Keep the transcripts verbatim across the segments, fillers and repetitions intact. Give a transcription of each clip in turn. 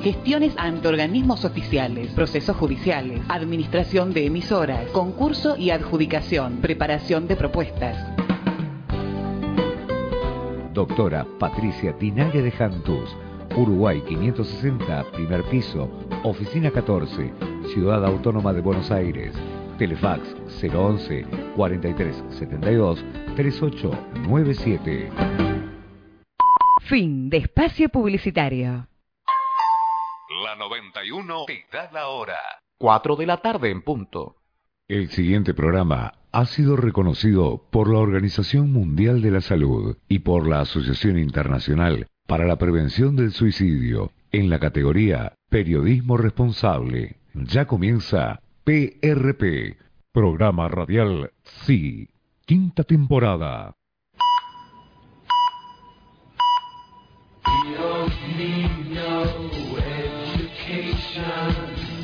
gestiones ante organismos oficiales, procesos judiciales, administración de emisoras, concurso y adjudicación, preparación de propuestas. Doctora Patricia Tinaya de Jantus, Uruguay quinientos sesenta, primer piso, oficina catorce, Ciudad Autónoma de Buenos Aires. Telefax cero once, cuarenta y tres setenta y dos, treinta y ocho noventa y siete. Fin de espacio publicitario. La noventa y uno te da la hora. Cuatro de la tarde en punto. El siguiente programa ha sido reconocido por la Organización Mundial de la Salud y por la Asociación Internacional para la Prevención del Suicidio en la categoría Periodismo Responsable. Ya comienza P R P, Programa Radial Sí, quinta temporada. We don't need no education.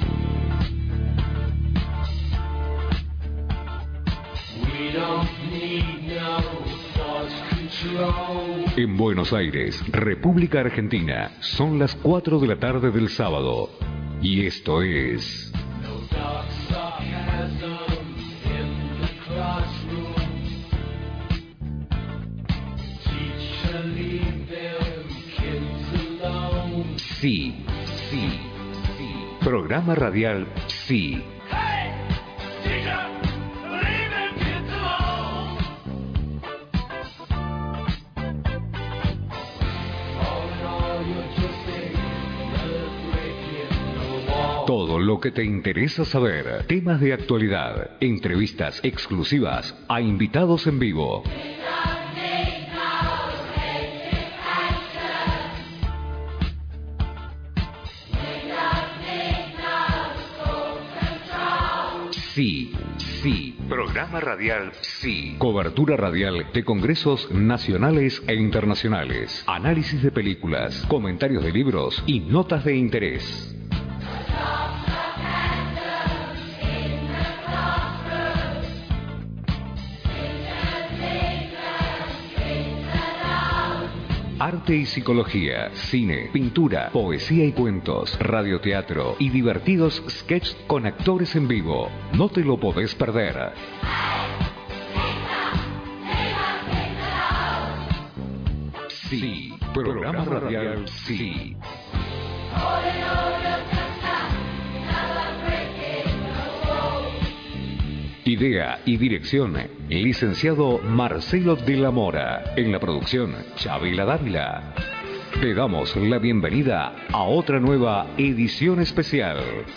We don't need no thought control. En Buenos Aires, República Argentina, son las cuatro de la tarde del sábado. Y esto es... No dark sarcasm in the classroom. Teacher, leave them kids alone. Sí, sí, sí. Programa radial Sí. Hey, teacher, leave them kids alone. All in all, you're just another brick in the wall. Todo lo que te interesa saber. Temas de actualidad, entrevistas exclusivas a invitados en vivo. Sí, sí. Programa radial Sí. Cobertura radial de congresos nacionales e internacionales. Análisis de películas, comentarios de libros y notas de interés. Arte y psicología, cine, pintura, poesía y cuentos, radioteatro y divertidos sketches con actores en vivo. No te lo podés perder. Sí, programa radial Sí. Idea y dirección, licenciado Marcelo de la Mora. En la producción, Chavela Dávila. Te damos la bienvenida a otra nueva edición especial.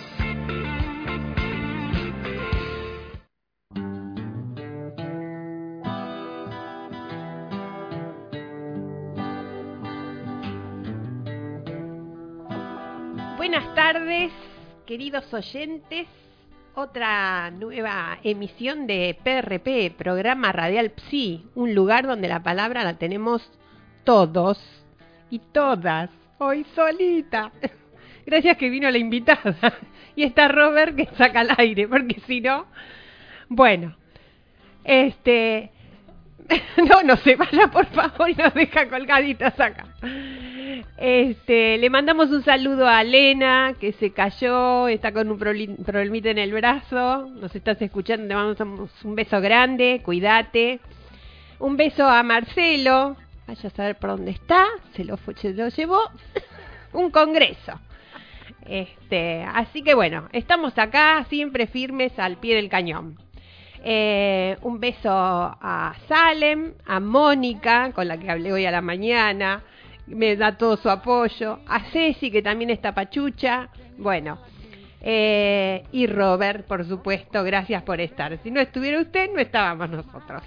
Buenas tardes, queridos oyentes. Otra nueva emisión de P R P, Programa Radial Psi, un lugar donde la palabra la tenemos todos y todas, hoy solita. Gracias que vino la invitada. Y está Robert que saca al aire, porque si no... Bueno, este... No, no se vaya por favor y nos deja colgaditas acá. Este, le mandamos un saludo a Elena, que se cayó, está con un problemita en el brazo. Nos estás escuchando, te mandamos un beso grande, cuídate. Un beso a Marcelo, vaya a saber por dónde está, se lo, fue, se lo llevó un congreso. Este, así que bueno, estamos acá siempre firmes al pie del cañón. Eh, un beso a Salem, a Mónica, con la que hablé hoy a la mañana, me da todo su apoyo, a Ceci, que también está pachucha, bueno, eh, y Robert, por supuesto, gracias por estar. Si no estuviera usted, no estábamos nosotros.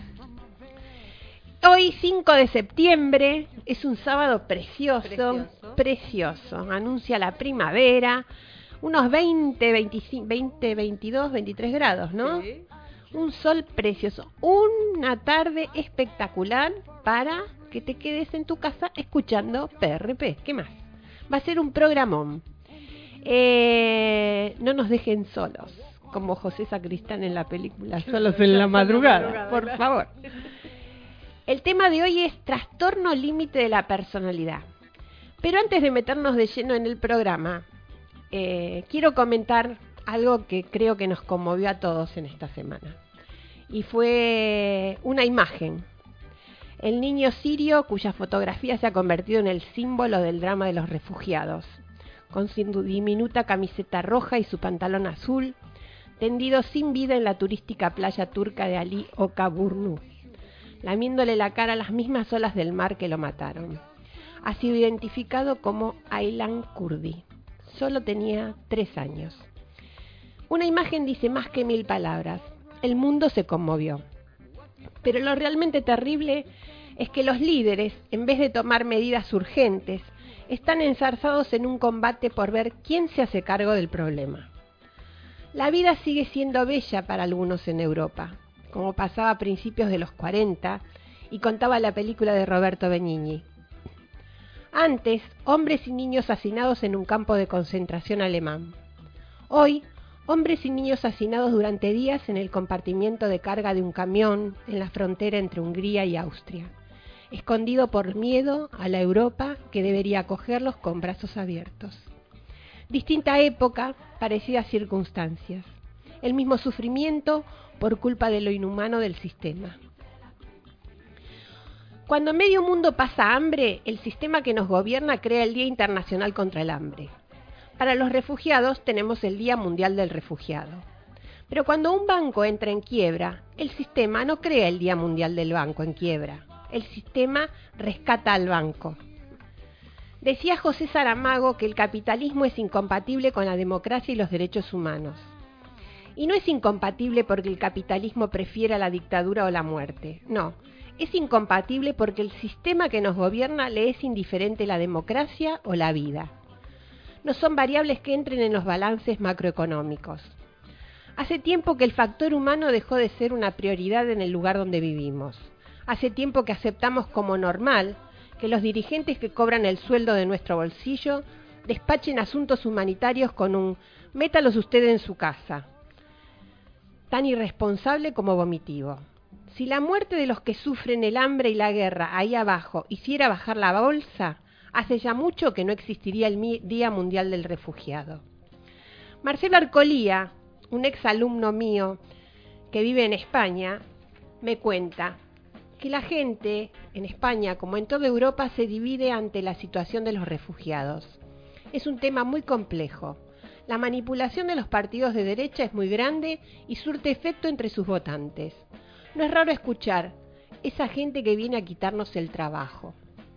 Hoy, cinco de septiembre, es un sábado precioso, precioso, precioso. Anuncia la primavera, unos veinte, veinticinco, veinte, veintidós, veintitrés grados, ¿no? Sí. Un sol precioso, una tarde espectacular para que te quedes en tu casa escuchando P R P. ¿Qué más? Va a ser un programón. Eh, no nos dejen solos, como José Sacristán en la película Solos en la madrugada, por favor. El tema de hoy es trastorno límite de la personalidad. Pero antes de meternos de lleno en el programa, eh, quiero comentar algo que creo que nos conmovió a todos en esta semana. Y fue una imagen. El niño sirio cuya fotografía se ha convertido en el símbolo del drama de los refugiados, con su diminuta camiseta roja y su pantalón azul, tendido sin vida en la turística playa turca de Ali Oka Burnu, lamiéndole la cara a las mismas olas del mar que lo mataron. Ha sido identificado como Aylan Kurdi. Solo tenía tres años. Una imagen dice más que mil palabras. El mundo se conmovió. Pero lo realmente terrible es que los líderes, en vez de tomar medidas urgentes, están enzarzados en un combate por ver quién se hace cargo del problema. La vida sigue siendo bella para algunos en Europa, como pasaba a principios de los cuarenta y contaba la película de Roberto Benigni. Antes, hombres y niños hacinados en un campo de concentración alemán. Hoy, hombres y niños hacinados durante días en el compartimiento de carga de un camión en la frontera entre Hungría y Austria, escondido por miedo a la Europa que debería acogerlos con brazos abiertos. Distinta época, parecidas circunstancias. El mismo sufrimiento por culpa de lo inhumano del sistema. Cuando medio mundo pasa hambre, el sistema que nos gobierna crea el Día Internacional contra el Hambre. Para los refugiados tenemos el Día Mundial del Refugiado. Pero cuando un banco entra en quiebra, el sistema no crea el Día Mundial del Banco en quiebra. El sistema rescata al banco. Decía José Saramago que el capitalismo es incompatible con la democracia y los derechos humanos. Y no es incompatible porque el capitalismo prefiera la dictadura o la muerte. No, es incompatible porque el sistema que nos gobierna le es indiferente la democracia o la vida. No son variables que entren en los balances macroeconómicos. Hace tiempo que el factor humano dejó de ser una prioridad en el lugar donde vivimos. Hace tiempo que aceptamos como normal que los dirigentes que cobran el sueldo de nuestro bolsillo despachen asuntos humanitarios con un «métalos usted en su casa», tan irresponsable como vomitivo. Si la muerte de los que sufren el hambre y la guerra ahí abajo hiciera bajar la bolsa, hace ya mucho que no existiría el Día Mundial del Refugiado. Marcelo Arcolía, un exalumno mío que vive en España, me cuenta que la gente en España, como en toda Europa, se divide ante la situación de los refugiados. Es un tema muy complejo. La manipulación de los partidos de derecha es muy grande y surte efecto entre sus votantes. No es raro escuchar esa gente que viene a quitarnos el trabajo.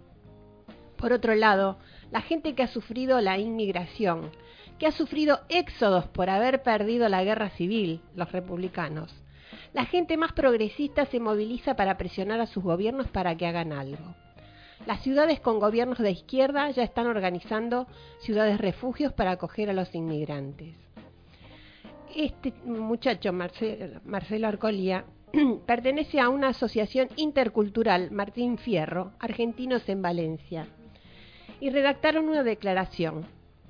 Por otro lado, la gente que ha sufrido la inmigración, que ha sufrido éxodos por haber perdido la guerra civil, los republicanos. La gente más progresista se moviliza para presionar a sus gobiernos para que hagan algo. Las ciudades con gobiernos de izquierda ya están organizando ciudades refugios para acoger a los inmigrantes. Este muchacho, Marcelo, Marcelo Arcolía, pertenece a una asociación intercultural, Martín Fierro, Argentinos en Valencia, y redactaron una declaración.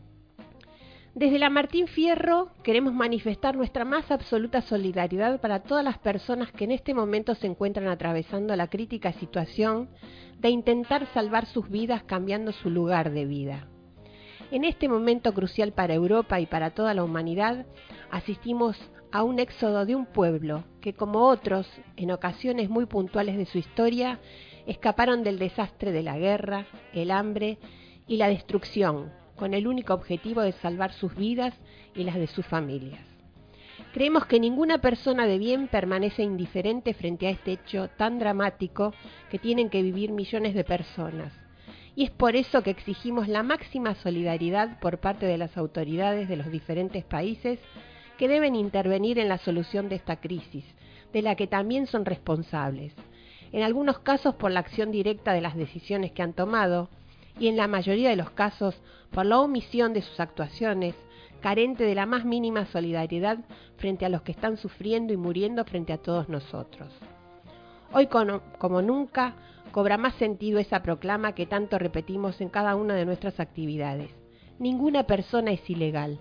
Desde la Martín Fierro queremos manifestar nuestra más absoluta solidaridad para todas las personas que en este momento se encuentran atravesando la crítica situación de intentar salvar sus vidas cambiando su lugar de vida. En este momento crucial para Europa y para toda la humanidad, asistimos a un éxodo de un pueblo que, como otros, en ocasiones muy puntuales de su historia, escaparon del desastre de la guerra, el hambre y la destrucción, con el único objetivo de salvar sus vidas y las de sus familias. Creemos que ninguna persona de bien permanece indiferente frente a este hecho tan dramático que tienen que vivir millones de personas. Y es por eso que exigimos la máxima solidaridad por parte de las autoridades de los diferentes países que deben intervenir en la solución de esta crisis, de la que también son responsables, en algunos casos por la acción directa de las decisiones que han tomado, y en la mayoría de los casos por la omisión de sus actuaciones, carente de la más mínima solidaridad frente a los que están sufriendo y muriendo frente a todos nosotros. Hoy, como nunca, cobra más sentido esa proclama que tanto repetimos en cada una de nuestras actividades. Ninguna persona es ilegal.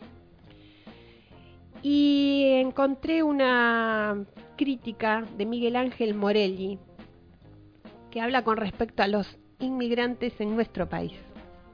Y encontré una crítica de Miguel Ángel Morelli que habla con respecto a los inmigrantes en nuestro país.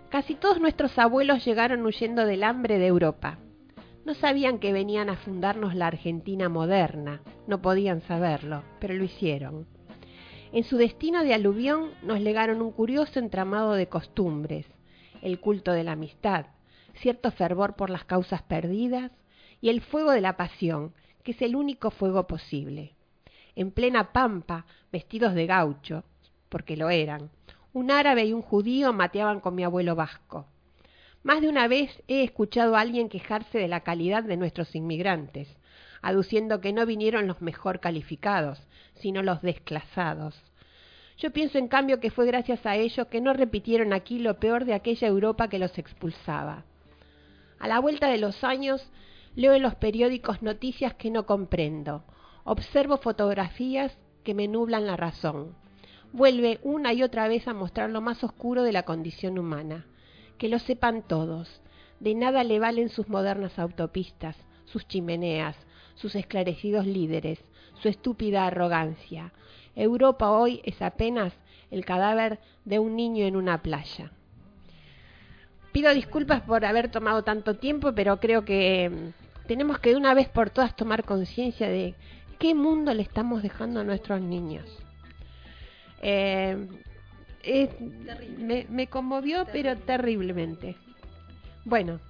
Casi todos nuestros abuelos llegaron huyendo del hambre de Europa. No sabían que venían a fundarnos la Argentina moderna, no podían saberlo, pero lo hicieron. En su destino de aluvión nos legaron un curioso entramado de costumbres, el culto de la amistad, cierto fervor por las causas perdidas y el fuego de la pasión, que es el único fuego posible. En plena pampa, vestidos de gaucho, porque lo eran, un árabe y un judío mateaban con mi abuelo vasco. Más de una vez he escuchado a alguien quejarse de la calidad de nuestros inmigrantes, aduciendo que no vinieron los mejor calificados, sino los desclasados. Yo pienso en cambio que fue gracias a ellos que no repitieron aquí lo peor de aquella Europa que los expulsaba. A la vuelta de los años leo en los periódicos noticias que no comprendo, observo fotografías que me nublan la razón. Vuelve una y otra vez a mostrar lo más oscuro de la condición humana. Que lo sepan todos, de nada le valen sus modernas autopistas, sus chimeneas, sus esclarecidos líderes, su estúpida arrogancia. Europa hoy es apenas el cadáver de un niño en una playa. Pido disculpas por haber tomado tanto tiempo, pero creo que tenemos que de una vez por todas tomar conciencia de qué mundo le estamos dejando a nuestros niños. Eh, eh, me, me conmovió, Terrible. pero terriblemente. Bueno,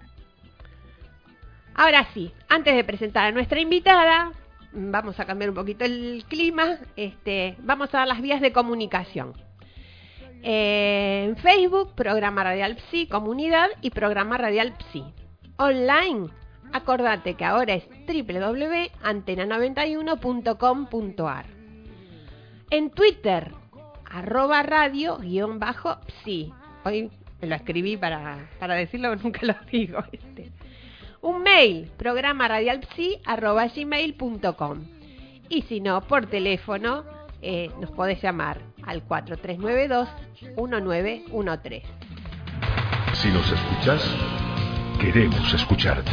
ahora sí, antes de presentar a nuestra invitada, vamos a cambiar un poquito el clima. Este, vamos a dar las vías de comunicación. Eh, en Facebook, Programa Radial Psi, Comunidad y Programa Radial Psi. Online, acordate que ahora es doble u doble u doble u punto antena noventa y uno punto com punto a r. En Twitter, arroba radio guión bajo psi. Hoy me lo escribí para, para decirlo, pero nunca lo digo. Este. Un mail, programa radialpsi arroba gmail punto com. Y si no, por teléfono, eh, nos podés llamar al cuatro tres nueve dos uno nueve uno tres. Si nos escuchás, queremos escucharte.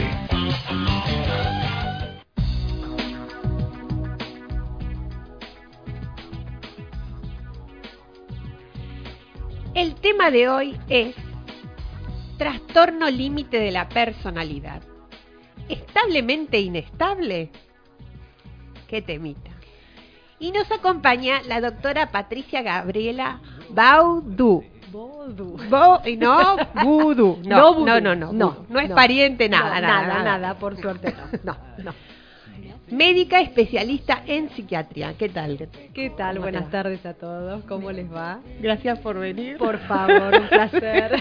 El tema de hoy es trastorno límite de la personalidad. ¿Establemente inestable? Qué temita. Y nos acompaña la doctora Patricia Gabriela Baudú. Vodú. Bo, y no, vudú. No, No, vudú. no, no, no, No, no es no. pariente, nada, No, nada, nada, nada, nada, por suerte no. No, no. Médica especialista en psiquiatría. ¿Qué tal? ¿Qué tal? ¿Cómo Buenas te va? tardes a todos. ¿Cómo les va? Gracias por venir. Por favor, un placer.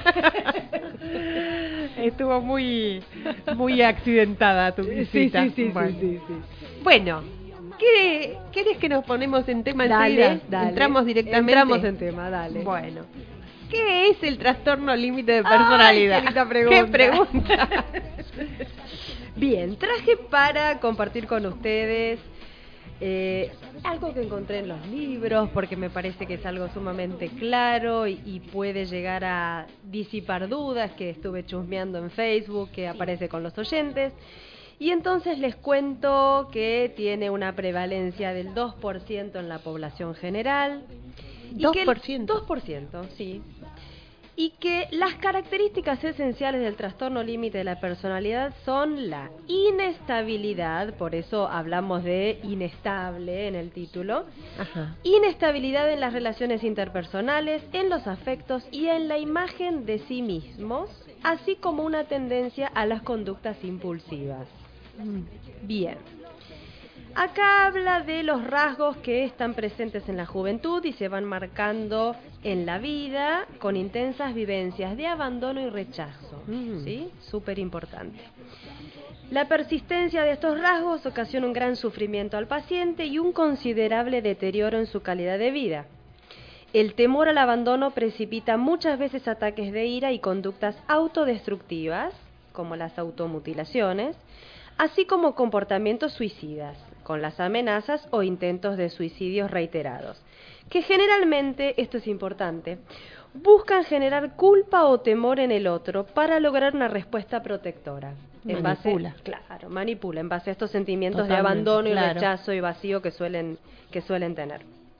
Estuvo muy, muy accidentada tu Sí, visita. sí, sí, Bueno. sí, sí, sí. Bueno, ¿qué- ¿querés que nos ponemos en tema Dale, enseguida? dale. Entramos directamente. Entramos en tema, dale. Bueno, ¿qué es el trastorno límite de personalidad? Ay, qué linda pregunta. ¿Qué pregunta? Bien, traje para compartir con ustedes eh, algo que encontré en los libros, porque me parece que es algo sumamente claro y, y puede llegar a disipar dudas que estuve chusmeando en Facebook, que aparece con los oyentes. Y entonces les cuento que tiene una prevalencia del dos por ciento en la población general. Y ¿dos que el- por ciento? dos por ciento, sí. Y que las características esenciales del trastorno límite de la personalidad son la inestabilidad, por eso hablamos de inestable en el título, Ajá. inestabilidad en las relaciones interpersonales, en los afectos y en la imagen de sí mismos, así como una tendencia a las conductas impulsivas. Bien. Acá habla de los rasgos que están presentes en la juventud y se van marcando en la vida con intensas vivencias de abandono y rechazo. Mm. ¿Sí? Súper importante. La persistencia de estos rasgos ocasiona un gran sufrimiento al paciente y un considerable deterioro en su calidad de vida. El temor al abandono precipita muchas veces ataques de ira y conductas autodestructivas, como las automutilaciones, así como comportamientos suicidas, con las amenazas o intentos de suicidios reiterados, que generalmente, esto es importante, buscan generar culpa o temor en el otro para lograr una respuesta protectora. En Manipula. base, claro, manipula en base a estos sentimientos Totalmente, de abandono y claro. rechazo y vacío que suelen, que suelen tener.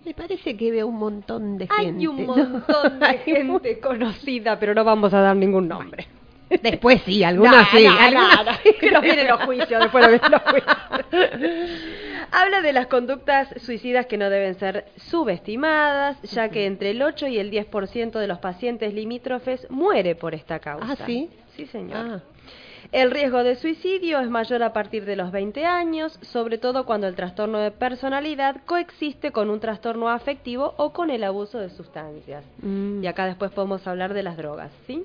Me parece que veo un montón de gente. Hay un ¿no? montón de Hay gente conocida, pero no vamos a dar ningún nombre. Después sí, algunos No, sí. no, algunos no, no. sí. Que nos vienen los juicios, después nos vienen los juicios. Habla de las conductas suicidas que no deben ser subestimadas, ya que entre el ocho y el diez por ciento de los pacientes limítrofes muere por esta causa. Ah, ¿sí? Sí, señor. Ah. El riesgo de suicidio es mayor a partir de los veinte años, sobre todo cuando el trastorno de personalidad coexiste con un trastorno afectivo o con el abuso de sustancias. Mm. Y acá después podemos hablar de las drogas, ¿sí?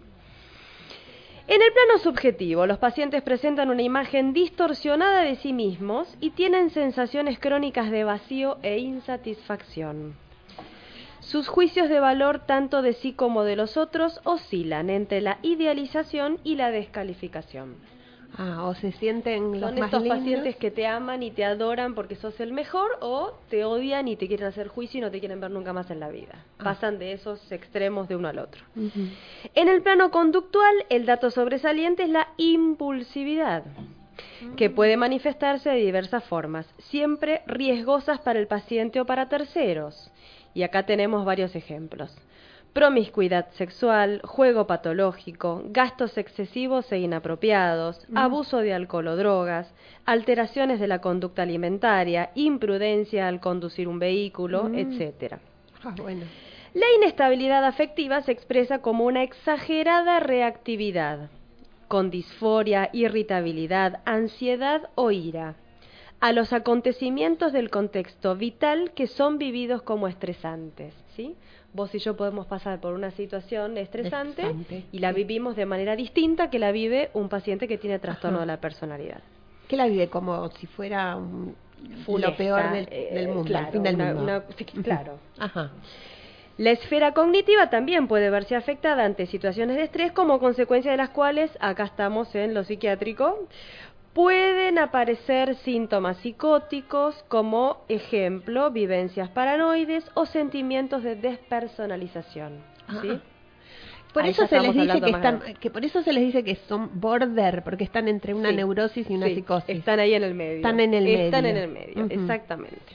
En el plano subjetivo, los pacientes presentan una imagen distorsionada de sí mismos y tienen sensaciones crónicas de vacío e insatisfacción. Sus juicios de valor tanto de sí como de los otros oscilan entre la idealización y la descalificación. Ah, o se sienten los Son más estos lindos. pacientes que te aman y te adoran porque sos el mejor, o te odian y te quieren hacer juicio y no te quieren ver nunca más en la vida. Ah. Pasan de esos extremos de uno al otro. Ujú. En el plano conductual, el dato sobresaliente es la impulsividad, que puede manifestarse de diversas formas, siempre riesgosas para el paciente o para terceros. Y acá tenemos varios ejemplos. Promiscuidad sexual, juego patológico, gastos excesivos e inapropiados, Mm. abuso de alcohol o drogas, alteraciones de la conducta alimentaria, imprudencia al conducir un vehículo, Mm. etcétera. Ah, bueno. La inestabilidad afectiva se expresa como una exagerada reactividad, con disforia, irritabilidad, ansiedad o ira, a los acontecimientos del contexto vital que son vividos como estresantes, ¿sí? Vos y yo podemos pasar por una situación estresante, Estresante, y la sí. vivimos de manera distinta que la vive un paciente que tiene trastorno Ajá. de la personalidad. Que la vive como si fuera un- lo Funesta, peor del, eh, del mundo, claro, el fin del una- mundo. una- sí, claro. Ajá. La esfera cognitiva también puede verse afectada ante situaciones de estrés, como consecuencia de las cuales, acá estamos en lo psiquiátrico, pueden aparecer síntomas psicóticos, como ejemplo, vivencias paranoides o sentimientos de despersonalización. ¿Sí? Ah. Por Ahí eso ya se les estamos dice hablando que más están, grave. que por eso se les dice que son border, porque están entre una Sí, neurosis y una sí, psicosis. Están ahí en el medio. Están en el Están medio. en el medio, Ujú. exactamente.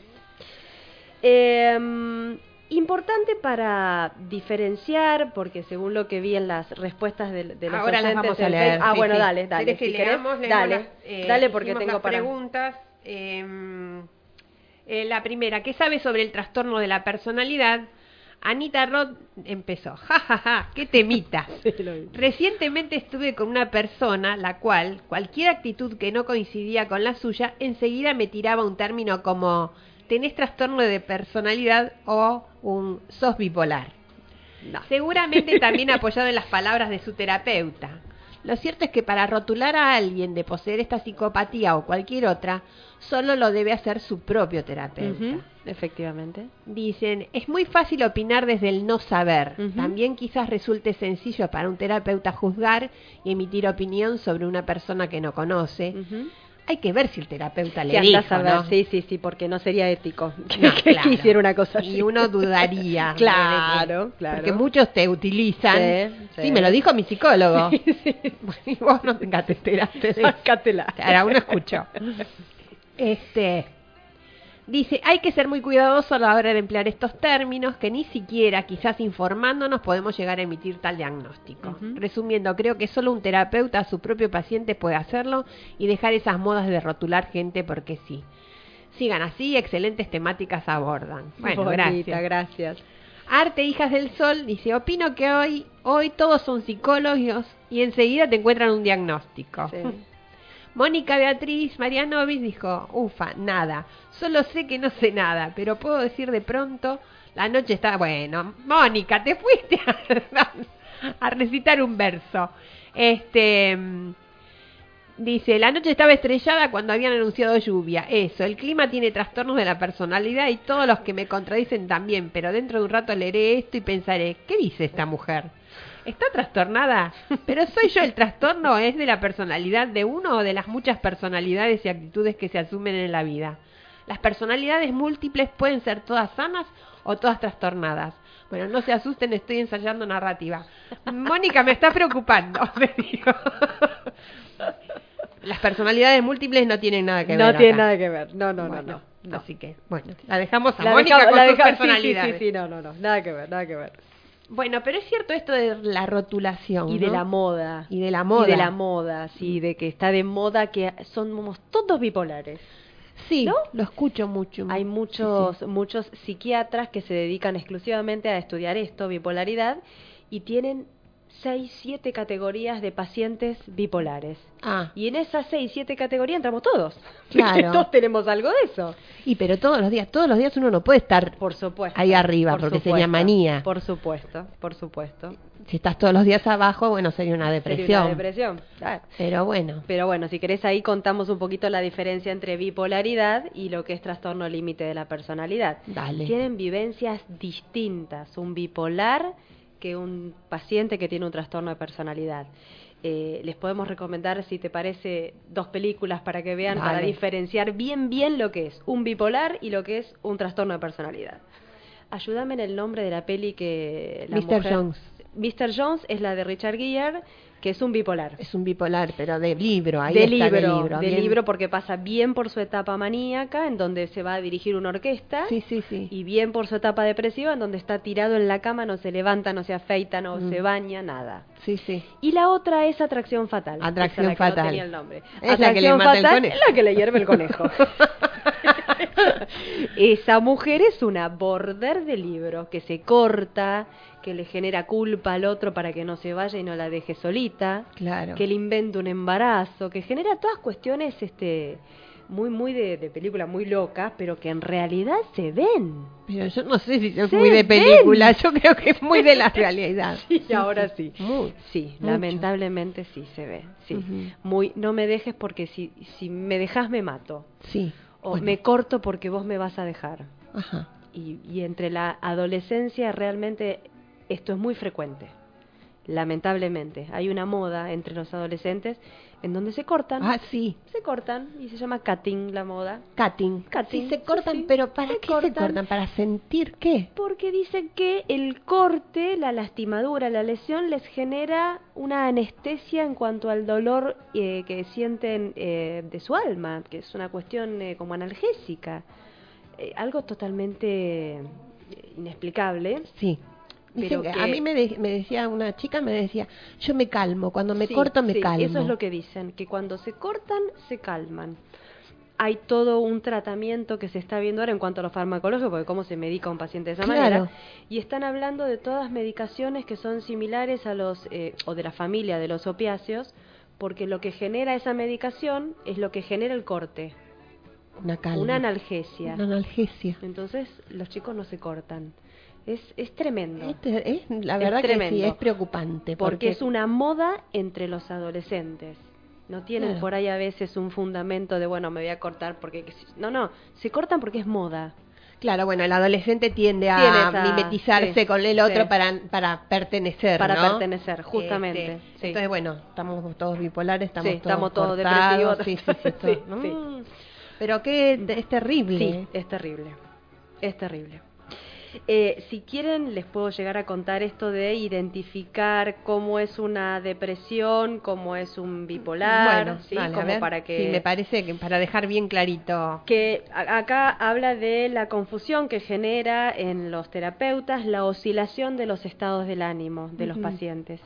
Eh, importante para diferenciar, porque según lo que vi en las respuestas de, de los Ahora las oyentes vamos a en leer. Facebook- Ah, sí, bueno, sí. dale, dale. ¿Querés que si querés, leamos? Leemos dale, las, eh, dale porque hicimos tengo las para... preguntas. Eh, eh, la primera, ¿qué sabes sobre el trastorno de la personalidad? Anita Roth empezó. Ja, ja, ja, qué temita. Sí, lo vi. Recientemente estuve con una persona la cual, cualquier actitud que no coincidía con la suya, enseguida me tiraba un término como tenés trastorno de personalidad o un sos bipolar. No. Seguramente también apoyado en las palabras de su terapeuta. Lo cierto es que para rotular a alguien de poseer esta psicopatía o cualquier otra, solo lo debe hacer su propio terapeuta. Ujú, efectivamente. Dicen, es muy fácil opinar desde el no saber. Ujú. También quizás resulte sencillo para un terapeuta juzgar y emitir opinión sobre una persona que no conoce. Ujú. Hay que ver si el terapeuta le Si dijo, andás a ver, ¿no? sí, sí, sí, porque no sería ético que, No, que claro. hiciera una cosa así. Y uno dudaría. Claro, de- claro. Porque muchos te utilizan. Sí, Sí, sí. me lo dijo mi psicólogo. Sí, sí. Y vos no te te enteraste de eso. Sácatela. Ahora uno escuchó. Este, dice, hay que ser muy cuidadoso a la hora de emplear estos términos, que ni siquiera, quizás informándonos, podemos llegar a emitir tal diagnóstico. Ujú. Resumiendo, creo que solo un terapeuta a su propio paciente puede hacerlo y dejar esas modas de rotular gente porque sí. Sigan así, excelentes temáticas abordan. Bueno, Bonita, gracias. gracias. Arte Hijas del Sol dice, opino que hoy, hoy todos son psicólogos y enseguida te encuentran un diagnóstico. Sí. Mónica Beatriz Marianovis dijo, ufa, nada, solo sé que no sé nada, pero puedo decir de pronto, la noche está, bueno, Mónica, te fuiste a, a recitar un verso. Este, mm, dice, la noche estaba estrellada cuando habían anunciado lluvia. Eso, el clima tiene trastornos de la personalidad y todos los que me contradicen también, pero dentro de un rato leeré esto y pensaré, ¿qué dice esta mujer? ¿Está trastornada? ¿Pero soy yo el trastorno? ¿Es de la personalidad de uno o de las muchas personalidades y actitudes que se asumen en la vida? Las personalidades múltiples pueden ser todas sanas o todas trastornadas. Bueno, no se asusten, estoy ensayando narrativa. Mónica, me está preocupando, me digo. Las personalidades múltiples no tienen nada que ver No tiene acá. nada que ver. No, no, Bueno, no, no. No. Así que, bueno, la dejamos a La Mónica dejamos- con la sus deja- sí, personalidades. Sí, sí, sí, no, no, no, nada que ver, nada que ver. Bueno, pero es cierto esto de la rotulación, Y de ¿no? la moda. Y de la moda. Y de la moda, sí, de que está de moda que somos todos bipolares. Sí, ¿no? lo escucho mucho. Hay muchos, muchos psiquiatras que se dedican exclusivamente a estudiar esto, bipolaridad, y tienen seis, siete categorías de pacientes bipolares. Ah, Y en esas seis, siete categorías entramos todos. Claro. Todos tenemos algo de eso. y pero todos los días, todos los días uno no puede estar Por supuesto. ahí arriba, por porque supuesto, sería manía. Por supuesto, por supuesto. Si estás todos los días abajo, bueno, sería una depresión. Sería una depresión, claro. Pero bueno, Pero bueno, si querés ahí contamos un poquito la diferencia entre bipolaridad y lo que es trastorno límite de la personalidad. dale. Tienen vivencias distintas, un bipolar que un paciente que tiene un trastorno de personalidad. Eh, les podemos recomendar, si te parece, dos películas para que vean, para Dale. diferenciar bien bien lo que es un bipolar y lo que es un trastorno de personalidad. Ayúdame en el nombre de la peli que la mister mujer- Jones. mister Jones es la de Richard Gere, que es un bipolar. Es un bipolar, pero de libro, ahí de está libro, de libro. de bien. libro porque pasa bien por su etapa maníaca, en donde se va a dirigir una orquesta, Sí, sí, sí. y bien por su etapa depresiva, en donde está tirado en la cama, no se levanta, no se afeita, no Mm. se baña, nada. Sí, sí. Y la otra es Atracción Fatal. Atracción Esa es la que Fatal. No tenía el nombre. Es la que le Atracción mata el Fatal conejo. es la que le hierve el conejo. Esa mujer es una border de libro que se corta, que le genera culpa al otro para que no se vaya y no la deje solita, Claro. que le inventa un embarazo, que genera todas cuestiones este muy muy de, de película, muy locas, pero que en realidad se ven. Pero yo no sé si yo Se muy de ven. película, yo creo que es muy de la realidad. Sí, ahora sí. Muy. Sí, Mucho. lamentablemente sí se ve. Sí. Ujú. Muy, no me dejes porque si si me dejas me mato. Sí. O Bueno. me corto porque vos me vas a dejar. Ajá. Y, y entre la adolescencia realmente esto es muy frecuente. Lamentablemente. Hay una moda entre los adolescentes en donde se cortan. Ah, sí. Se cortan y se llama cutting la moda. Cutting. Cutting, Sí, se sí, cortan, sí. pero ¿para Se qué se cortan. cortan? ¿Para sentir qué? Porque dicen que el corte, la lastimadura, la lesión les genera una anestesia en cuanto al dolor eh, que sienten eh, de su alma, que es una cuestión eh, como analgésica. Eh, algo totalmente eh, inexplicable. Sí. Dicen Pero que que- a mí me, de- me decía una chica, me decía, yo me calmo, cuando me Sí, corto me sí, calmo. Eso es lo que dicen, que cuando se cortan, se calman. Hay todo un tratamiento que se está viendo ahora en cuanto a lo farmacológico, porque cómo se medica a un paciente de esa Claro. manera. Y están hablando de todas medicaciones que son similares a los, eh, o de la familia de los opiáceos, porque lo que genera esa medicación es lo que genera el corte, Una calma. una analgesia. Una analgesia. Entonces los chicos no se cortan. Es, es tremendo. Este es, la Es verdad que sí, tremendo. es preocupante. Porque es una moda entre los adolescentes. No tienen Claro. por ahí a veces un fundamento de, bueno, me voy a cortar porque... No, no, se cortan porque es moda. Claro, bueno, el adolescente tiende a Tiene esa- mimetizarse sí, con el otro sí. para, para pertenecer, Para ¿no? pertenecer, justamente, Este, sí. Entonces, bueno, estamos todos bipolares, estamos Sí, todos estamos todos cortados, depresivos. sí, sí, sí, Sí, todo- sí. Mm. Pero que es terrible. Sí, es terrible. Es terrible. Eh, si quieren, les puedo llegar a contar esto de identificar cómo es una depresión, cómo es un bipolar, Bueno, ¿sí? dale, a como ver. para que... Sí, me parece que para dejar bien clarito. que a- acá habla de la confusión que genera en los terapeutas la oscilación de los estados del ánimo de los Ujú. pacientes.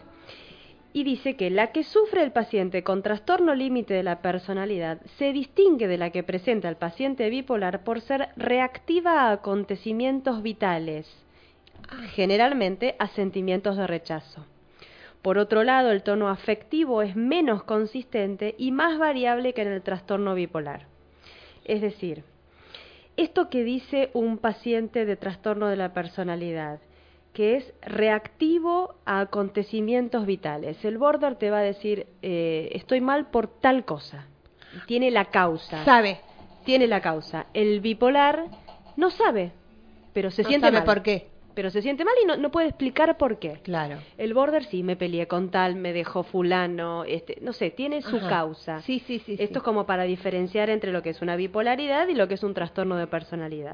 Y dice que la que sufre el paciente con trastorno límite de la personalidad se distingue de la que presenta el paciente bipolar por ser reactiva a acontecimientos vitales, generalmente a sentimientos de rechazo. Por otro lado, el tono afectivo es menos consistente y más variable que en el trastorno bipolar. Es decir, esto que dice un paciente de trastorno de la personalidad, que es reactivo a acontecimientos vitales. El border te va a decir, eh, estoy mal por tal cosa. Tiene la causa. Sabe. Tiene la causa. El bipolar no sabe, pero se No siente sabe mal. por qué. Pero se siente mal y no, no puede explicar por qué. Claro. El border sí, me peleé con tal, me dejó fulano, este, no sé, tiene su Ajá. causa. Sí, sí, sí. Esto sí. es como para diferenciar entre lo que es una bipolaridad y lo que es un trastorno de personalidad.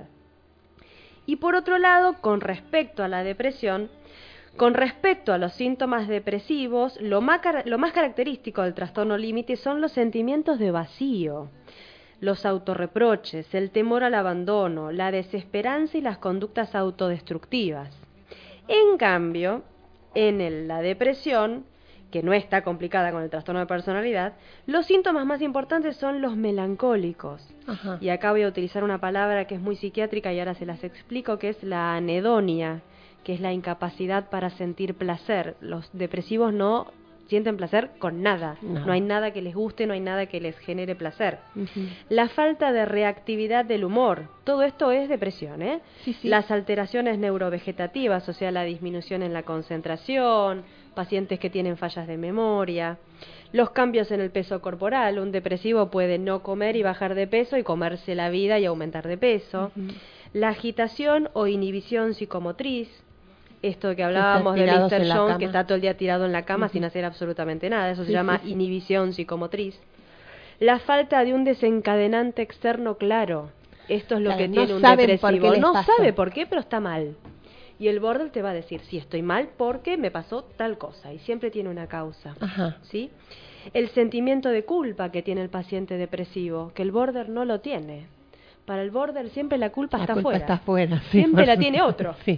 Y por otro lado, con respecto a la depresión, con respecto a los síntomas depresivos, lo más, car- lo más característico del trastorno límite son los sentimientos de vacío, los autorreproches, el temor al abandono, la desesperanza y las conductas autodestructivas. En cambio, en el- la depresión, que no está complicada con el trastorno de personalidad, los síntomas más importantes son los melancólicos. Ajá. Y acá voy a utilizar una palabra que es muy psiquiátrica y ahora se las explico, que es la anedonia, que es la incapacidad para sentir placer. Los depresivos no sienten placer con nada. No. No hay nada que les guste, no hay nada que les genere placer. Ujú. La falta de reactividad del humor. Todo esto es depresión, ¿eh? Sí, sí. Las alteraciones neurovegetativas, o sea, la disminución en la concentración, pacientes que tienen fallas de memoria, los cambios en el peso corporal. Un depresivo puede no comer y bajar de peso y comerse la vida y aumentar de peso. Ujú. La agitación o inhibición psicomotriz. Esto que hablábamos de tirados mister en la Jones, cama. que está todo el día tirado en la cama Ujú. sin hacer absolutamente nada. Eso se Sí, llama sí, sí. inhibición psicomotriz. La falta de un desencadenante externo claro. Esto es lo Claro, que no tiene un saben por depresivo. qué les No pasó. sabe por qué, pero está mal. Y el border te va a decir, sí, estoy mal porque me pasó tal cosa. Y siempre tiene una causa. Ajá. ¿Sí? El sentimiento de culpa que tiene el paciente depresivo, que el border no lo tiene. Para el border siempre la culpa La está culpa afuera. está afuera, sí. Siempre la tiene otro. Sí.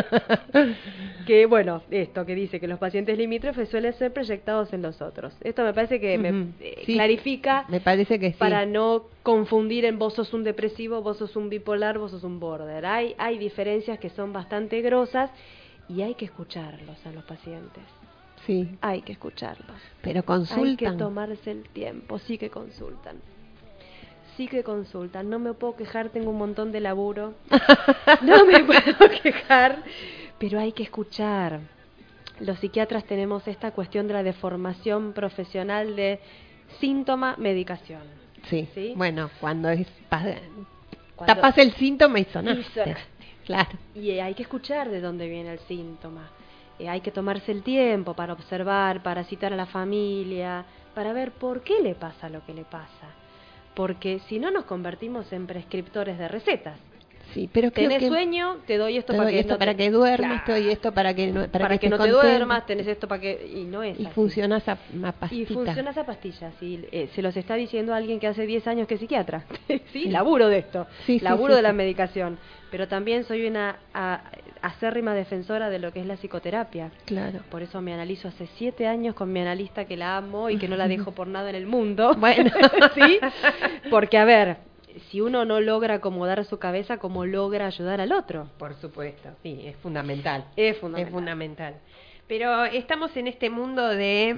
Que bueno, esto que dice que los pacientes limítrofes suelen ser proyectados en los otros. Esto me parece que me Ujú. eh, Sí. clarifica Me parece que sí. para no confundir en vos sos un depresivo, vos sos un bipolar, vos sos un border. Hay, hay diferencias que son bastante grosas y hay que escucharlos a los pacientes. Sí. Hay que escucharlos. Pero Hay que consultan. tomarse el tiempo, sí que consultan. Sí que consultan, no me puedo quejar, tengo un montón de laburo. No me puedo quejar, pero hay que escuchar. Los psiquiatras tenemos esta cuestión de la deformación profesional de síntoma, medicación. Sí. ¿Sí? Bueno, cuando es pa- Cuando- tapas el síntoma y sonaste. Y sonaste. Claro. Y eh, hay que escuchar de dónde viene el síntoma. Eh, hay que tomarse el tiempo para observar, para citar a la familia, para ver por qué le pasa lo que le pasa. Porque si no nos convertimos en prescriptores de recetas. Sí, pero creo Tenés que sueño, te doy esto te para doy que esto no para te- que duermas, Claro. te doy esto para que no, para, para, que, estés no te contento. duermas, tenés esto para que... Y no es Y así. funciona esa una Y pastita. funciona esa pastilla, sí, eh, se los está diciendo alguien que hace diez años que es psiquiatra. Sí, laburo de esto, Sí, sí, laburo sí, de la sí. medicación. Pero también soy una a- acérrima defensora de lo que es la psicoterapia. Claro. Por eso me analizo hace siete años con mi analista que la amo y que no la dejo por nada en el mundo. Bueno. ¿Sí? Porque, a ver, si uno no logra acomodar su cabeza, ¿cómo logra ayudar al otro? Por supuesto, sí, es fundamental. Es fundamental. Es fundamental. Pero estamos en este mundo de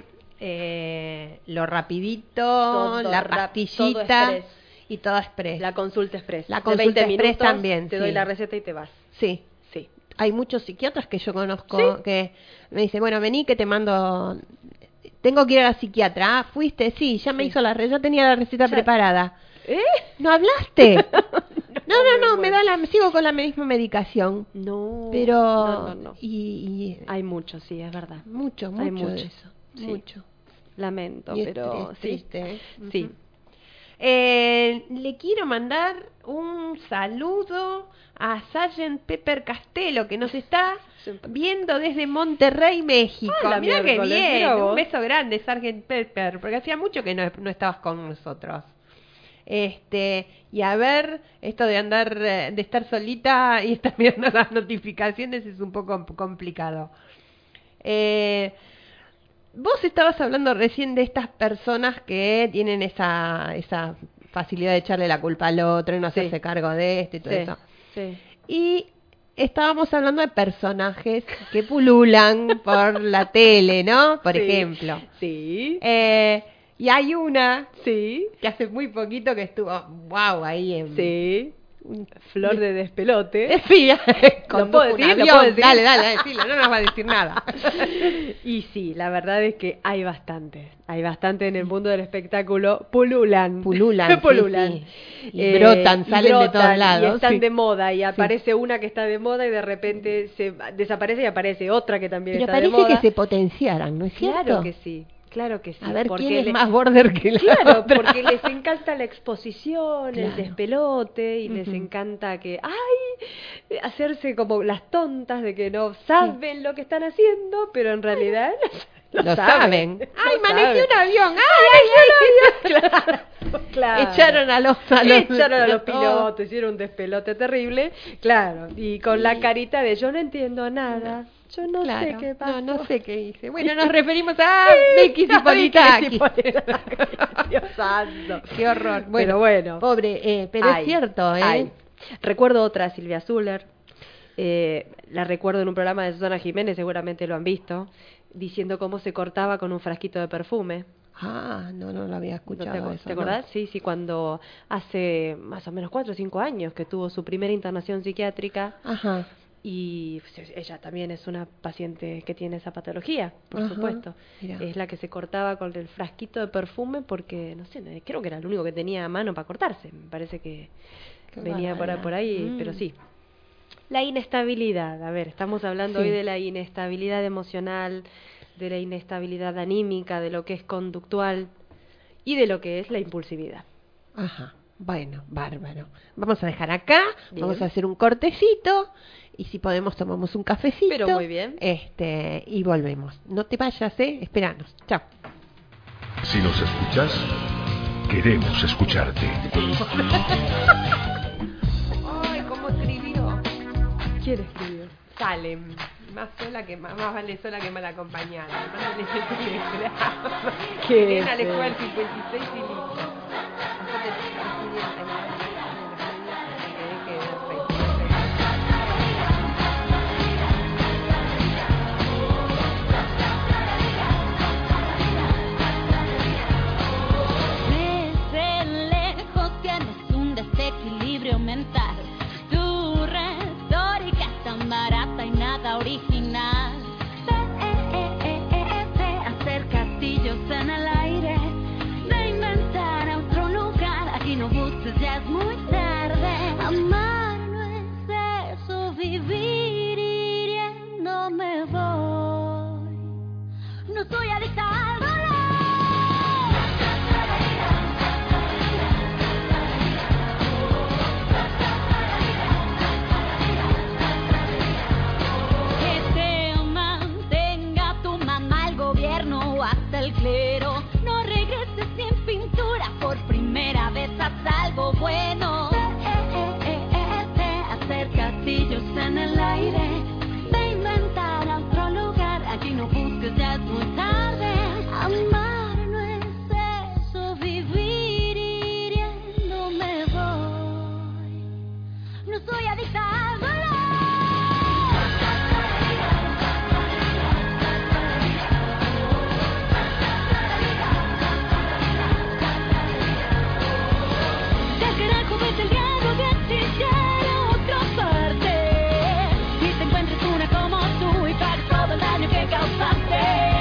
eh, lo rapidito, Todo la rap- pastillita todo express. y todo express. La consulta express. La De consulta veinte express minutos, también, Te sí. doy la receta y te vas. Sí, Sí. hay muchos psiquiatras que yo conozco Sí. que me dicen, bueno, vení que te mando, tengo que ir a la psiquiatra. Ah, ¿fuiste? Sí, ya me Sí. hizo la receta, ya tenía la receta Ya- preparada. ¿Eh? ¿No hablaste? no, no, no, me me da la, sigo con la misma medicación. No. Pero, No, no, no. Y, y Hay mucho, sí, es verdad. mucho, mucho, hay de mucho. eso, Sí. mucho. Lamento, Y es pero tri- sí. triste, ¿eh? Sí. Ujú. Eh, le quiero mandar un saludo a Sargent Pepper Castelo, que nos está viendo desde Monterrey, México. Ah, la Mirá qué miércoles, bien. mirá vos. Un beso grande, Sargent Pepper, porque hacía mucho que no, no estabas con nosotros. Este, y a ver, esto de andar, eh, de estar solita y estar mirando las notificaciones es un poco complicado. Eh, vos estabas hablando recién de estas personas que tienen esa, esa facilidad de echarle la culpa al otro y no Sí. hacerse cargo de esto y todo Sí, eso. sí. Y estábamos hablando de personajes que pululan por la tele, ¿no? Por Sí. ejemplo. Sí. Eh, y hay una Sí. que hace muy poquito que estuvo, wow, ahí en... Sí. Flor de despelote. Sí, ¿Lo condujo puedo un decir? ¿Lo avión. puedo decir? Dale, dale, decilo, no nos va a decir nada. Y sí, la verdad es que hay bastante. Hay bastante en el mundo del espectáculo. Pululan. Pululan, sí, Pululan. sí. Y brotan, y salen de brotan, todos lados, Y están sí. de moda. Y aparece una que está de moda y de repente se desaparece y aparece otra que también Pero está de parece moda. que se potenciaran, ¿no es cierto? Claro que sí. Claro que sí. A ver, porque ¿quién es le- más border que la Claro, otra? porque les encanta la exposición, el Claro. despelote y les Ujú. encanta que, ay, hacerse como las tontas de que no saben lo que están haciendo, pero en realidad lo, Lo saben. Lo ¡Ay, manejé saben. un avión! ¡Ay, ay, ay! Claro. Claro. Echaron a los, a los, Echaron a los todos. pilotos, hicieron un despelote terrible, claro, y con la carita de yo no entiendo nada, yo no Claro. sé qué pasó. No, no sé qué hice. Bueno, nos referimos a Becky Ay, Cipolitaki. Becky Cipolitaki. Dios santo. Qué horror. Bueno, Pero bueno. Pobre, eh, pero Ay, es cierto, ¿eh? ay. Recuerdo otra, Silvia Zuller, eh, la recuerdo en un programa de Susana Jiménez, seguramente lo han visto, diciendo cómo se cortaba con un frasquito de perfume. Ah, no, no lo había ¿No escuchado te, acu- eso. ¿te acordás? Sí, sí, cuando hace más o menos cuatro o cinco años que tuvo su primera internación psiquiátrica No. Ajá. y pues, ella también es una paciente que tiene esa patología, por Ajá, supuesto. mirá. Es la que se cortaba con el frasquito de perfume porque, no sé, creo que era lo único que tenía a mano para cortarse. Me parece que Qué venía por ahí, barbaridad. por ahí Mm. pero sí. La inestabilidad, a ver, estamos hablando Sí. hoy de la inestabilidad emocional, de la inestabilidad anímica, de lo que es conductual y de lo que es la impulsividad. Ajá. Bueno, bárbaro. Vamos a dejar acá, Bien. vamos a hacer un cortecito y si podemos tomamos un cafecito. Pero muy bien. Este, y volvemos. No te vayas, ¿eh? Esperanos. Chao. Si nos escuchás, queremos escucharte. Ay, cómo escribió. ¿Quién escribió? Salem. Más sola que más, más vale sola que mal acompañada. Mándale ese telegrama. Qué Ven a la escuela feo. cincuenta y seis y listo. Pasate la siguiente, que deje de reír. Desde lejos tienes un desequilibrio mental. Tu retórica es tan barata y nada original. De hacer castillos en el aire, de inventar a otro lugar. Aquí no busques, ya es muy tarde. Amar no es eso, vivir hiriendo me voy. No soy adicta al dolor. Que te mantenga tu mamá, el gobierno o hasta el clero. No regreses sin pintura, por primera vez haz algo bueno. De hacer castillos en el aire, de inventar a otro lugar. Aquí no busques, ya es muy tarde. Amar no es eso, vivir hiriendo me voy. No soy adicta al dolor. Del carajo vete el diablo de existir en otra parte. Y te encuentres una como tú y pagues todo el daño que causaste.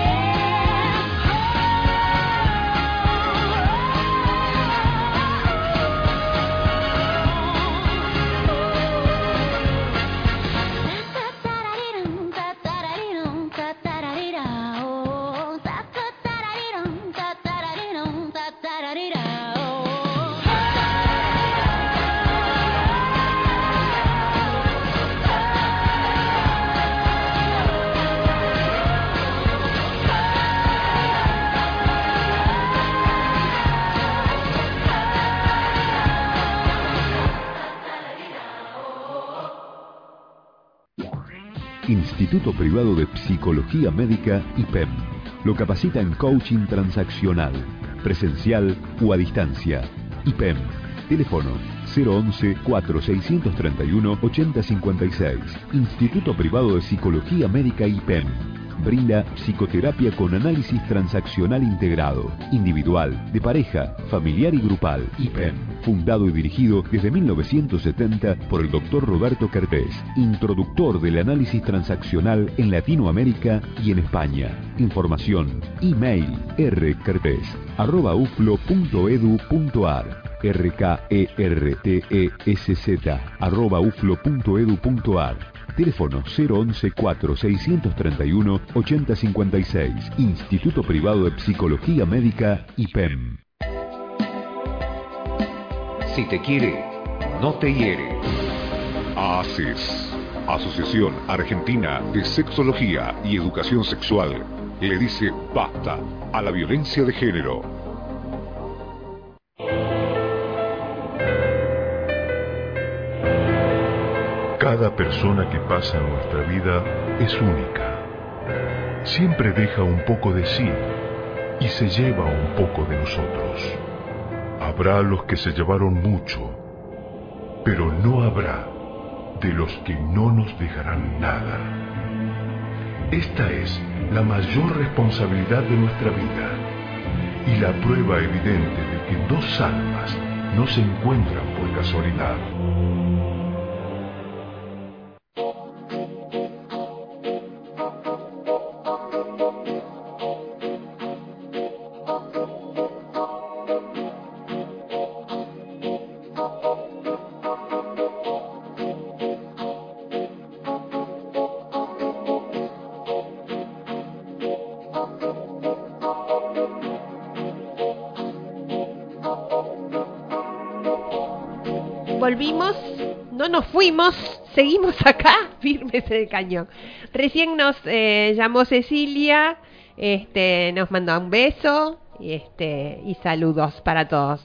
Instituto Privado de Psicología Médica I P E M. Lo capacita en coaching transaccional, presencial o a distancia. I P E M. Teléfono cero once, cuatro seiscientos treinta y uno, ochenta cincuenta y seis. Instituto Privado de Psicología Médica I P E M. Brinda psicoterapia con análisis transaccional integrado, individual, de pareja, familiar y grupal. I P E M. Fundado y dirigido desde mil novecientos setenta por el doctor Roberto Kertész, introductor del análisis transaccional en Latinoamérica y en España. Información, email rkertész arroba uflo punto edu punto ar, r k e r t e s z arroba uflo punto edu punto ar. Teléfono cero once, cuatro seiscientos treinta y uno, ochenta cincuenta y seis. Instituto Privado de Psicología Médica I P E M. Si te quiere, no te hiere. ACES, Asociación Argentina de Sexología y Educación Sexual, le dice basta a la violencia de género. Cada persona que pasa en nuestra vida es única. Siempre deja un poco de sí y se lleva un poco de nosotros. Habrá los que se llevaron mucho, pero no habrá de los que no nos dejarán nada. Esta es la mayor responsabilidad de nuestra vida y la prueba evidente de que dos almas no se encuentran por casualidad. Volvimos, no nos fuimos, seguimos acá, firmes en el cañón. Recién nos eh, llamó Cecilia, este, nos mandó un beso y, este, y saludos para todos.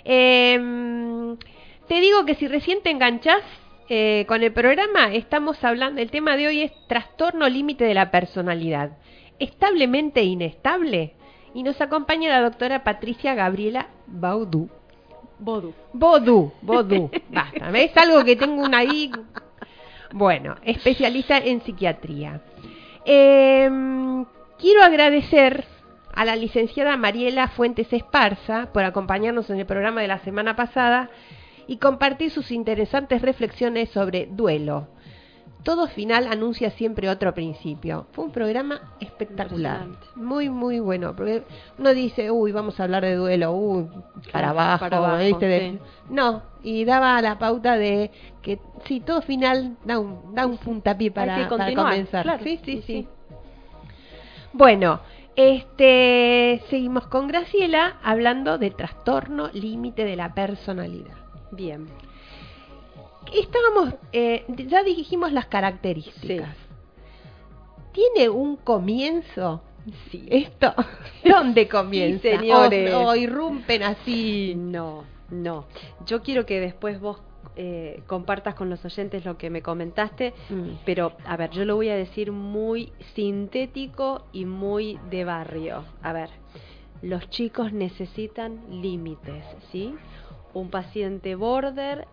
Eh, te digo que si recién te enganchás eh, con el programa, estamos hablando, el tema de hoy es trastorno límite de la personalidad, establemente inestable, y nos acompaña la doctora Patricia Gabriela Baudú. Vodú. Vodú, Vodú. Basta, ¿ves? Algo que tengo una ahí. Bueno, especialista en psiquiatría. Eh, quiero agradecer a la licenciada Mariela Fuentes Esparza por acompañarnos en el programa de la semana pasada y compartir sus interesantes reflexiones sobre duelo. Todo final anuncia siempre otro principio. Fue un programa espectacular. Muy, muy bueno. Porque uno dice, uy, vamos a hablar de duelo, uy, para abajo. Para abajo, ¿viste? De... sí. No, y daba la pauta de que sí, todo final da un, da un puntapié para, Hay que para continuar, comenzar. claro. Sí, sí, Sí, sí. sí. Bueno, este, seguimos con Graciela hablando de trastorno límite de la personalidad. Bien. Estábamos, eh, ya dijimos las características. Sí. ¿Tiene un comienzo? Sí. ¿Esto? ¿Dónde comienza? Sí, señores. O, o irrumpen así. No, no. Yo quiero que después vos eh, compartas con los oyentes lo que me comentaste, mm. pero, a ver, yo lo voy a decir muy sintético y muy de barrio. A ver, los chicos necesitan límites, ¿sí? Un paciente border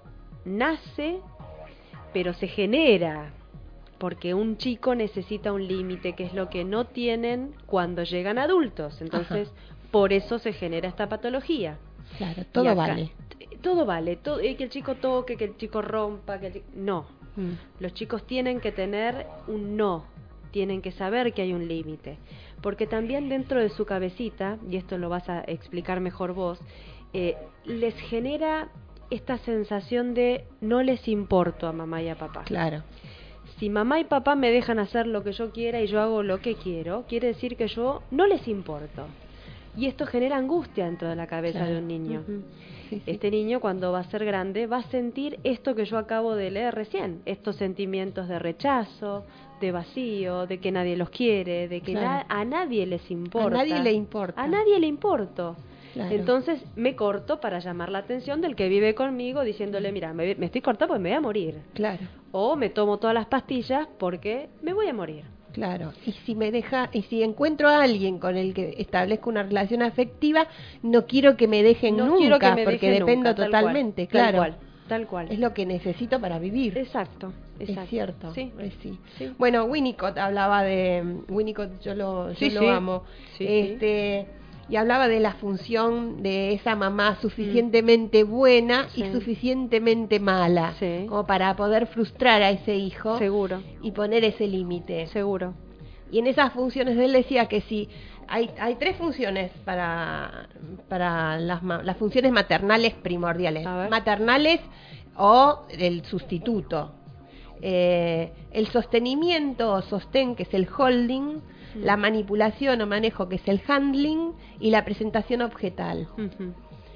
nace, pero se genera, porque un chico necesita un límite, que es lo que no tienen cuando llegan adultos. Entonces, ajá, por eso se genera esta patología. Claro, todo acá, vale. Todo vale, todo, que el chico toque, que el chico rompa, que el chico... No, mm. los chicos tienen que tener un no, tienen que saber que hay un límite, porque también dentro de su cabecita, y esto lo vas a explicar mejor vos, eh, les genera esta sensación de no les importo a mamá y a papá. Claro. Si mamá y papá me dejan hacer lo que yo quiera y yo hago lo que quiero, quiere decir que yo no les importo. Y esto genera angustia dentro de la cabeza, claro, de un niño. Uh-huh. Sí, sí. Este niño, cuando va a ser grande, va a sentir esto que yo acabo de leer recién, estos sentimientos de rechazo, de vacío, de que nadie los quiere, de que claro, na- a nadie les importa. A nadie le importa. A nadie le importo. Claro. Entonces me corto para llamar la atención del que vive conmigo, diciéndole, mira, me, me estoy cortando porque me voy a morir. Claro. O me tomo todas las pastillas porque me voy a morir. Claro. Y si me deja, y si encuentro a alguien con el que establezco una relación afectiva, no quiero que me dejen no nunca, quiero que me porque dejen dependo nunca, totalmente, tal cual, claro. Tal cual, tal cual. Es lo que necesito para vivir. Exacto, exacto. Es cierto. Sí. Pues sí. Sí. Bueno, Winnicott hablaba de Winnicott, yo lo, yo sí, lo sí. amo. Sí, este. Sí. Y hablaba de la función de esa mamá suficientemente buena sí. y suficientemente mala, sí. como para poder frustrar a ese hijo. Seguro. Y poner ese límite. Seguro. Y en esas funciones él decía que sí, hay, hay tres funciones para, para las, las funciones maternales primordiales. Maternales o el sustituto. Eh, el sostenimiento o sostén, que es el holding, la manipulación o manejo, que es el handling, y la presentación objetal. Uh-huh.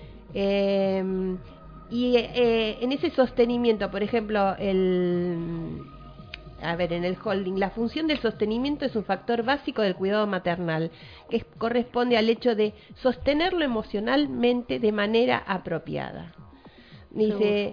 Eh, y eh, en ese sostenimiento, por ejemplo, el, a ver, en el holding, la función del sostenimiento es un factor básico del cuidado maternal, que es, corresponde al hecho de sostenerlo emocionalmente de manera apropiada. Dice,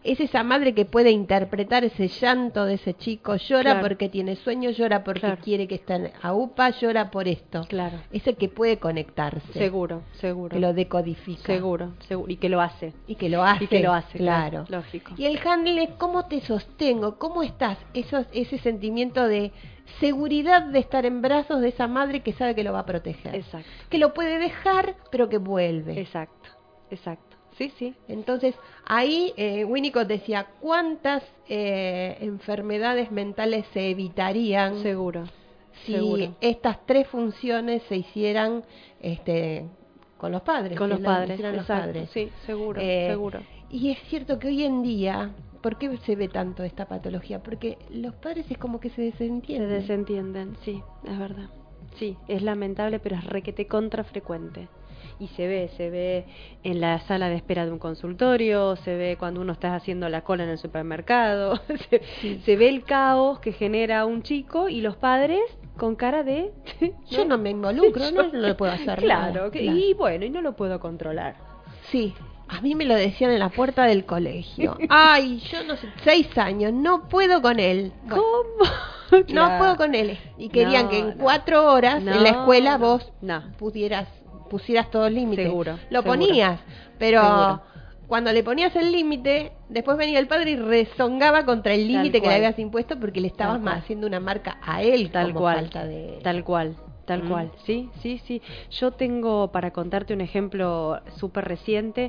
es esa madre que puede interpretar ese llanto de ese chico, llora Claro. porque tiene sueño, llora porque Claro. quiere que esté a UPA, llora por esto. Claro. Es el que puede conectarse. Seguro, seguro. Que lo decodifica. Seguro, seguro. Y que lo hace. Y que lo hace. Y que lo hace, claro. claro, lógico. Y el handle, ¿cómo te sostengo? ¿Cómo estás? Eso, ese sentimiento de seguridad de estar en brazos de esa madre que sabe que lo va a proteger. Exacto. Que lo puede dejar, pero que vuelve. Exacto, exacto. Sí, sí. Entonces, ahí eh, Winnicott decía, ¿cuántas eh, enfermedades mentales se evitarían Seguro. si seguro. estas tres funciones se hicieran este, con los padres? Con que los las padres, hicieran los exacto. padres. Sí, seguro, Eh, seguro. Y es cierto que hoy en día, ¿por qué se ve tanto esta patología? Porque los padres es como que se Se desentienden. desentienden, sí, es verdad. Sí, es lamentable, pero es requete contra frecuente. Y se ve, se ve en la sala de espera de un consultorio, se ve cuando uno está haciendo la cola en el supermercado, se, Sí. se ve el caos que genera un chico y los padres con cara de... Yo no me involucro, Yo- no, no le puedo hacer claro, nada. que- Claro. y bueno, y no lo puedo controlar. Sí, a mí me lo decían en la puerta del colegio. Ay, yo no sé, seis años, no puedo con él. Bueno, ¿Cómo? no Claro. puedo con él. Y querían No, que en no. cuatro horas No, en la escuela no, vos no. pudieras pusieras todo el límite. Seguro, Lo seguro. ponías, pero Seguro. cuando le ponías el límite, después venía el padre y rezongaba contra el Tal límite que le cual. habías impuesto porque le estabas Tal cual. haciendo una marca a él Tal como cual, falta de... tal cual, tal Mm. cual, sí, sí, sí. Yo tengo para contarte un ejemplo súper reciente,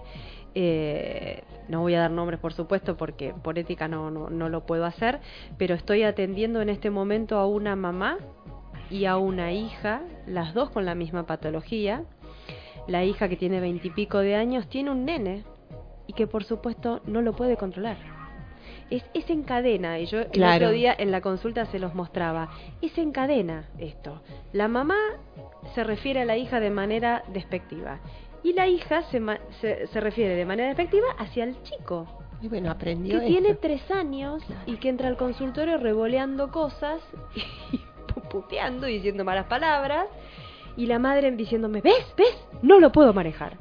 eh, no voy a dar nombres por supuesto porque por ética no, no, no lo puedo hacer, pero estoy atendiendo en este momento a una mamá y a una hija, las dos con la misma patología. La hija que tiene veintipico de años tiene un nene y que por supuesto no lo puede controlar. Es, es en cadena, y yo el Claro. otro día en la consulta se los mostraba. Es en cadena esto. La mamá se refiere a la hija de manera despectiva y la hija se, ma- se, se refiere de manera despectiva hacia el chico, Y bueno, aprendió que tiene eso. tres años Claro. y que entra al consultorio revoleando cosas y puteando, diciendo malas palabras, y la madre diciéndome, ¿ves? ¿Ves? No lo puedo manejar.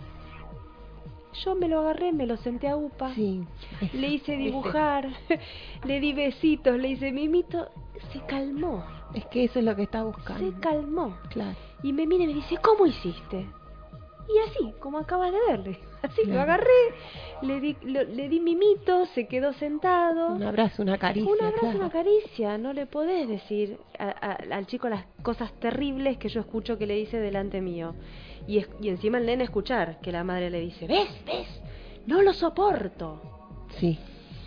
Yo me lo agarré, me lo senté a UPA, Sí. le hice ¿Viste? dibujar, le di besitos, le hice mimito, se calmó, Es que eso es lo que está buscando. se calmó. Claro. Y me mira y me dice, ¿cómo hiciste? Y así, como acabas de verle. Así lo Claro. agarré, le di, lo- le di mimito, se quedó sentado. Un abrazo, una caricia. Un abrazo, claro. una caricia. No le podés decir a- a- al chico las cosas terribles que yo escucho que le dice delante mío. Y, es- y encima el nene escuchar que la madre le dice, ¿ves? ¿Ves? No lo soporto. Sí.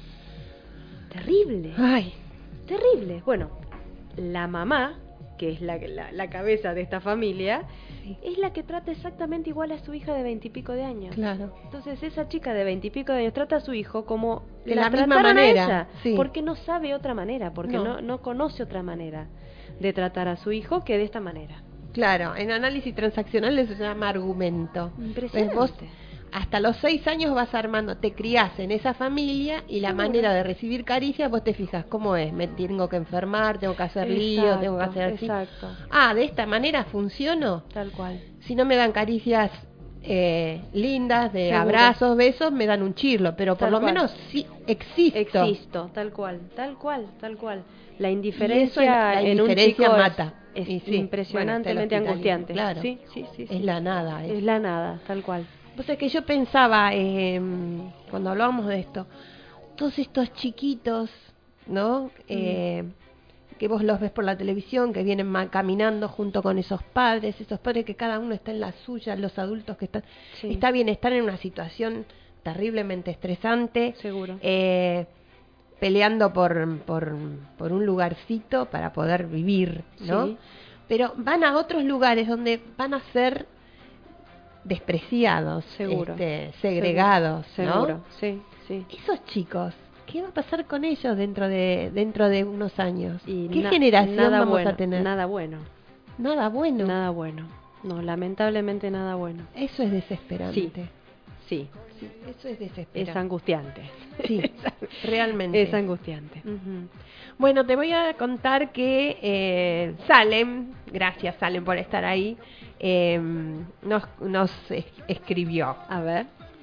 Terrible. Ay, Terrible. Bueno, la mamá, que es la, la, la cabeza de esta familia, sí, es la que trata exactamente igual a su hija de veintipico de años. claro. Entonces esa chica de veintipico de años trata a su hijo como De la misma trataron a manera, ella, sí. porque no sabe otra manera, porque No. no. No, conoce otra manera de tratar a su hijo que de esta manera. Claro, en análisis transaccional eso se llama argumento. Impresionante. Entonces, vos hasta los seis años vas armando, te criás en esa familia y la Seguro. manera de recibir caricias vos te fijas cómo es, me tengo que enfermar, tengo que hacer lío, Exacto, tengo que hacer así. Exacto, Ah, de esta manera funciono. tal cual. Si no me dan caricias eh, lindas, de Seguro. abrazos, besos, me dan un chirlo, pero por Tal lo cual. menos sí existo. Existo, tal cual, tal cual, tal cual. La Y indiferencia, eso es- la en un indiferencia chico es- mata. es, Y sí, impresionantemente bueno, está el angustiante. hospitalismo, claro. Sí, sí, sí, sí. Es la nada. Es la nada, tal cual. O sea que yo pensaba, eh, cuando hablábamos de esto, todos estos chiquitos, ¿no? Eh, que vos los ves por la televisión, que vienen ma- caminando junto con esos padres, esos padres que cada uno está en la suya, los adultos que están... Sí. Está bien, están en una situación terriblemente estresante, Seguro. eh, peleando por, por, por un lugarcito para poder vivir, ¿no? Sí. Pero van a otros lugares donde van a ser despreciados, Seguro. este, segregados, ¿no? Seguro, sí, sí. Esos chicos, ¿qué va a pasar con ellos dentro de dentro de unos años? Y ¿Qué na- generación nada vamos bueno, a tener? Nada bueno, Nada bueno. nada bueno. No, lamentablemente nada bueno. Eso es desesperante. Sí, Sí, eso es desesperante. es angustiante. Sí, realmente. Es angustiante. Ujú. Bueno, te voy a contar que eh, Salem, gracias Salem por estar ahí, eh, nos, nos es- escribió. A ver.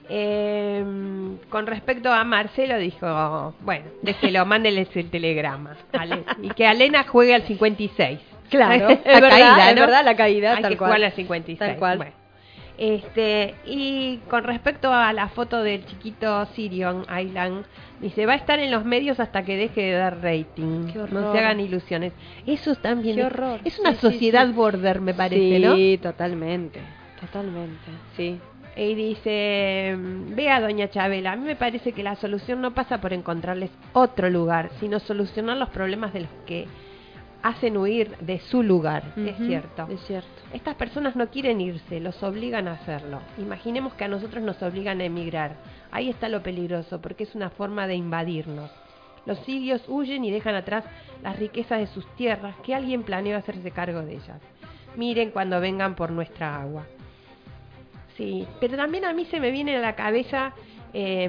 Eh, con respecto a Marcelo, dijo, bueno, déjelo, mándenles el telegrama. Ale, y que Alena juegue al cincuenta y seis. Claro, la es verdad, caída, es ¿no? verdad, la caída, Hay tal que cual. jugar al cincuenta y seis. Tal cual. Bueno. Este, y con respecto a la foto del chiquito Sirion Island, dice, va a estar en los medios hasta que deje de dar rating. Qué horror. No se hagan ilusiones. Eso también Qué es, horror. es una Sí, sí, sociedad sí. border, me parece, ¿no? Sí, totalmente, totalmente, sí. Y dice, vea doña Chabela, a mí me parece que la solución no pasa por encontrarles otro lugar, sino solucionar los problemas de los que hacen huir de su lugar. Es Ujú, cierto. Es cierto. Estas personas no quieren irse, los obligan a hacerlo. Imaginemos que a nosotros nos obligan a emigrar. Ahí está lo peligroso, porque es una forma de invadirnos. Los sirios huyen y dejan atrás las riquezas de sus tierras, que alguien planeó hacerse cargo de ellas. Miren cuando vengan por nuestra agua. Sí, pero también a mí se me viene a la cabeza eh,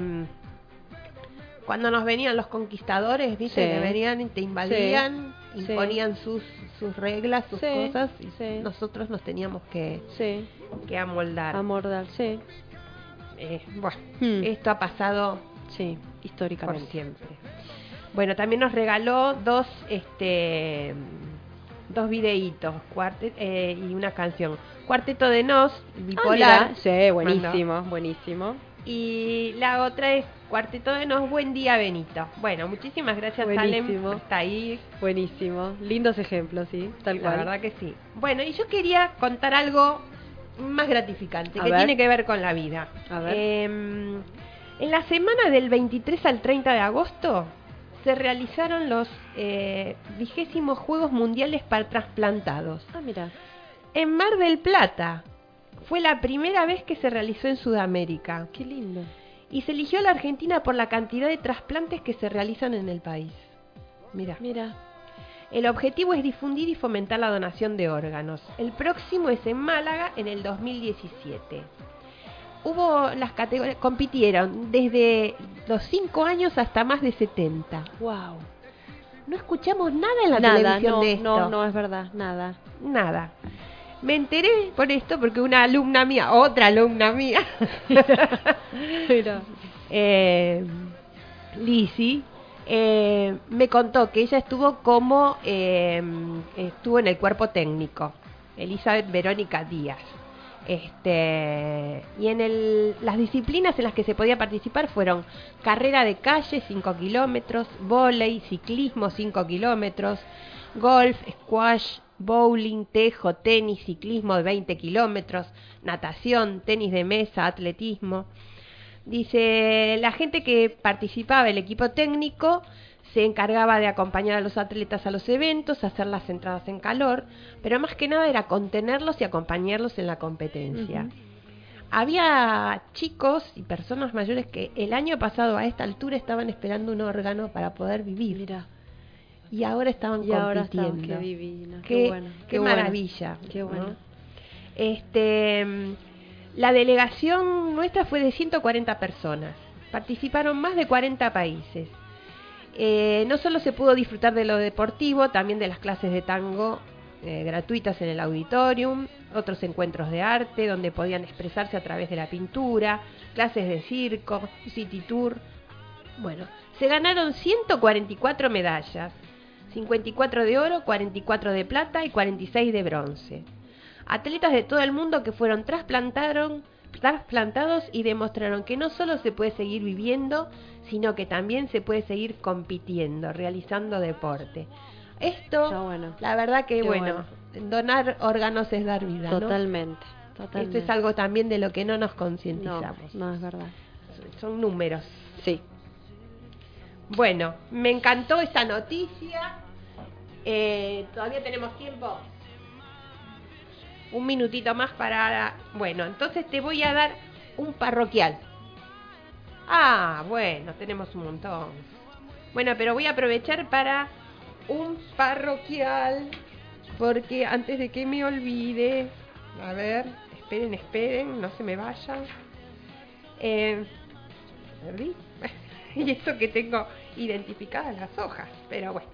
cuando nos venían los conquistadores, ¿viste? Sí. Que venían y te invadían, Sí. imponían sus, sus reglas, sus Sí. cosas, y Sí. nosotros nos teníamos que, Sí, que amoldar. amordar, sí. Eh, bueno, Hmm. esto ha pasado Sí, por históricamente. siempre. Bueno, también nos regaló dos, este, dos videitos cuartet, eh, y una canción. Cuarteto de Nos, bipolar. Ah, mira. Sí, buenísimo, Mandó. buenísimo. Y la otra es Cuarteto de Nos, Buen Día Benito. Bueno, muchísimas gracias, Salem, Buenísimo. por estar ahí. Buenísimo. Lindos ejemplos, sí, tal La cual. verdad que sí. Bueno, y yo quería contar algo más gratificante, A que ver. tiene que ver con la vida. A ver. Eh, en la semana del veintitrés al treinta de agosto se realizaron los eh, vigésimos Juegos Mundiales para Trasplantados. Ah, mira. En Mar del Plata. Fue la primera vez que se realizó en Sudamérica. Qué lindo. Y se eligió a la Argentina por la cantidad de trasplantes que se realizan en el país. Mira. Mira. El objetivo es difundir y fomentar la donación de órganos. El próximo es en Málaga en el dos mil diecisiete. Hubo las categorías, compitieron desde los cinco años hasta más de setenta. Wow. No escuchamos nada en la Nada, televisión no, de esto. no, no es verdad, nada. Nada. Me enteré por esto porque una alumna mía, otra alumna mía, Mira. eh, Lizzy, eh, me contó que ella estuvo como eh, estuvo en el cuerpo técnico, Elizabeth Verónica Díaz. Este, y en el, las disciplinas en las que se podía participar fueron carrera de calle cinco kilómetros, vóley, ciclismo cinco kilómetros, golf, squash, bowling, tejo, tenis, ciclismo de veinte kilómetros, natación, tenis de mesa, atletismo. Dice, la gente que participaba, el equipo técnico, se encargaba de acompañar a los atletas a los eventos, hacer las entradas en calor, pero más que nada era contenerlos y acompañarlos en la competencia. Ujú. Había chicos y personas mayores que el año pasado a esta altura estaban esperando un órgano para poder vivir. Mira. Y ahora estaban Y ahora compitiendo. están, qué divino, qué, Qué, bueno. qué bueno. maravilla. Qué ¿no? bueno. Este, mm, la delegación nuestra fue de ciento cuarenta personas. Participaron más de cuarenta países. Eh, no solo se pudo disfrutar de lo deportivo, también de las clases de tango eh, gratuitas en el auditorium, otros encuentros de arte donde podían expresarse a través de la pintura, clases de circo, city tour. Bueno, se ganaron ciento cuarenta y cuatro medallas, cincuenta y cuatro de oro, cuarenta y cuatro de plata y cuarenta y seis de bronce. Atletas de todo el mundo que fueron trasplantaron, trasplantados y demostraron que no solo se puede seguir viviendo, sino que también se puede seguir compitiendo, realizando deporte. Esto, Está bueno. la verdad que Qué bueno, donar órganos es dar vida, ¿no? Totalmente, totalmente. Esto es algo también de lo que no nos No, concientizamos. no es verdad. Son números. Sí. Bueno, me encantó esta noticia. Eh, Todavía tenemos tiempo. Un minutito más para... Bueno, entonces te voy a dar un parroquial. Ah, bueno, tenemos un montón. Bueno, pero voy a aprovechar para un parroquial. Porque antes de que me olvide... A ver, esperen, esperen, no se me vayan. Eh, ¿Perdí? Y eso que tengo identificadas las hojas, pero bueno.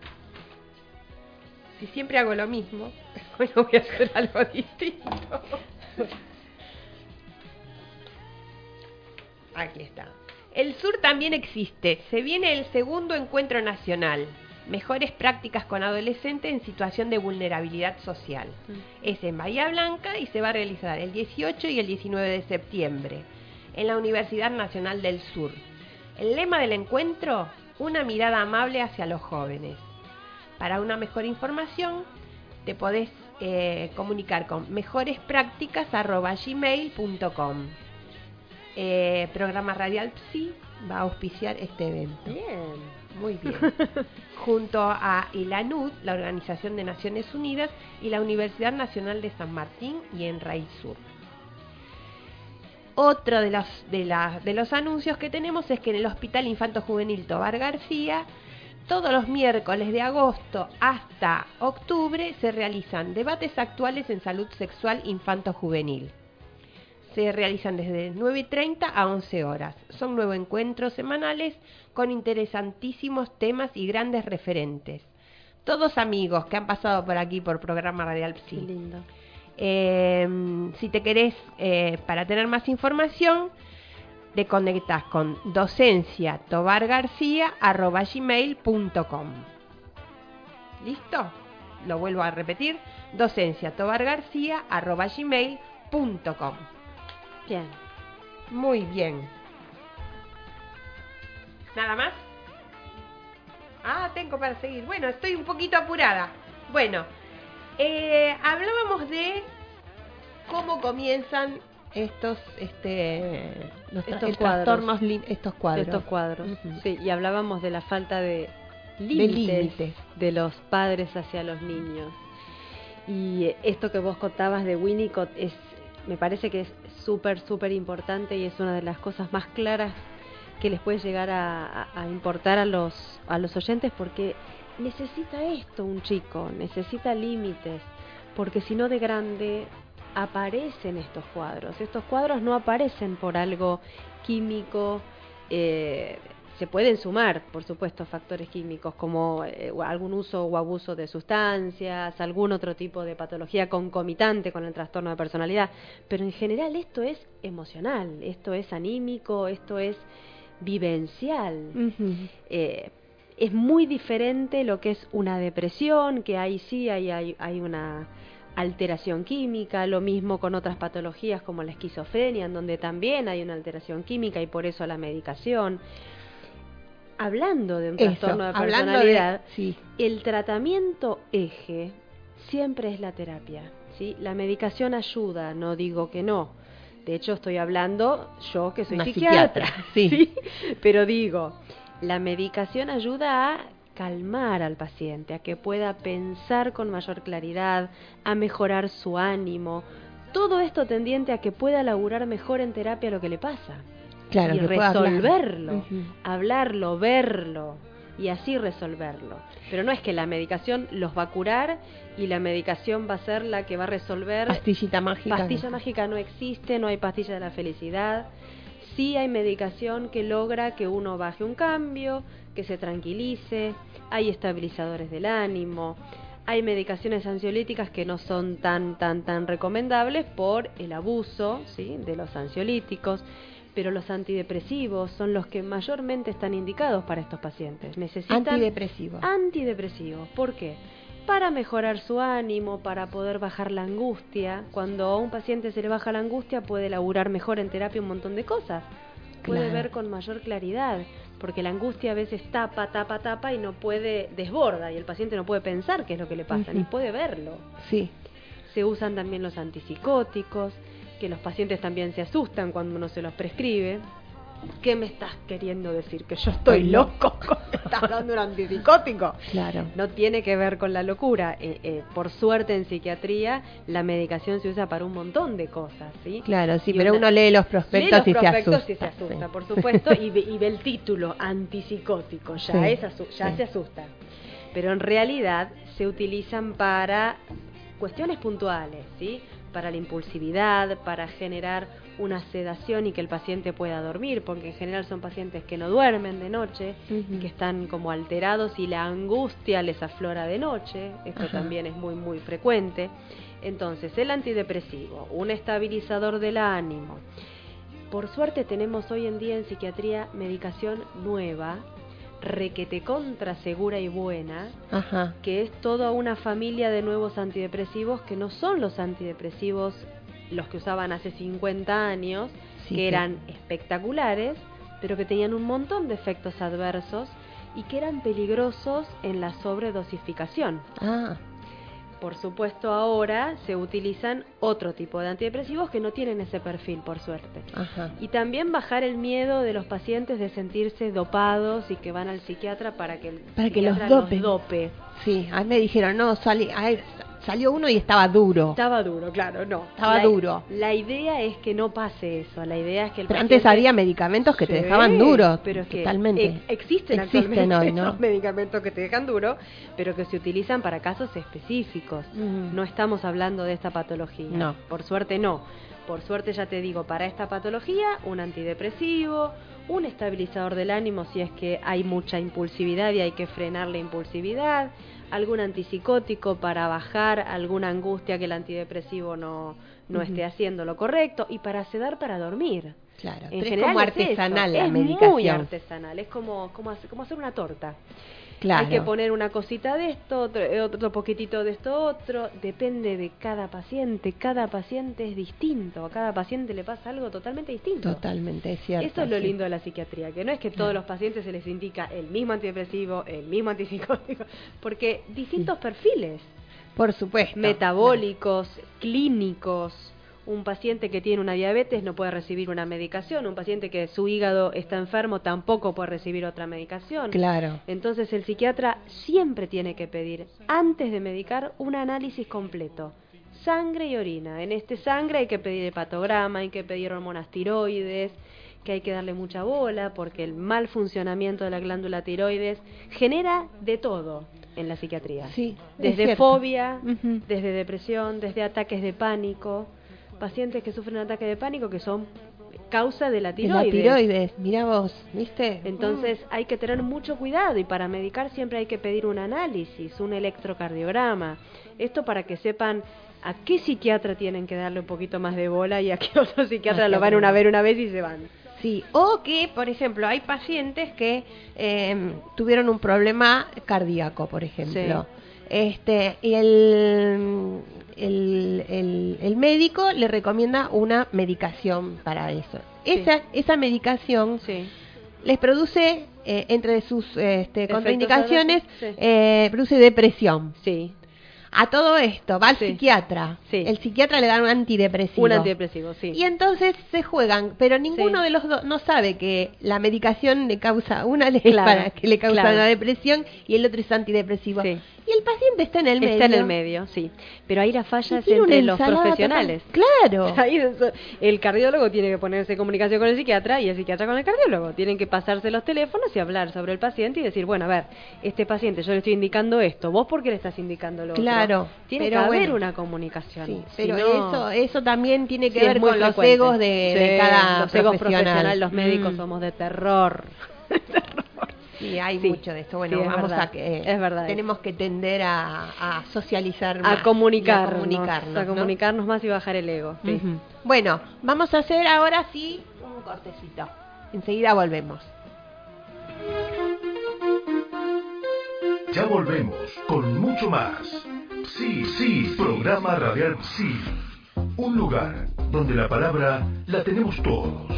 Si siempre hago lo mismo, hoy no voy a hacer algo distinto. Aquí está. El sur también existe. Se viene el segundo encuentro nacional. Mejores prácticas con adolescentes en situación de vulnerabilidad social. Mm. Es en Bahía Blanca y se va a realizar el dieciocho y el diecinueve de septiembre en la Universidad Nacional del Sur. El lema del encuentro, una mirada amable hacia los jóvenes. Para una mejor información, te podés eh, comunicar con mejorespracticas arroba gmail punto com. Eh, programa Radial Psi va a auspiciar este evento. Bien. Muy bien. Junto a el A N U D, la Organización de Naciones Unidas, y la Universidad Nacional de San Martín y en Raíz Sur. Otro de los, de, la, de los anuncios que tenemos es que en el Hospital Infanto Juvenil Tobar García, todos los miércoles de agosto hasta octubre se realizan debates actuales en salud sexual infanto-juvenil. Se realizan desde nueve y treinta a once horas. Son nueve encuentros semanales con interesantísimos temas y grandes referentes. Todos amigos que han pasado por aquí por programa Radial Psi. Qué lindo. Eh, si te querés, eh, para tener más información, te conectás con docencia tobar garcía arroba gmail punto com. ¿Listo? Lo vuelvo a repetir, docencia tobar garcía arroba gmail punto com. Bien. Muy bien. ¿Nada más? Ah, tengo para seguir. Bueno, estoy un poquito apurada. Bueno, eh, hablábamos de cómo comienzan estos, este, los estos el cuadros, trastornos, li- estos cuadros. estos cuadros. Uh-huh. Sí, y hablábamos de la falta de De límites límites. de los padres hacia los niños. Y esto que vos contabas de Winnicott es, me parece que es súper, súper importante y es una de las cosas más claras que les puede llegar a, a, a importar a los, a los oyentes, porque necesita esto un chico, necesita límites, porque si no de grande aparecen estos cuadros. Estos cuadros no aparecen por algo químico. eh, Se pueden sumar, por supuesto, factores químicos como eh, algún uso o abuso de sustancias, algún otro tipo de patología concomitante con el trastorno de personalidad, pero en general esto es emocional, esto es anímico, esto es vivencial. Uh-huh. Eh, es muy diferente lo que es una depresión, que ahí sí hay, hay, hay una alteración química, lo mismo con otras patologías como la esquizofrenia, en donde también hay una alteración química y por eso la medicación. Hablando de un Eso, trastorno de hablando personalidad, de- sí. el tratamiento eje siempre es la terapia, ¿sí? La medicación ayuda, no digo que no. De hecho, estoy hablando yo que soy Una psiquiatra, psiquiatra, sí. ¿sí? Pero digo, la medicación ayuda a calmar al paciente, a que pueda pensar con mayor claridad, a mejorar su ánimo. Todo esto tendiente a que pueda laburar mejor en terapia lo que le pasa. Claro, y que pueda hablar. resolverlo, Ujú. hablarlo, verlo y así resolverlo. Pero no es que la medicación los va a curar y la medicación va a ser la que va a resolver. Pastillita mágica. Pastilla mágica no existe, no hay pastilla de la felicidad. Sí hay medicación que logra que uno baje un cambio, que se tranquilice, hay estabilizadores del ánimo. Hay medicaciones ansiolíticas que no son tan tan tan recomendables por el abuso, ¿sí?, de los ansiolíticos. Pero los antidepresivos son los que mayormente están indicados para estos pacientes. Necesitan Antidepresivos. Antidepresivos. ¿Por qué? Para mejorar su ánimo, para poder bajar la angustia. Cuando a un paciente se le baja la angustia, puede laburar mejor en terapia un montón de cosas. Puede Claro. ver con mayor claridad, porque la angustia a veces tapa, tapa, tapa y no puede, desborda, y el paciente no puede pensar qué es lo que le pasa, Ujú. ni puede verlo. Sí. Se usan también los antipsicóticos, que los pacientes también se asustan cuando uno se los prescribe. ¿Qué me estás queriendo decir? ¿Que yo estoy Estoy loco? ¿Me estás dando un antipsicótico? Claro. No tiene que ver con la locura. Eh, eh, por suerte en psiquiatría la medicación se usa para un montón de cosas, ¿sí? Claro, sí, Y pero una- uno lee los Lee prospectos los y se prospectos asusta. y se asusta, sí. por supuesto, y ve, y ve el título, antipsicótico, ya, Sí, es asu- ya sí. se asusta. Pero en realidad se utilizan para cuestiones puntuales, ¿sí? Para la impulsividad, para generar una sedación y que el paciente pueda dormir, porque en general son pacientes que no duermen de noche, Ujú. que están como alterados y la angustia les aflora de noche, esto Ajá. también es muy muy frecuente. Entonces, el antidepresivo, un estabilizador del ánimo, Por suerte tenemos hoy en día en psiquiatría medicación nueva, requete contra segura y buena, Ajá. que es toda una familia de nuevos antidepresivos que no son los antidepresivos los que usaban hace cincuenta años, Sí, que sí. eran espectaculares, pero que tenían un montón de efectos adversos y que eran peligrosos en la sobredosificación. Ah, Por supuesto, ahora se utilizan otro tipo de antidepresivos que no tienen ese perfil, por suerte. ajá. Y también bajar el miedo de los pacientes de sentirse dopados y que van al psiquiatra para que el Para que los psiquiatra dope. dope. Sí, a mí me dijeron, no, salí, a ver, salió uno y estaba duro. Estaba duro, claro, no. Estaba La- duro. La idea es que no pase eso. La idea es que el Pero paciente... antes había medicamentos que te Sí, dejaban duro, pero es que totalmente. ex- existen, Existen actualmente hoy, ¿no? los medicamentos que te dejan duro, pero que se utilizan para casos específicos. Ujú. No estamos hablando de esta patología. No. Por suerte no. Por suerte ya te digo, para esta patología, un antidepresivo, un estabilizador del ánimo si es que hay mucha impulsividad y hay que frenar la impulsividad, algún antipsicótico para bajar alguna angustia que el antidepresivo no, no Ujú. esté haciendo lo correcto, y para sedar para dormir. Claro, En pero es general como es eso, artesanal la es medicación. muy artesanal, es como, como, hacer, como hacer una torta. Claro. Hay que poner una cosita de esto, otro, eh, otro poquitito de esto otro, depende de cada paciente, cada paciente es distinto, a cada paciente le pasa algo totalmente distinto. Totalmente, es cierto. Eso es lo sí. lindo de la psiquiatría, que no es que todos los pacientes se les indica el mismo antidepresivo, el mismo antipsicótico, porque distintos perfiles, Por supuesto. metabólicos, clínicos. Un paciente que tiene una diabetes no puede recibir una medicación, un paciente que su hígado está enfermo tampoco puede recibir otra medicación. Claro. Entonces el psiquiatra siempre tiene que pedir, antes de medicar, un análisis completo. Sangre y orina. En este sangre hay que pedir hepatograma, hay que pedir hormonas tiroides, que hay que darle mucha bola porque el mal funcionamiento de la glándula tiroides genera de todo en la psiquiatría. Sí, es Desde cierto. fobia, Ujú. desde depresión, desde ataques de pánico. Pacientes que sufren ataques de pánico que son causa de la De la tiroides. tiroides, mirá vos, ¿viste? Entonces hay que tener mucho cuidado y para medicar siempre hay que pedir un análisis, un electrocardiograma. Esto para que sepan a qué psiquiatra tienen que darle un poquito más de bola y a qué otro psiquiatra Ah, lo van claro. a ver una vez y se van. Sí, o que, por ejemplo, hay pacientes que eh, tuvieron un problema cardíaco, por ejemplo. Este, y el, el, el, el médico le recomienda una medicación para eso. Sí. Esa, esa medicación Sí. les produce, eh, entre sus este, Efectos contraindicaciones, adversos, sí. eh, produce depresión. Sí. A todo esto va al Sí. psiquiatra. Sí. El psiquiatra le da un antidepresivo. Un antidepresivo, sí. Y entonces se juegan, pero ninguno Sí. de los dos no sabe que la medicación le causa, una le Claro, para que le causa claro. una depresión y el otro es antidepresivo. Sí. Y el paciente está en el medio. Está en el medio, sí. Pero ahí la falla Y es tiene una entre los ensalada profesionales. total. Claro. Ahí eso- el cardiólogo tiene que ponerse en comunicación con el psiquiatra y el psiquiatra con el cardiólogo. Tienen que pasarse los teléfonos y hablar sobre el paciente y decir, bueno, a ver, este paciente yo le estoy indicando esto, ¿vos por qué le estás indicando lo otro? Claro, Tiene pero que haber bueno. una comunicación. Sí, Si pero no- eso eso también tiene que Sí, ver es muy con los frecuente. egos de, de Sí, cada los egos profesional. profesionales, los médicos Mm. somos de terror. Sí, hay Sí, mucho de esto. Bueno, sí, es vamos verdad, a que es verdad tenemos que tender a, a socializar más A comunicarnos, y a comunicarnos, a ¿no? comunicarnos más y bajar el ego. Sí. Ujú. Bueno, vamos a hacer ahora sí un cortecito. Enseguida volvemos. Ya volvemos con mucho más. Sí, sí, programa Radial Psi. Un lugar donde la palabra la tenemos todos.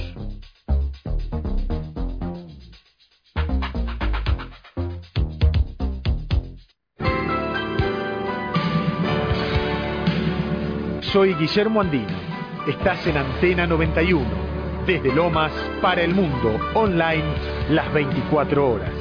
Soy Guillermo Andino. Estás en Antena noventa y uno. Desde Lomas para el mundo. Online las veinticuatro horas.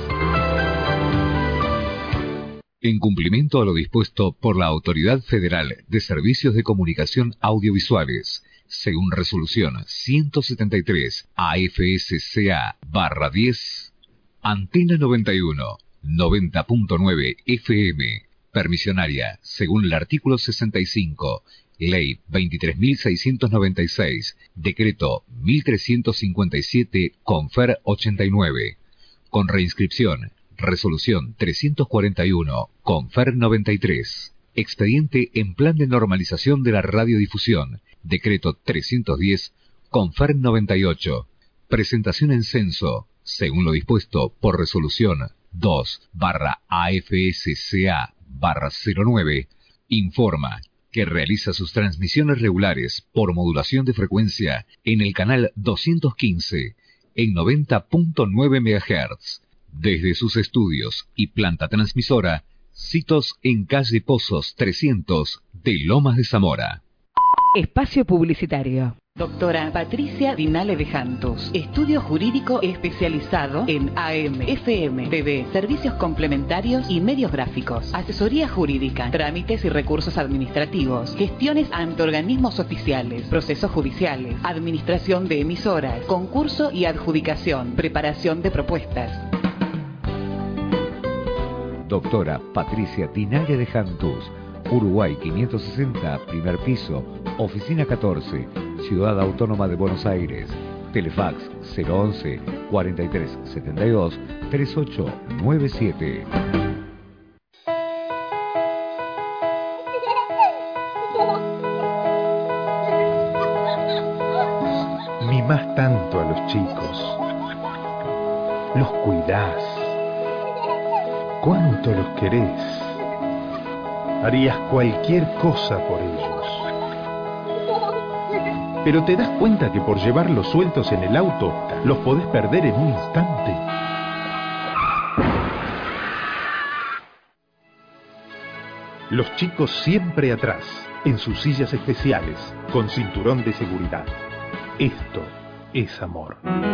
En cumplimiento a lo dispuesto por la Autoridad Federal de Servicios de Comunicación Audiovisuales, según resolución ciento setenta y tres A F S C A barra diez, Antena noventa y uno, noventa punto nueve F M, permisionaria, según el artículo sesenta y cinco, Ley veintitrés mil seiscientos noventa y seis, Decreto mil trescientos cincuenta y siete, Confer ochenta y nueve, con reinscripción, Resolución trescientos cuarenta y uno, Confer noventa y tres, expediente en plan de normalización de la radiodifusión, Decreto trescientos diez, Confer noventa y ocho. Presentación en censo, según lo dispuesto por resolución dos barra A F S C A barra cero nueve, informa que realiza sus transmisiones regulares por modulación de frecuencia en el canal doscientos quince en noventa punto nueve megahertz, desde sus estudios y planta transmisora, sitos en calle Pozos trescientos de Lomas de Zamora. Espacio publicitario. Doctora Patricia Dinale de Jantos, estudio jurídico especializado en A M, F M, T V, servicios complementarios y medios gráficos, asesoría jurídica, trámites y recursos administrativos, gestiones ante organismos oficiales, procesos judiciales, administración de emisoras, concurso y adjudicación, preparación de propuestas. Doctora Patricia Dinale de Jantos, Uruguay quinientos sesenta, primer piso, oficina catorce, Ciudad Autónoma de Buenos Aires. Telefax cero once, cuarenta y tres setenta y dos, treinta y ocho noventa y siete. Mimás tanto a los chicos, los cuidás, cuánto los querés, harías cualquier cosa por ellos. Pero te das cuenta que por llevarlos sueltos en el auto, los podés perder en un instante. Los chicos siempre atrás, en sus sillas especiales, con cinturón de seguridad. Esto es amor.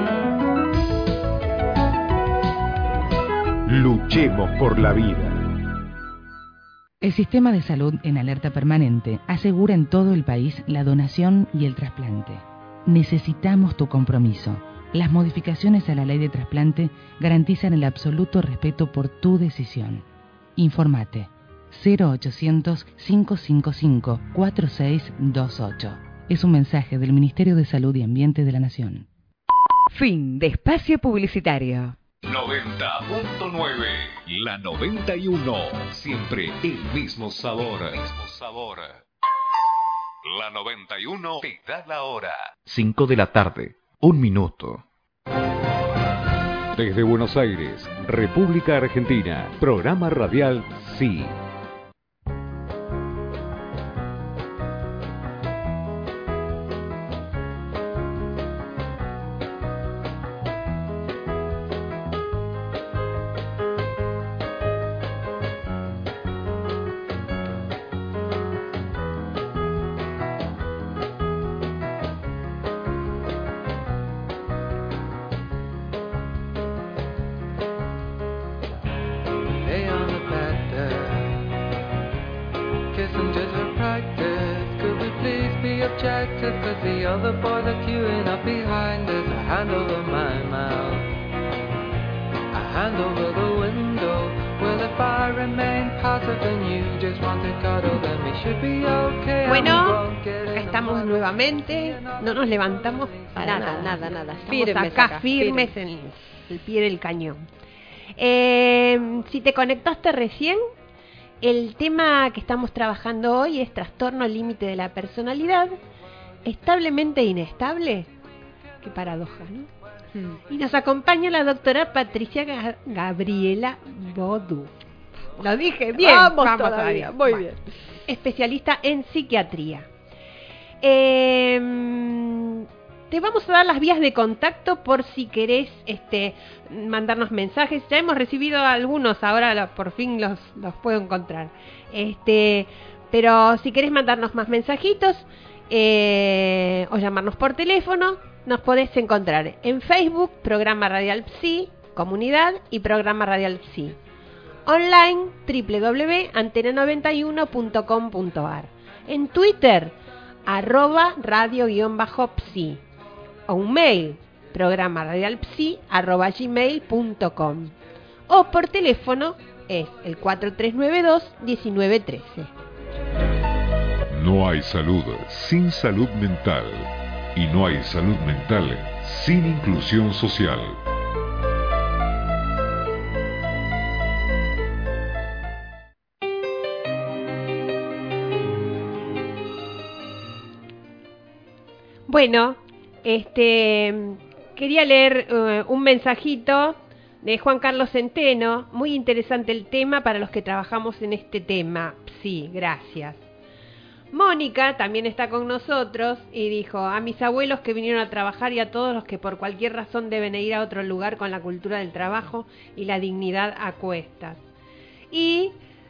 Luchemos por la vida. El sistema de salud en alerta permanente asegura en todo el país la donación y el trasplante. Necesitamos tu compromiso. Las modificaciones a la ley de trasplante garantizan el absoluto respeto por tu decisión. Informate cero ochocientos, cinco cinco cinco, cuatro seis dos ocho. Es un mensaje del Ministerio de Salud y Ambiente de la Nación. Fin de espacio publicitario. noventa punto nueve. La noventa y uno. Siempre el mismo sabor. Mismo sabor. La noventa y uno te da la hora. cinco de la tarde. Un minuto. Desde Buenos Aires, República Argentina, programa radial Sí. Hey, on a bad day, kissing just for practice. Could we please be objective? Cause the other boys are queuing up behind us. A hand over my mouth, a hand over the window. Well, if I remain passive and you just want to cuddle, then we should be okay. Bueno, estamos nuevamente, no nos levantamos para Nada, nada, nada, nada. Estamos Firmes acá, acá, firmes firmes. en el pie del cañón. Eh, si te conectaste recién, el tema que estamos trabajando hoy es trastorno límite de la personalidad, establemente inestable. Qué paradoja, ¿no? Hmm. Y nos acompaña la doctora Patricia Ga- Gabriela Bodú. Lo dije bien. Vamos todavía, muy Bueno, bien. especialista en psiquiatría. Eh, te vamos a dar las vías de contacto por si querés este, mandarnos mensajes. Ya hemos recibido algunos, ahora lo- por fin los, los puedo encontrar. Este, pero si querés mandarnos más mensajitos eh, o llamarnos por teléfono, nos podés encontrar en Facebook, Programa Radial Psi, Comunidad y Programa Radial Psi. Online, doble u doble u doble u punto antena noventa y uno punto com punto a r. En Twitter, arroba radio-psi. O un mail, programa radialpsi arroba gmail punto com. O por teléfono es el cuatro tres nueve dos, uno nueve uno tres. No hay salud sin salud mental. Y no hay salud mental sin inclusión social. Bueno, Este, quería leer uh, un mensajito de Juan Carlos Centeno. Muy interesante el tema para los que trabajamos en este tema. Sí, gracias. Mónica también está con nosotros y dijo: a mis abuelos que vinieron a trabajar y a todos los que por cualquier razón deben ir a otro lugar con la cultura del trabajo y la dignidad a cuestas. Y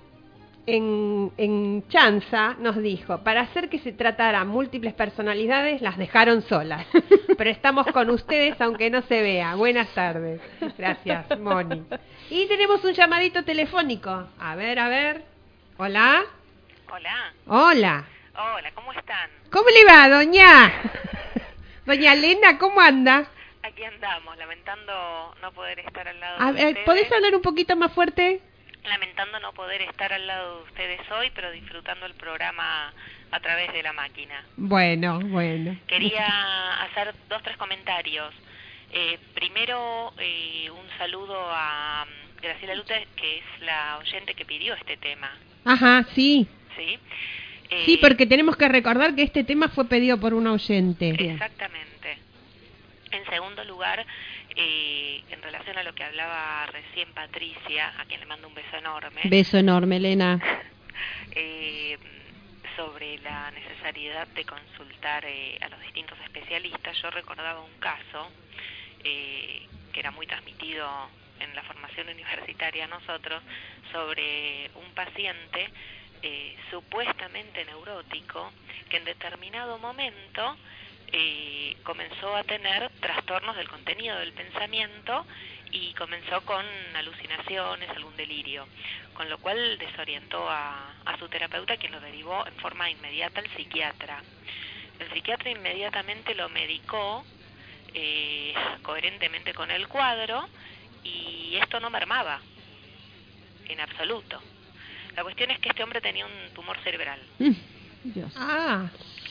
en, en Chanza nos dijo: para hacer que se tratara múltiples personalidades las dejaron solas, pero estamos con ustedes aunque no se vea. Buenas tardes. Gracias, Moni. Y tenemos un llamadito telefónico. A ver, a ver. Hola. Hola. Hola. Hola, ¿cómo están? ¿Cómo le va, doña? Doña Elena, ¿cómo anda? Aquí andamos, lamentando no poder estar al lado A de ver, ustedes. ¿podés hablar un poquito más fuerte? Lamentando no poder estar al lado de ustedes hoy, pero disfrutando el programa a través de la máquina. Bueno, bueno. Quería hacer dos, tres comentarios. Eh, primero, eh, un saludo a Graciela Lute, que es la oyente que pidió este tema. Ajá, sí. ¿Sí? Eh, Sí, porque tenemos que recordar que este tema fue pedido por un oyente. Exactamente. En segundo lugar, eh, en relación a lo que hablaba recién Patricia, a quien le mando un beso enorme. Beso enorme, Elena. eh, sobre la necesidad de consultar eh, a los distintos especialistas, yo recordaba un caso eh, que era muy transmitido en la formación universitaria a nosotros, sobre un paciente eh, supuestamente neurótico que en determinado momento eh, comenzó a tener trastornos del contenido del pensamiento y comenzó con alucinaciones, algún delirio, con lo cual desorientó a, a su terapeuta, quien lo derivó en forma inmediata al psiquiatra. El psiquiatra inmediatamente lo medicó eh, coherentemente con el cuadro, y esto no mermaba en absoluto. La cuestión es que este hombre tenía un tumor cerebral. Dios. Ah.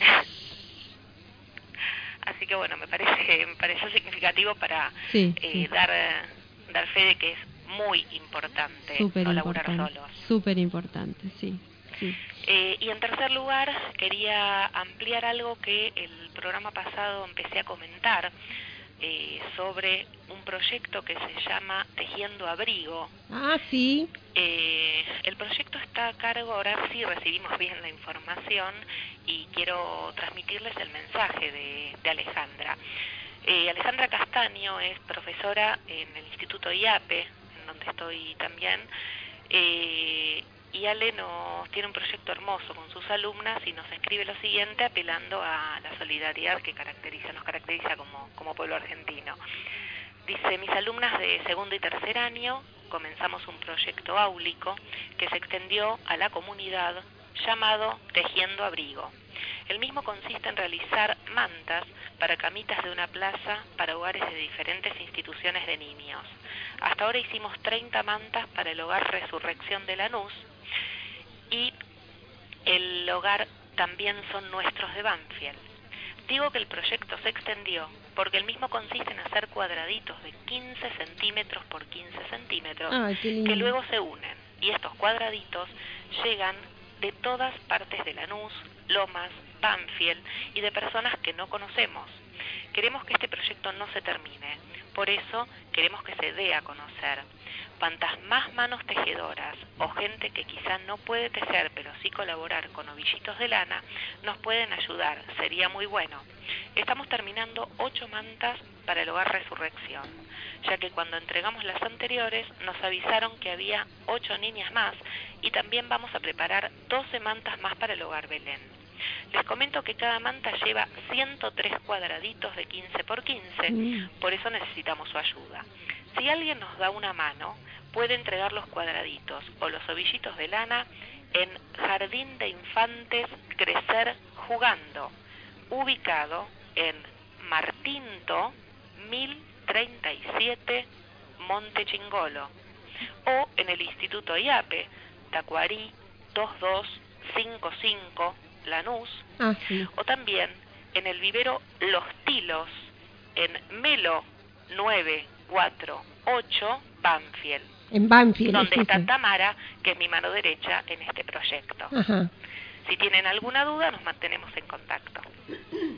Así que bueno, me parece me pareció significativo para sí, eh, sí. dar dar fe de que es muy importante Súper no laburar importante. solos. Súper importante, sí. sí. Eh, y en tercer lugar, quería ampliar algo que el programa pasado empecé a comentar, eh, sobre un proyecto que se llama Tejiendo Abrigo. Ah, sí. Eh, el proyecto está a cargo, ahora sí recibimos bien la información y quiero transmitirles el mensaje de, de Alejandra. Eh, Alejandra Castaño es profesora en el Instituto I A P E, en donde estoy también, eh, y Ale nos tiene un proyecto hermoso con sus alumnas y nos escribe lo siguiente, apelando a la solidaridad que caracteriza, nos caracteriza como, como pueblo argentino. Dice: mis alumnas de segundo y tercer año comenzamos un proyecto áulico que se extendió a la comunidad llamado Tejiendo Abrigo. El mismo consiste en realizar mantas para camitas de una plaza para hogares de diferentes instituciones de niños. Hasta ahora hicimos treinta mantas para el hogar Resurrección de Lanús, y el hogar También Son Nuestros de Banfield. Digo que el proyecto se extendió porque el mismo consiste en hacer cuadraditos de quince centímetros por quince centímetros. Ay, que luego se unen, y estos cuadraditos llegan de todas partes de Lanús, Lomas, Banfield y de personas que no conocemos. Queremos que este proyecto no se termine, por eso queremos que se dé a conocer. Cuantas más manos tejedoras o gente que quizá no puede tejer pero sí colaborar con ovillitos de lana nos pueden ayudar, sería muy bueno. Estamos terminando ocho mantas para el hogar Resurrección, ya que cuando entregamos las anteriores nos avisaron que había ocho niñas más, y también vamos a preparar doce mantas más para el hogar Belén. Les comento que cada manta lleva ciento tres cuadraditos de quince por quince, mm. por eso necesitamos su ayuda. Si alguien nos da una mano, puede entregar los cuadraditos o los ovillitos de lana en Jardín de Infantes Crecer Jugando, ubicado en Martinto mil treinta y siete, Monte Chingolo, o en el Instituto I A P E, Tacuarí dos dos cinco cinco, Lanús, ah, sí. o también en el vivero Los Tilos, en Melo nueve cuatro ocho, Banfield. En Banfield. Donde está ese. Tamara, que es mi mano derecha en este proyecto. Ajá. Si tienen alguna duda, nos mantenemos en contacto.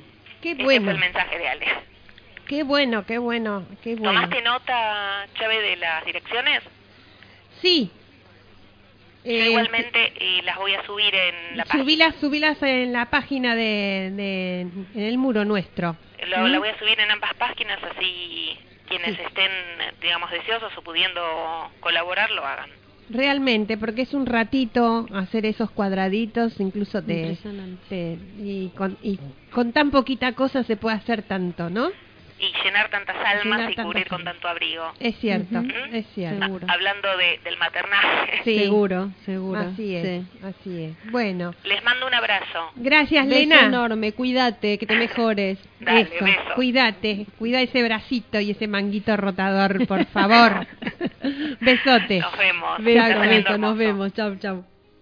Qué Ese bueno. fue el mensaje de Ale. Qué bueno, qué bueno, qué bueno. ¿Tomaste nota, Chave, de las direcciones? Sí. Yo Eh, igualmente y las voy a subir en la página. Subilas, subilas en la página de, de en el muro nuestro. Lo, ¿Mm? La voy a subir en ambas páginas, así quienes Sí. estén, digamos, deseosos o pudiendo colaborar, lo hagan. Realmente, porque es un ratito hacer esos cuadraditos, incluso te, Impresionante. te- y, con, y con tan poquita cosa se puede hacer tanto, ¿no? Y llenar tantas almas Llenar y tantas cubrir con almas. tanto abrigo. Es cierto, Ujú. es cierto. Seguro. Hablando de, del maternaje. Sí. Seguro, seguro. Así es, Sí. así es. Bueno, Les mando un abrazo. gracias, Beso Lena. enorme, cuídate, que te mejores. Dale, Eso, beso. cuídate, cuida ese bracito y ese manguito rotador, por favor. Besote. Nos vemos. Beso, Casamiento beso, hermoso. nos vemos. Chau, chau.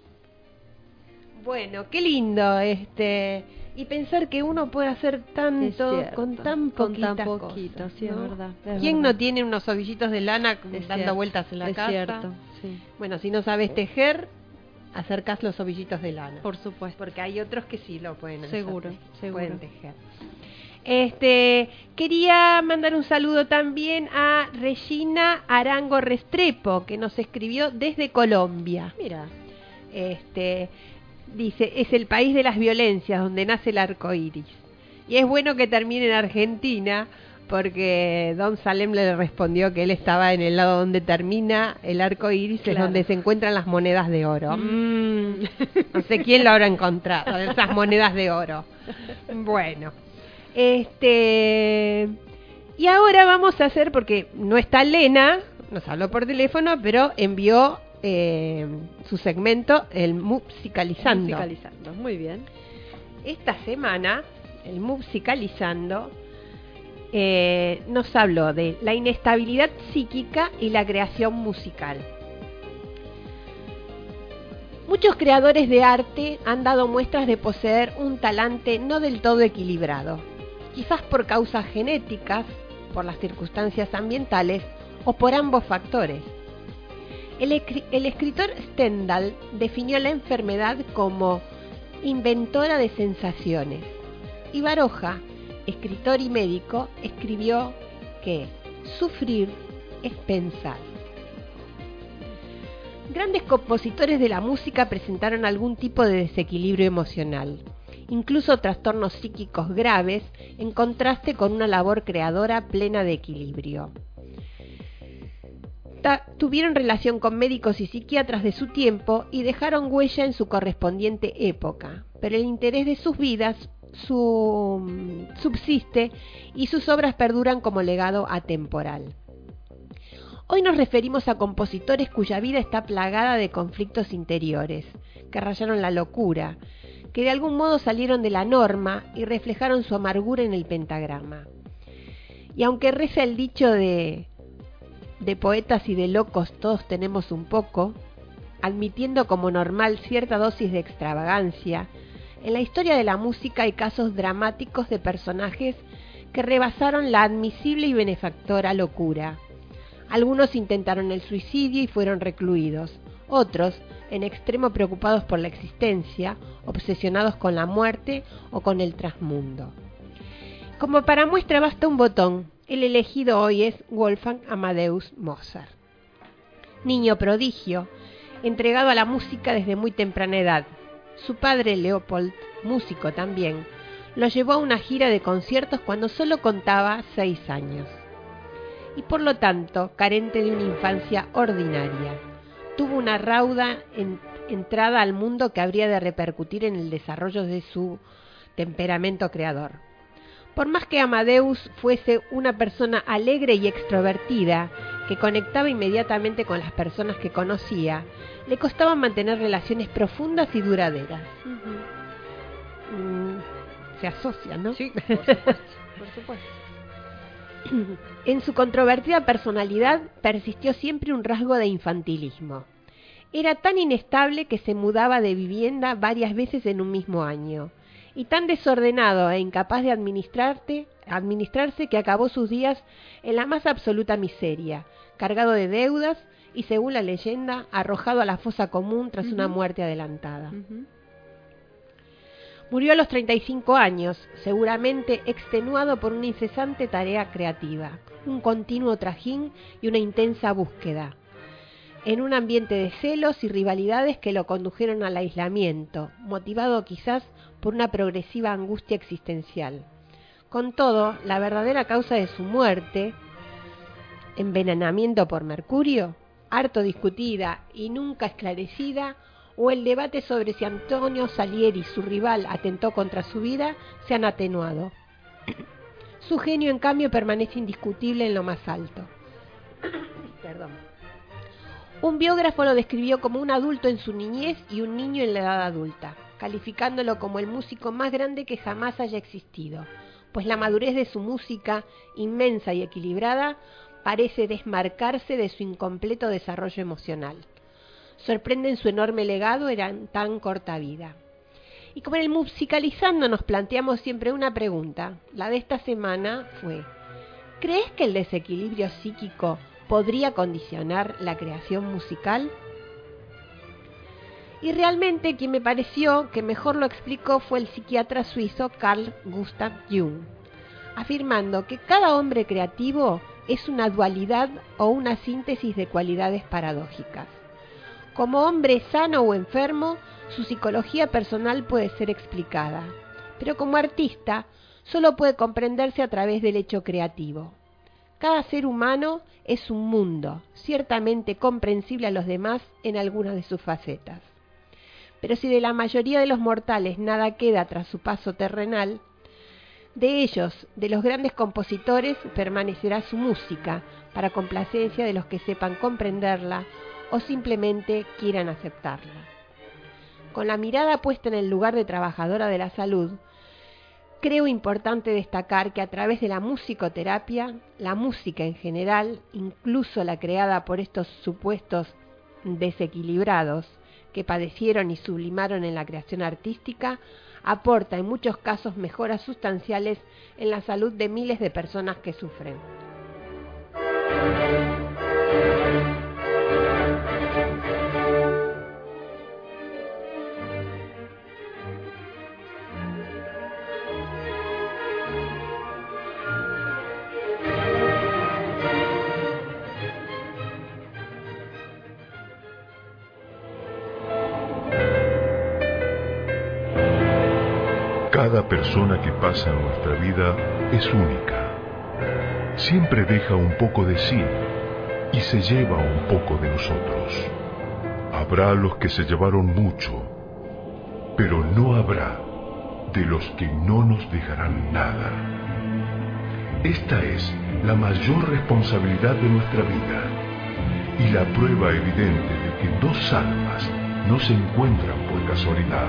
Bueno, qué lindo, este, y pensar que uno puede hacer Es tanto cierto, con tan con poquita tan poquito, sí, es verdad, es ¿Quién verdad. no tiene unos ovillitos de lana Es dando cierto, vueltas en la es casa? cierto, sí. Bueno, si no sabes tejer, acercás los ovillitos de lana. Por supuesto. Porque hay otros que sí lo pueden hacer, Seguro, seguro. pueden tejer. Este, quería mandar un saludo también a Regina Arango Restrepo, que nos escribió desde Colombia. Mira, Este, dice, es el país de las violencias donde nace el arco iris. Y es bueno que termine en Argentina, porque Don Salem le respondió que él estaba en el lado donde termina el arco iris, es Claro. donde se encuentran las monedas de oro. Mm. Mm, no sé quién lo habrá encontrado, esas monedas de oro. Bueno, este. Y ahora vamos a hacer, porque no está Lena, nos habló por teléfono, pero envió eh, su segmento, el Musicalizando. musicalizando, muy bien. Esta semana, el Musicalizando eh, nos habló de la inestabilidad psíquica y la creación musical. Muchos creadores de arte han dado muestras de poseer un talante no del todo equilibrado, quizás por causas genéticas, por las circunstancias ambientales o por ambos factores. El, escri- el escritor Stendhal definió la enfermedad como inventora de sensaciones, y Baroja, escritor y médico, escribió que sufrir es pensar. Grandes compositores de la música presentaron algún tipo de desequilibrio emocional, incluso trastornos psíquicos graves, en contraste con una labor creadora plena de equilibrio. Ta- tuvieron relación con médicos y psiquiatras de su tiempo y dejaron huella en su correspondiente época, pero el interés de sus vidas su- subsiste y sus obras perduran como legado atemporal. Hoy nos referimos a compositores cuya vida está plagada de conflictos interiores, que rayaron la locura, que de algún modo salieron de la norma y reflejaron su amargura en el pentagrama. Y aunque reza el dicho de, de poetas y de locos todos tenemos un poco, admitiendo como normal cierta dosis de extravagancia, en la historia de la música hay casos dramáticos de personajes que rebasaron la admisible y benefactora locura. Algunos intentaron el suicidio y fueron recluidos, otros, en extremo preocupados por la existencia, obsesionados con la muerte o con el trasmundo. Como para muestra basta un botón, el elegido hoy es Wolfgang Amadeus Mozart. Niño prodigio, entregado a la música desde muy temprana edad, su padre Leopold, músico también, lo llevó a una gira de conciertos cuando solo contaba seis años. Y por lo tanto, carente de una infancia ordinaria. Tuvo una rauda en, entrada al mundo que habría de repercutir en el desarrollo de su temperamento creador. Por más que Amadeus fuese una persona alegre y extrovertida, que conectaba inmediatamente con las personas que conocía, le costaba mantener relaciones profundas y duraderas. Uh-huh. Mm, se asocia, ¿no? Sí, por supuesto, por supuesto. En su controvertida personalidad persistió siempre un rasgo de infantilismo. Era tan inestable que se mudaba de vivienda varias veces en un mismo año, y tan desordenado e incapaz de administrarte, administrarse que acabó sus días en la más absoluta miseria, cargado de deudas y, según la leyenda, arrojado a la fosa común tras uh-huh. una muerte adelantada. Uh-huh. Murió a los treinta y cinco años, seguramente extenuado por una incesante tarea creativa, un continuo trajín y una intensa búsqueda, en un ambiente de celos y rivalidades que lo condujeron al aislamiento, motivado quizás por una progresiva angustia existencial. Con todo, la verdadera causa de su muerte, envenenamiento por mercurio, harto discutida y nunca esclarecida, o el debate sobre si Antonio Salieri, su rival, atentó contra su vida, se han atenuado. Su genio, en cambio, permanece indiscutible en lo más alto. Perdón. Un biógrafo lo describió como un adulto en su niñez y un niño en la edad adulta, calificándolo como el músico más grande que jamás haya existido, pues la madurez de su música, inmensa y equilibrada, parece desmarcarse de su incompleto desarrollo emocional. Sorprende en su enorme legado en tan corta vida. Y como en el Musicalizando nos planteamos siempre una pregunta, la de esta semana fue: ¿crees que el desequilibrio psíquico podría condicionar la creación musical? Y realmente quien me pareció que mejor lo explicó fue el psiquiatra suizo Carl Gustav Jung, afirmando que cada hombre creativo es una dualidad o una síntesis de cualidades paradójicas. Como hombre sano o enfermo, su psicología personal puede ser explicada, pero como artista solo puede comprenderse a través del hecho creativo. Cada ser humano es un mundo, ciertamente comprensible a los demás en algunas de sus facetas. Pero si de la mayoría de los mortales nada queda tras su paso terrenal, de ellos, de los grandes compositores, permanecerá su música, para complacencia de los que sepan comprenderla o simplemente quieran aceptarla. Con la mirada puesta en el lugar de trabajadora de la salud, creo importante destacar que a través de la musicoterapia, la música en general, incluso la creada por estos supuestos desequilibrados que padecieron y sublimaron en la creación artística, aporta en muchos casos mejoras sustanciales en la salud de miles de personas que sufren. Cada persona que pasa en nuestra vida es única. Siempre deja un poco de sí y se lleva un poco de nosotros. Habrá los que se llevaron mucho, pero no habrá de los que no nos dejarán nada. Esta es la mayor responsabilidad de nuestra vida y la prueba evidente de que dos almas no se encuentran por casualidad.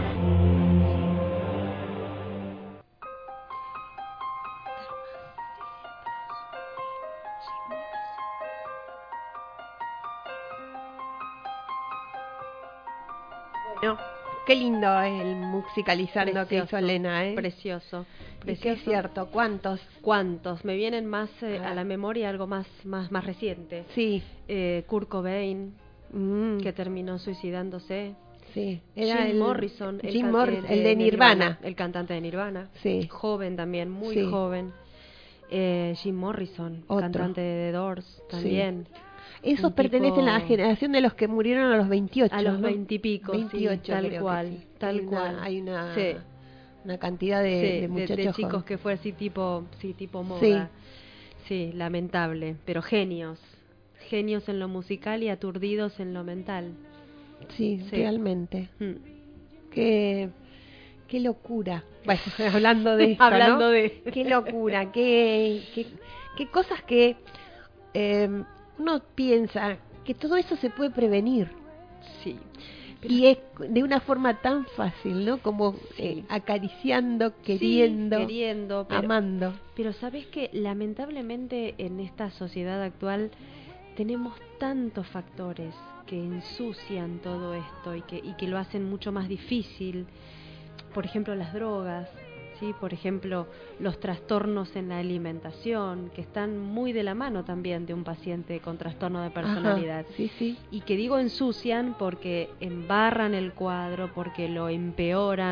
No, qué lindo el musicalizando Precioso, que hizo Elena, ¿eh? Precioso, precioso. Que es cierto, ¿cuántos? ¿Cuántos? Me vienen más eh, a la memoria algo más más más reciente. Sí. Eh, Kurt Cobain, mm. que terminó suicidándose. Sí. Era Jim el, Morrison, el, Jim can- Morris, el, el de Nirvana, Nirvana. el cantante de Nirvana. Sí. Joven también, muy Sí. joven. Eh, Jim Morrison, Otro. cantante de The Doors, también. Sí. Esos Un pertenecen tipo- a la generación de los que murieron a los veintiocho. A los ¿no? veintipico, sí, veintiocho, tal creo que cual, sí. tal hay cual. Una, hay una, Sí. una cantidad de, Sí, de muchachos de chicos jóvenes. que fue así tipo, sí, tipo moda. Sí. Sí, lamentable, pero genios. Genios en lo musical y aturdidos en lo mental. Sí, Sí. realmente. Mm. Qué, qué locura. Bueno, hablando de esto, Hablando ¿no? de- Qué locura, qué, qué, qué cosas que eh, uno piensa que todo eso se puede prevenir. Sí. Y es de una forma tan fácil, ¿no? Como eh, acariciando, queriendo, Sí, queriendo, pero, amando. Pero sabes que lamentablemente en esta sociedad actual tenemos tantos factores que ensucian todo esto y que, y que lo hacen mucho más difícil. Por ejemplo, las drogas, ¿sí? Por ejemplo, los trastornos en la alimentación, que están muy de la mano también de un paciente con trastorno de personalidad. Ajá, sí, sí. Y que digo ensucian porque embarran el cuadro, porque lo empeoran,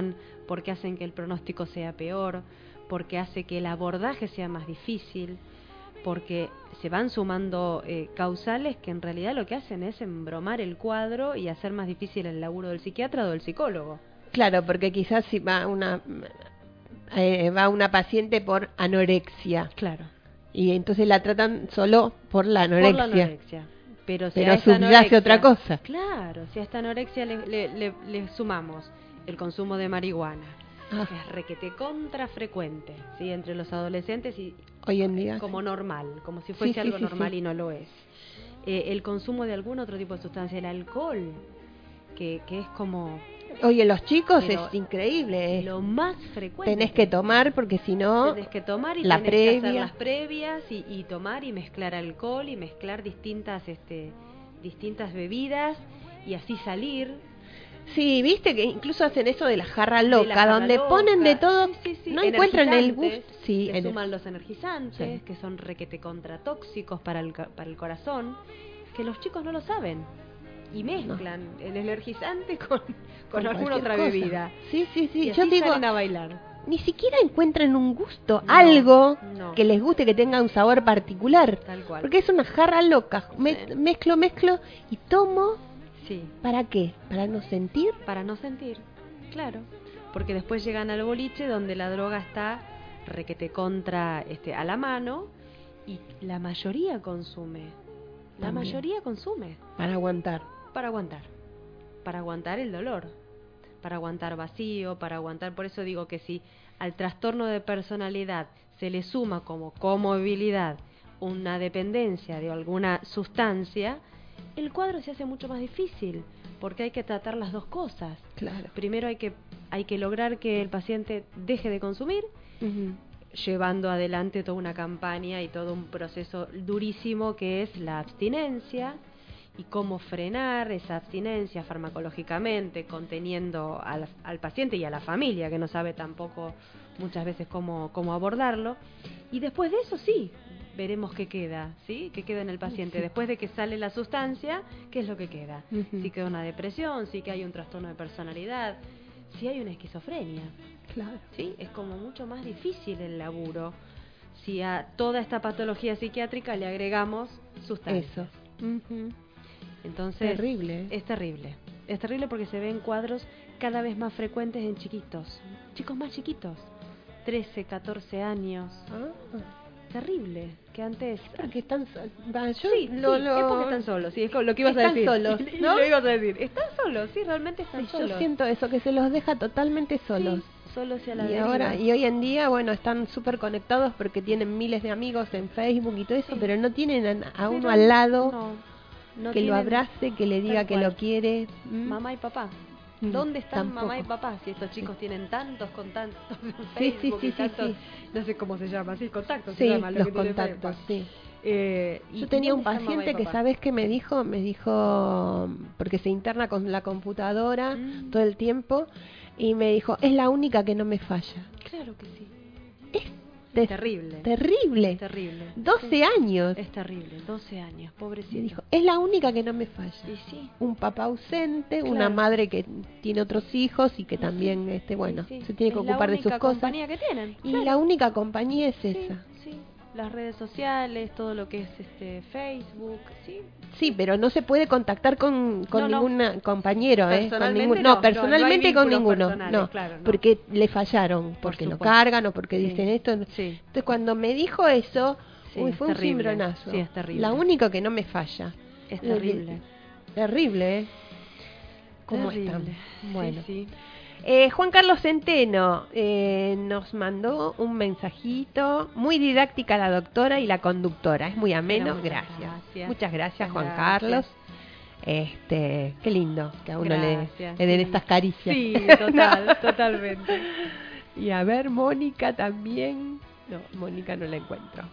porque hacen que el pronóstico sea peor, porque hace que el abordaje sea más difícil, porque se van sumando eh, causales que en realidad lo que hacen es embromar el cuadro y hacer más difícil el laburo del psiquiatra o del psicólogo. Claro, porque quizás si va una eh, va una paciente por anorexia. Claro. Y entonces la tratan solo por la anorexia. Por la anorexia. Pero, si Pero a esta subyace anorexia, otra cosa. Claro, si a esta anorexia le, le, le, le sumamos el consumo de marihuana, Ah. que es requete contra frecuente, ¿sí? Entre los adolescentes y Hoy en día. como normal, como si fuese Sí, sí, algo sí, normal sí. y no lo es. Eh, el consumo de algún otro tipo de sustancia, el alcohol, que, que es como... Oye, los chicos Pero es increíble. lo más frecuente. Tenés que tomar porque si no, Tenés que tomar y la tenés que hacer previa. las previas y, y tomar y mezclar alcohol y mezclar distintas este distintas bebidas y así salir. Sí, viste que incluso hacen eso de la jarra De la loca, jarra donde loca. ponen de todo, Sí, sí, sí. no encuentran el gusto. Energizantes, Sí, le ener- suman los energizantes, Sí. que son requete contratóxicos para el, ca- para el corazón, que los chicos no lo saben. Y mezclan el energizante con, con, Con alguna cualquier otra cosa. bebida. Sí, sí, sí. Y Yo así digo, salen a bailar. ni siquiera encuentran un gusto, No, algo no. que les guste, que tenga un sabor particular. Tal cual. Porque es una jarra loca. Me- Sí. Mezclo, mezclo y tomo. Sí. ¿Para qué? ¿Para no sentir? Para no sentir, claro. Porque después llegan al boliche donde la droga está requete contra este, a la mano y la mayoría consume. La También. mayoría consume. Para aguantar. Para aguantar. Para aguantar el dolor. Para aguantar vacío, para aguantar... Por eso digo que si al trastorno de personalidad se le suma como comorbilidad una dependencia de alguna sustancia, el cuadro se hace mucho más difícil, porque hay que tratar las dos cosas. Claro. Primero hay que, hay que lograr que el paciente deje de consumir, llevando adelante toda una campaña y todo un proceso durísimo que es la abstinencia, y cómo frenar esa abstinencia farmacológicamente, conteniendo al, al paciente y a la familia, que no sabe tampoco muchas veces cómo, cómo abordarlo. Y después de eso sí, veremos qué queda, ¿sí? ¿Qué queda en el paciente? Sí. Después de que sale la sustancia, ¿qué es lo que queda? Ujú. Si queda una depresión, si que hay un trastorno de personalidad, si hay una esquizofrenia. Claro. ¿Sí? Es como mucho más difícil el laburo si a toda esta patología psiquiátrica le agregamos sustancias. Eso. Ujú. Entonces, Terrible. es terrible. Es terrible porque se ven cuadros cada vez más frecuentes en chiquitos. Chicos más chiquitos. trece, catorce años. Ah. Terrible. Que antes... Porque están so- va, yo Sí, lo- sí, lo- es porque están solos. Sí, es lo que ibas a Están decir. solos, ¿no? Lo ibas a decir. Están solos, sí, realmente están Sí, solos. yo siento eso, que se los deja totalmente solos. Sí, solos y a la Y deriva. ahora, y hoy en día, bueno, están súper conectados porque tienen miles de amigos en Facebook y todo eso, Sí. pero no tienen a, a uno Pero al lado no, no que lo tienen abrace, que le diga tal que cual. lo quiere. ¿Mm? mamá y papá. Mm, ¿Dónde están tampoco. mamá y papá? Si estos chicos tienen tantos contactos en Sí, sí, Facebook sí, y sí, tantos, sí. no sé cómo se llama, sí, contactos Sí, se llama lo los que tiene contactos, Facebook. sí. Eh, y Yo tenía un ¿dónde están mamá y paciente que, papá? ¿sabes qué me dijo? Me dijo, porque se interna con la computadora Mm. todo el tiempo, y me dijo, es la única que no me falla. Claro que sí. Es terrible. Terrible. Terrible. doce Sí. años. Es terrible, doce años, pobrecito. Me dijo, es la única que no me falla. Y sí. Un papá ausente, Claro. una madre que tiene otros hijos y que también, este, bueno, Sí, sí. se tiene que Es ocupar la de sus única cosas. compañía que tienen. Y claro. la única compañía es Sí, esa. sí. Las redes sociales, todo lo que es este Facebook, sí. Sí, pero no se puede contactar con, con No, no. ningún compañero, ¿eh? Con Personalmente ningún, no, no, no, personalmente no hay con vínculos ninguno, personales, no, claro, no. porque le fallaron, porque lo supuesto. cargan o porque Sí. dicen esto. Sí. Entonces cuando me dijo eso, Sí, uy, es fue un terrible. cimbronazo. Sí, es terrible. La única que no me falla. Es Le- le- terrible. Terrible, ¿eh? ¿Cómo Terrible. están? Bueno. Sí, sí. Eh, Juan Carlos Centeno eh, nos mandó un mensajito, muy didáctica la doctora y la conductora, es muy ameno, Pero muchas gracias. gracias. Muchas gracias, Juan Gracias. Carlos. Este, qué lindo que a uno le, Gracias, le den sí. estas caricias. Sí, total, totalmente. Y a ver, Mónica también. No, Mónica no la encuentro.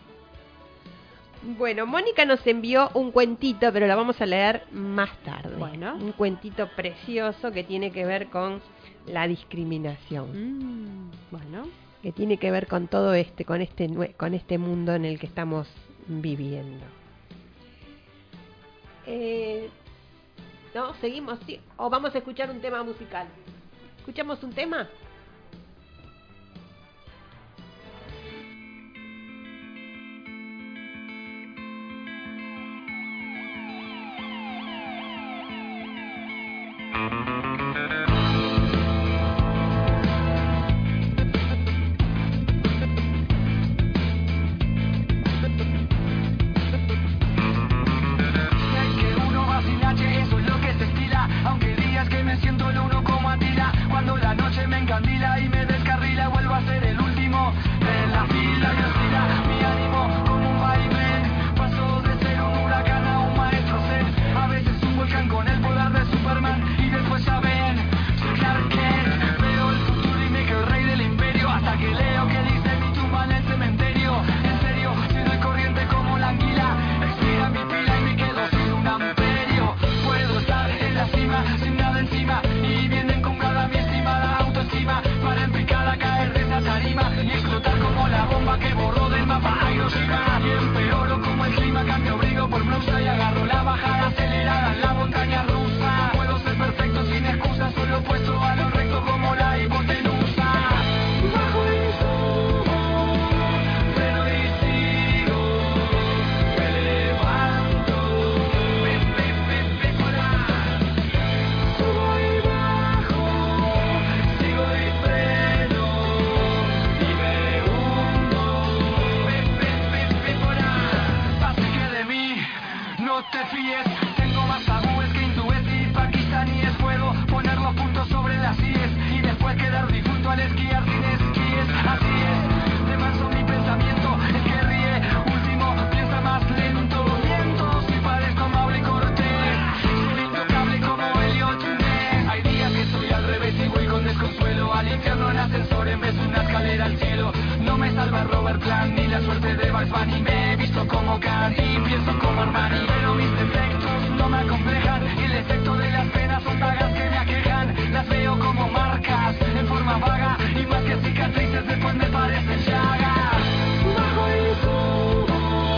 Bueno, Mónica nos envió un cuentito, pero lo vamos a leer más tarde. Bueno. Un cuentito precioso que tiene que ver con la discriminación. Mm, bueno. Que tiene que ver con todo este, con este, nue- con este mundo en el que estamos viviendo. Eh, no, seguimos, sí. O vamos a escuchar un tema musical. ¿Escuchamos un tema? Y me descarrila, vuelvo a ser el último de la fila y oscila mi ánimo como un vaivén. Paso de ser un huracán a un maestro zen, a veces un volcán con el poder de Superman y después ya ven, soy Clark Kent. Veo el futuro y me creo el rey del imperio hasta que leo que dice mi tumba en el cementerio. En serio, si doy corriente como la anguila, expira mi pila y me quedo sin un amperio. Puedo estar en la cima sin nada encima y bien encumbrada mi estimada autoestima para en picada caer de esa tarima y explotar como la bomba que borró del mapa a Hiroshima. Y empeoro como el clima, cambio abrigo por blusa y agarro la bajada acelerada en la montaña rusa. Puedo ser perfecto sin excusa, solo opuesto a lo recto como la hipotenusa. Bajo y subo, freno y sigo, me levanto, me, me, me, mejorar. Subo y bajo, sigo y freno, y me hundo, me, me, me, mejorar. Así que de mí no te fíes, tengo más tabúes que hindúes y pakistaníes. Puedo poner los puntos sobre las íes y después quedar difunto al esquiar sin esquíes. Así es, de manso mi pensamiento, el que ríe último piensa más lento. Miento si parezco amable y cortés, soy intocable como Elliot Ness. Hay días que soy al revés y voy con desconsuelo al infierno en ascensor en vez de una escalera al cielo. No me salva Robert Plant ni la suerte de Bugs Bunny. Me he visto como Kant y pienso como Armani, pero mis defectos no me acomplejan y el efecto de las penas son dagas que me aquejan. Las veo como marcas en forma vaga y más que cicatrices después me parecen llagas. Bajo y subo,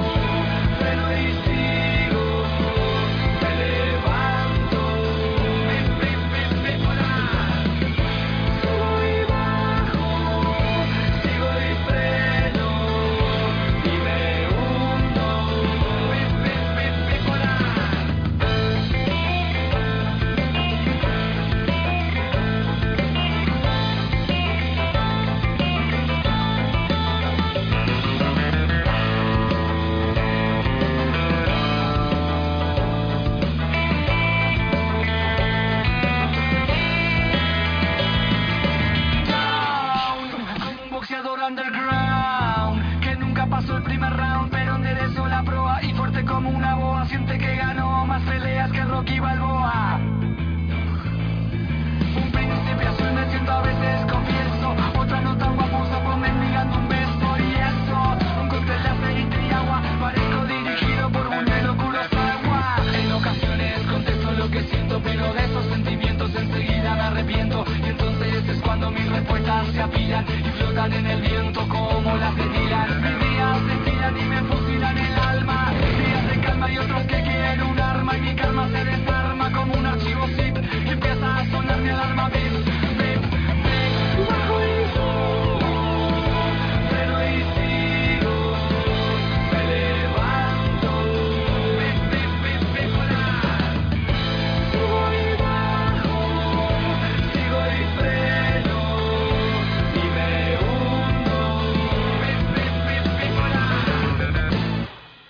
freno y sigo, me levanto, me, me, me, mejorar. Subo y bajo, sigo y freno, y me hundo, me, me, me, mejorar. Como un boxeador underground que nunca pasó el primer round, pero enderezó la proa y fuerte como una boa. Siente que ganó más peleas que Rocky Balboa. Un príncipe azul me siento a veces, confieso. Otra nota guaposa, pues mendigando un beso y eso. Un cóctel de aceite y agua, parezco dirigido por Buñuelo Kurosawa. En ocasiones contesto lo que siento, pero de esos sentimientos enseguida me arrepiento. Y entonces es cuando mis respuestas se apilan y flotan en el viento como las de Dylan. Mis días se estiran y me fusilan el alma. Días de calma y otros que quieren un arma. Y mi calma se desarma como un archivo zip y empieza a sonar mi alarma. Bip, bip, bip. Bajo y subo, freno y sigo, me levanto, bip, bip, bip, mejorar. Subo y bajo, sigo y freno, y me hundo, bip, bip, bip, mejorar.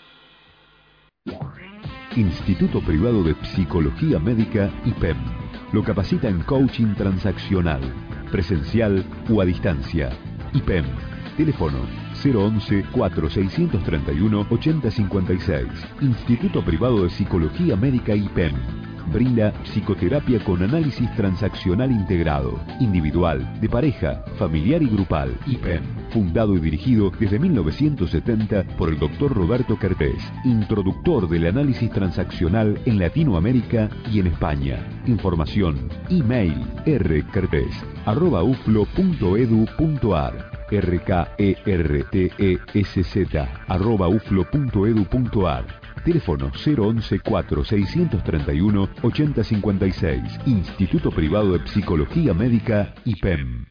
Instituto Privado de Psicología Médica I P E M. Lo capacita en coaching transaccional, presencial o a distancia. I P E M. Teléfono cero once, cuatro seiscientos treinta y uno, ochenta cincuenta y seis. Instituto Privado de Psicología Médica I P E M. Brinda psicoterapia con análisis transaccional integrado, individual, de pareja, familiar y grupal. I P E M. Fundado y dirigido desde mil novecientos setenta por el doctor Roberto Kertész, introductor del análisis transaccional en Latinoamérica y en España. Información, email rkertész arroba uflo punto edu punto ar. R K E R T E S Z arroba uflo punto edu punto ar. Teléfono cero once, cuatro seiscientos treinta y uno, ochenta cincuenta y seis. Instituto Privado de Psicología Médica I P E M.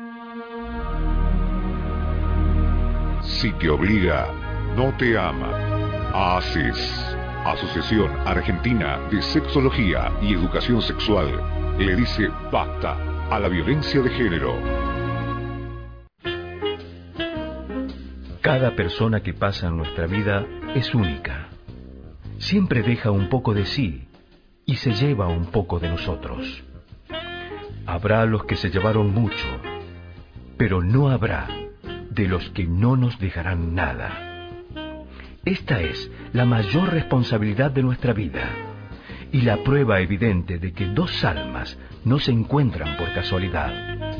Si te obliga, no te ama. AASES, Asociación Argentina de Sexología y Educación Sexual, le dice basta a la violencia de género. Cada persona que pasa en nuestra vida es única. Siempre deja un poco de sí y se lleva un poco de nosotros. Habrá los que se llevaron mucho, pero no habrá de los que no nos dejarán nada. Esta es la mayor responsabilidad de nuestra vida y la prueba evidente de que dos almas no se encuentran por casualidad.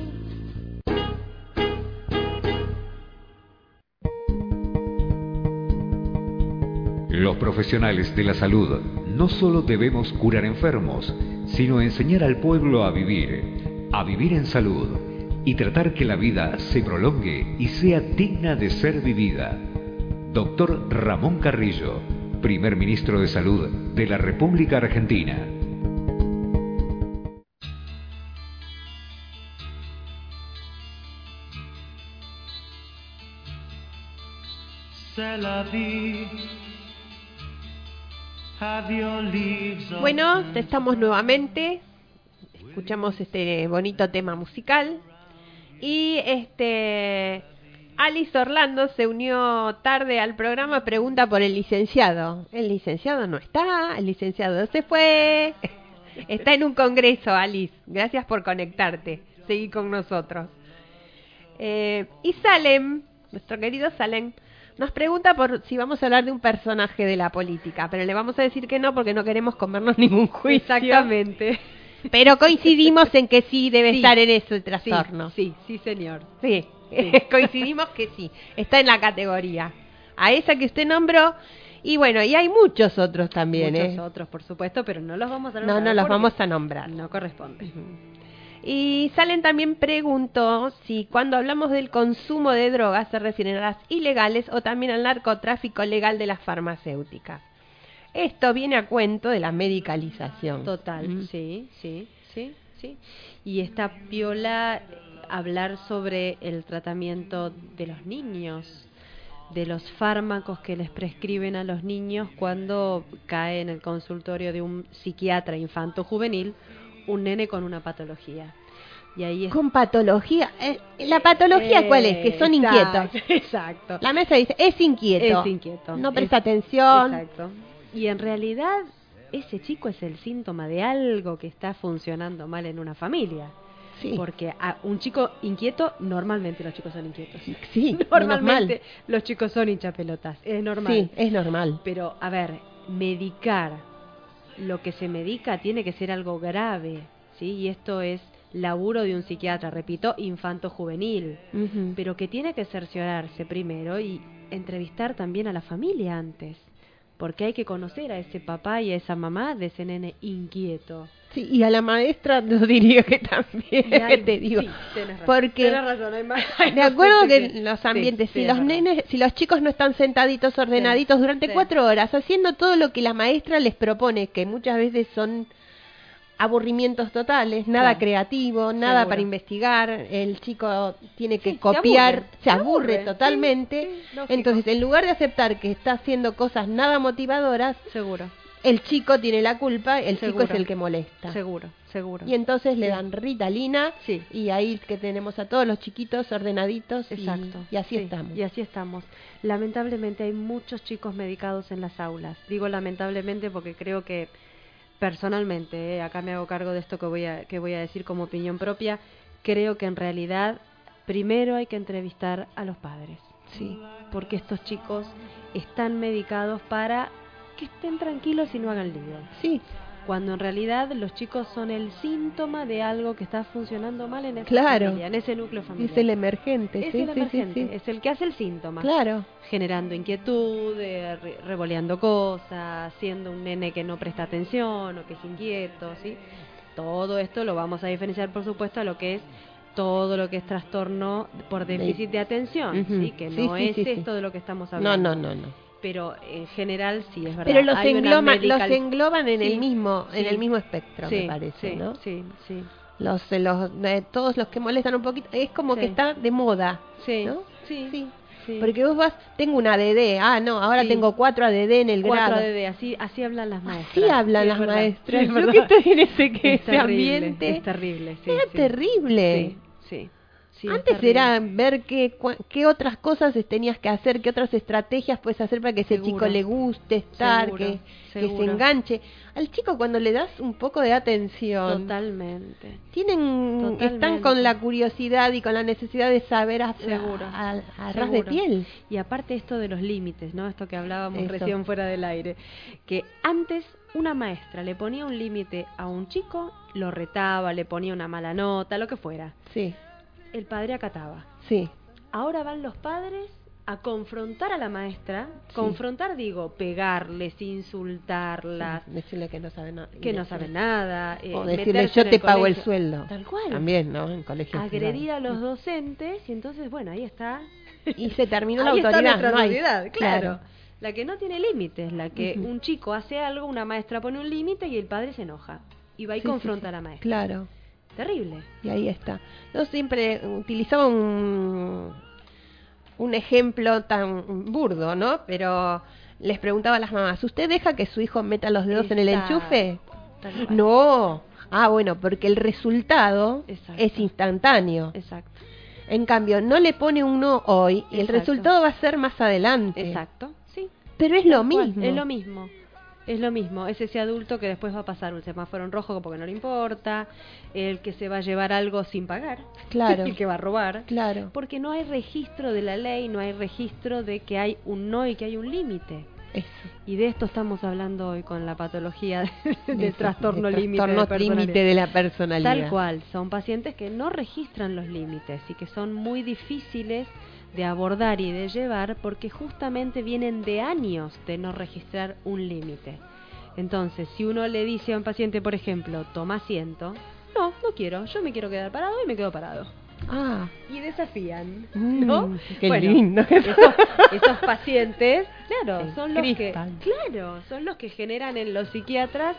Los profesionales de la salud no solo debemos curar enfermos, sino enseñar al pueblo a vivir, a vivir en salud y tratar que la vida se prolongue y sea digna de ser vivida. Doctor Ramón Carrillo, Primer Ministro de Salud de la República Argentina. Bueno, estamos nuevamente, escuchamos este bonito tema musical y este Alice Orlando se unió tarde al programa, pregunta por el licenciado. El licenciado no está, el licenciado se fue, está en un congreso, Alice, gracias por conectarte, seguí con nosotros. Eh, y Salem, nuestro querido Salem, nos pregunta por si vamos a hablar de un personaje de la política, pero le vamos a decir que no porque no queremos comernos ningún juicio. Exactamente. Pero coincidimos en que sí debe Sí. estar en ese trastorno. Sí, sí, sí, señor. Sí, Sí. coincidimos que sí, está en la categoría. A esa que usted nombró, y bueno, y hay muchos otros también. Muchos ¿eh? otros, por supuesto, pero no los vamos a No, nombrar. no los porque vamos a nombrar. No corresponde. Y Salen también preguntó si cuando hablamos del consumo de drogas se refieren a las ilegales o también al narcotráfico legal de las farmacéuticas. Esto viene a cuento de la medicalización. Total, Mm. sí, sí, sí, sí. Y está piola hablar sobre el tratamiento de los niños, de los fármacos que les prescriben a los niños cuando cae en el consultorio de un psiquiatra infanto-juvenil un nene con una patología. Y ahí es... Con patología. Eh, ¿La patología Eh, cuál es? Que son exacto, inquietos. Exacto. La mesa dice, es inquieto. Es inquieto. No presta Es- atención. Exacto. Y en realidad ese chico es el síntoma de algo que está funcionando mal en una familia. Sí. Porque a un chico inquieto, normalmente los chicos son inquietos. Sí, Normalmente menos los chicos son hinchapelotas. Es normal. Sí, es normal. Pero, a ver, medicar lo que se medica tiene que ser algo grave, ¿sí? Y esto es laburo de un psiquiatra, repito, infanto-juvenil, Ujú. pero que tiene que cerciorarse primero y entrevistar también a la familia antes, porque hay que conocer a ese papá y a esa mamá de ese nene inquieto. Sí, y a la maestra yo diría que también, Y hay- te digo. sí, tenés razón. Porque Tenés razón, hay más- hay de más acuerdo gente que que- los sí, ambientes, si tenés los razón. nenes, si los chicos no están sentaditos, ordenaditos durante sí. cuatro horas, haciendo todo lo que la maestra les propone, que muchas veces son aburrimientos totales, nada Claro. creativo, nada Seguro. para investigar, el chico tiene que Sí, se copiar, aburre, se se aburre, aburre, totalmente. sí, sí, lógico. Entonces, en lugar de aceptar que está haciendo cosas nada motivadoras, Seguro. el chico tiene la culpa, el chico Seguro. es el que molesta. Seguro, seguro. Y entonces le Sí. dan Ritalina Sí. y ahí que tenemos a todos los chiquitos ordenaditos y- Exacto. y, así sí, estamos. Y así estamos. Lamentablemente hay muchos chicos medicados en las aulas. Digo lamentablemente porque creo que personalmente, eh, acá me hago cargo de esto que voy a que voy a decir como opinión propia, creo que en realidad primero hay que entrevistar a los padres. Sí, porque estos chicos están medicados para que estén tranquilos y no hagan lío. Sí. Cuando en realidad los chicos son el síntoma de algo que está funcionando mal en esa Claro. familia, en ese núcleo familiar. Es el emergente, Es sí, el sí, sí, emergente, sí. es el que hace el síntoma. Claro. Generando inquietud, eh, re- revoleando cosas, siendo un nene que no presta atención o que es inquieto, ¿sí? Todo esto lo vamos a diferenciar, por supuesto, a lo que es todo lo que es trastorno por déficit de atención, Ujú. ¿sí? Que Sí, no sí, es sí, sí. esto de lo que estamos No, hablando. no, no, no. Pero en general sí es verdad. Pero los, Hay una engloma- los medical- engloban en Sí, el mismo en sí. el mismo espectro, Sí, me parece, sí, ¿no? Sí, sí. Los, los eh, todos los que molestan un poquito, es como Sí. que está de moda, Sí, ¿no? sí. Sí. Sí. Porque vos vas, tengo una A D D, ah, no, ahora Sí. tengo cuatro A D D en el Cuatro grado. A D D, así, así hablan las maestras. Sí hablan Sí, las es verdad. maestras. Sí, es Yo verdad. que estoy en ese, que Es ese terrible, ambiente. es terrible, sí, Era sí. terrible. Sí, sí. Sí, es Antes terrible. era ver qué, cua- qué otras cosas tenías que hacer, qué otras estrategias puedes hacer para que ese Seguro. chico le guste estar, Seguro, que, que se seguro. enganche. Al chico cuando le das un poco de atención, Totalmente. tienen Totalmente. están con la curiosidad y con la necesidad de saber a, Seguro. a, a- a ras de Seguro. piel. Y aparte esto de los límites, ¿no? Esto que hablábamos Eso. recién fuera del aire. Que antes una maestra le ponía un límite a un chico, lo retaba, le ponía una mala nota, lo que fuera. Sí, El padre acataba. sí. Ahora van los padres a confrontar a la maestra. Sí. Confrontar, digo, pegarles, insultarlas, Decirle que no sabe nada. que no saben nada. eh, O decirle meterse yo en te el pago el colegio. sueldo. Tal cual. También, ¿no? En colegios Agredir privados. a los docentes y entonces, bueno, ahí está. Y se terminó la Ahí está autoridad. nuestra no hay- sociedad, claro. claro. La que no tiene límites, la que Ujú. un chico hace algo, una maestra pone un límite y el padre se enoja. Y va y Sí, confronta sí, sí. a la maestra. Claro. Terrible. Y ahí está. Yo siempre utilizaba un, un ejemplo tan burdo, ¿no? Pero les preguntaba a las mamás, ¿usted deja que su hijo meta los dedos en el Exacto. enchufe? Tal cual. No. Ah, bueno, porque el resultado Exacto. es instantáneo. Exacto. En cambio, no le pone un no hoy y el Exacto. resultado va a ser más adelante. Exacto. Sí. Pero es lo Tal cual, mismo. Es lo mismo. Es lo mismo. Es ese adulto que después va a pasar un semáforo en rojo porque no le importa, el que se va a llevar algo sin pagar, Claro. el que va a robar, Claro. porque no hay registro de la ley, no hay registro de que hay un no y que hay un límite. Eso. Y de esto estamos hablando hoy con la patología del Eso, trastorno de límite de trastorno personalidad. límite de la personalidad. Tal cual, son pacientes que no registran los límites y que son muy difíciles de abordar y de llevar porque justamente vienen de años de no registrar un límite. Entonces, si uno le dice a un paciente, por ejemplo, toma asiento, no, no quiero, yo me quiero quedar parado y me quedo parado. Ah, Y desafían, Mm, ¿no? qué Bueno, lindo. Esos, esos pacientes, claro, Se son los que, crispan. claro, son los que generan en los psiquiatras.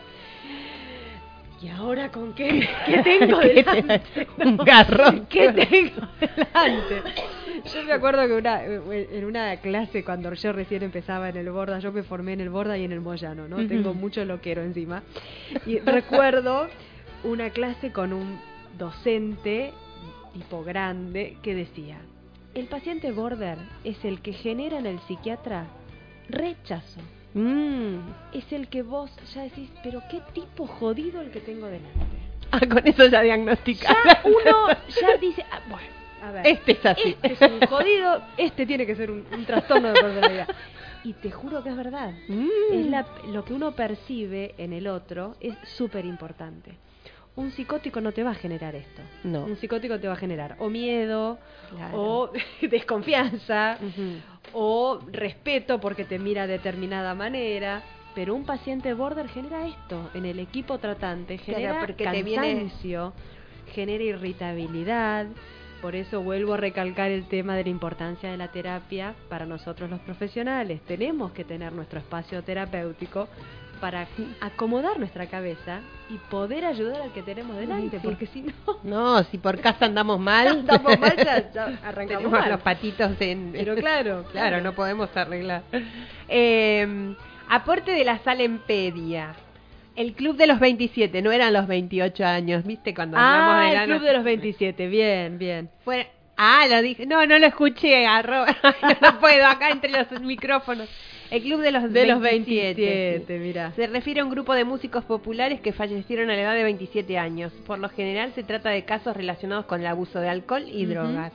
¿Y ahora con qué, qué tengo ¿Qué delante? te- un garrón. ¿Qué tengo delante? Yo me acuerdo que una, en una clase cuando yo recién empezaba en el Borda, yo me formé en el Borda y en el Moyano, ¿no? Ujú. Tengo mucho loquero encima. Y recuerdo una clase con un docente tipo grande que decía: el paciente border es el que genera en el psiquiatra rechazo. Mm. Es el que vos ya decís, pero qué tipo jodido el que tengo delante. Ah, con eso ya diagnosticado. Ya uno ya dice, ah, bueno, a ver, Este es así. este es un jodido, este tiene que ser un, un trastorno de personalidad. Y te juro que es verdad. Mm. Es la, lo que uno percibe en el otro es súper importante. Un psicótico no te va a generar esto. No. Un psicótico te va a generar o miedo, Claro. o desconfianza, Ujú. o respeto porque te mira de determinada manera. Pero un paciente border genera esto en el equipo tratante, Claro, genera porque te viene- cansancio, genera irritabilidad. Por eso vuelvo a recalcar el tema de la importancia de la terapia para nosotros los profesionales. Tenemos que tener nuestro espacio terapéutico para acomodar nuestra cabeza y poder ayudar al que tenemos delante, Sí. porque si no, No, si por casa andamos mal, andamos mal, ya, ya arrancamos tenemos mal. los patitos en... Pero claro, claro, claro. no podemos arreglar. Eh, aporte de la Salempedia. El Club de los veintisiete, no eran los veintiocho años, ¿viste? Cuando hablamos Ah, de el la- Club de los veintisiete, bien, bien. Fue- Ah, lo dije. No, no lo escuché. arro- no puedo, acá entre los micrófonos. El Club de los De los veintisiete. veintisiete, mira. Se refiere a un grupo de músicos populares que fallecieron a la edad de veintisiete años. Por lo general se trata de casos relacionados con el abuso de alcohol y drogas.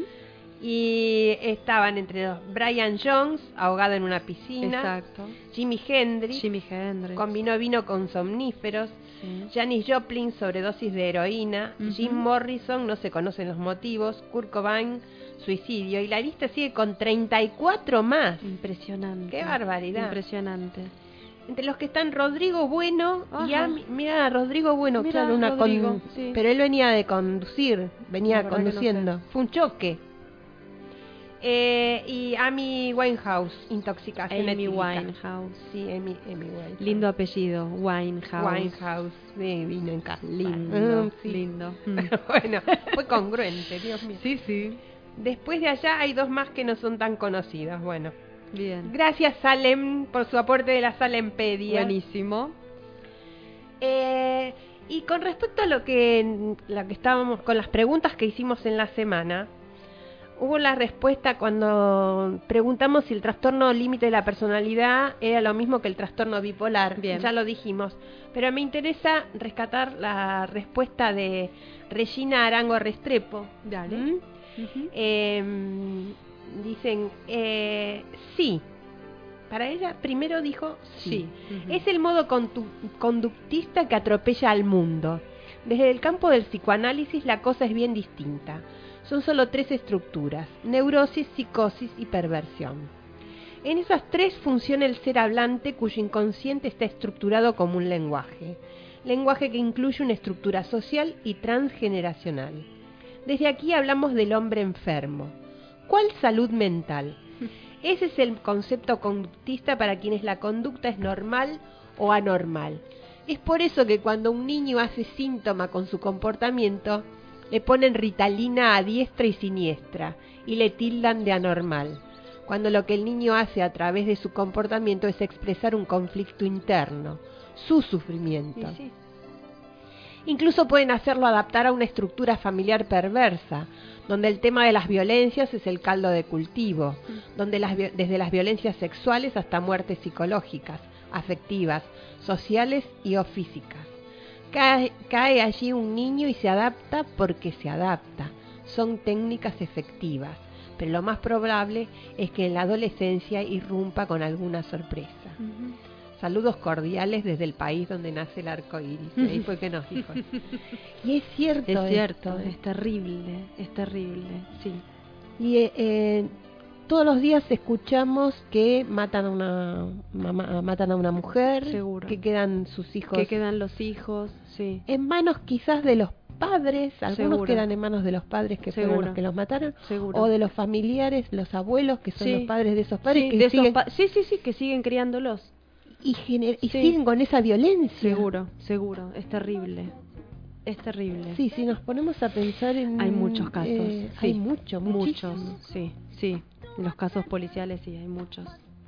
Y estaban entre los Brian Jones, ahogado en una piscina. Exacto. Jimi Hendrix, Jimi Hendrix. combinó vino con somníferos. Sí. Janis Joplin, sobredosis de heroína. Ujú. Jim Morrison, no se conocen los motivos. Kurt Cobain, suicidio. Y la lista sigue con treinta y cuatro más. Impresionante. ¡Qué barbaridad! Impresionante. Entre los que están Rodrigo Bueno y Ajá. Ami- mira, Rodrigo Bueno, Mira, claro, una con- Rodrigo, sí. pero él venía de conducir, venía La verdad que no conduciendo. Fue un choque. Eh, y Amy Winehouse, intoxicación Amy etílica. Winehouse. Sí, Amy, Amy Winehouse. Lindo apellido, Winehouse. Winehouse, sí, vino en casa. Lindo, Mm, sí. lindo. Bueno, fue congruente, Dios mío. Sí, sí. Después de allá hay dos más que no son tan conocidas. Bueno, bien. Gracias, Salem, por su aporte de la Salempedia. Buenísimo. Eh, y con respecto a lo que, lo que estábamos con las preguntas que hicimos en la semana, hubo la respuesta cuando preguntamos si el trastorno límite de la personalidad era lo mismo que el trastorno bipolar. Bien. Ya lo dijimos. Pero me interesa rescatar la respuesta de Regina Arango Restrepo. Dale. ¿Mm? Uh-huh. Eh, dicen, eh, sí. Para ella, primero dijo sí. Sí. Uh-huh. Es el modo condu- conductista que atropella al mundo. Desde el campo del psicoanálisis la cosa es bien distinta. Son solo tres estructuras: neurosis, psicosis y perversión. En esas tres funciona el ser hablante, cuyo inconsciente está estructurado como un lenguaje. Lenguaje que incluye una estructura social y transgeneracional. Desde aquí hablamos del hombre enfermo. ¿Cuál salud mental? Ese es el concepto conductista para quienes la conducta es normal o anormal. Es por eso que cuando un niño hace síntoma con su comportamiento, le ponen Ritalina a diestra y siniestra y le tildan de anormal, cuando lo que el niño hace a través de su comportamiento es expresar un conflicto interno, su sufrimiento. Sí, sí. Incluso pueden hacerlo adaptar a una estructura familiar perversa, donde el tema de las violencias es el caldo de cultivo, donde las, desde las violencias sexuales hasta muertes psicológicas, afectivas, sociales y o físicas. Cae, cae allí un niño y se adapta porque se adapta. Son técnicas efectivas, pero lo más probable es que en la adolescencia irrumpa con alguna sorpresa. Uh-huh. Saludos cordiales desde el país donde nace el arco iris. Ahí fue que nos dijo. Y es cierto. Es cierto, esto. es terrible, es terrible, sí. Y eh, eh, todos los días escuchamos que matan a una mamá, matan a una mujer, seguro, que quedan sus hijos, que quedan los hijos, sí, en manos quizás de los padres, algunos seguro, quedan en manos de los padres que seguro, fueron los que los mataron, seguro, o de los familiares, los abuelos que son sí, los padres de esos padres, sí, que de siguen, esos pa- sí, sí, sí, que siguen criándolos. Y, gener- y sí, siguen con esa violencia. Seguro, seguro, es terrible, es terrible. Sí, si nos ponemos a pensar en... Hay muchos casos, eh, sí, hay mucho, muchos, muchísimo. sí, sí, en los casos policiales sí, hay muchos.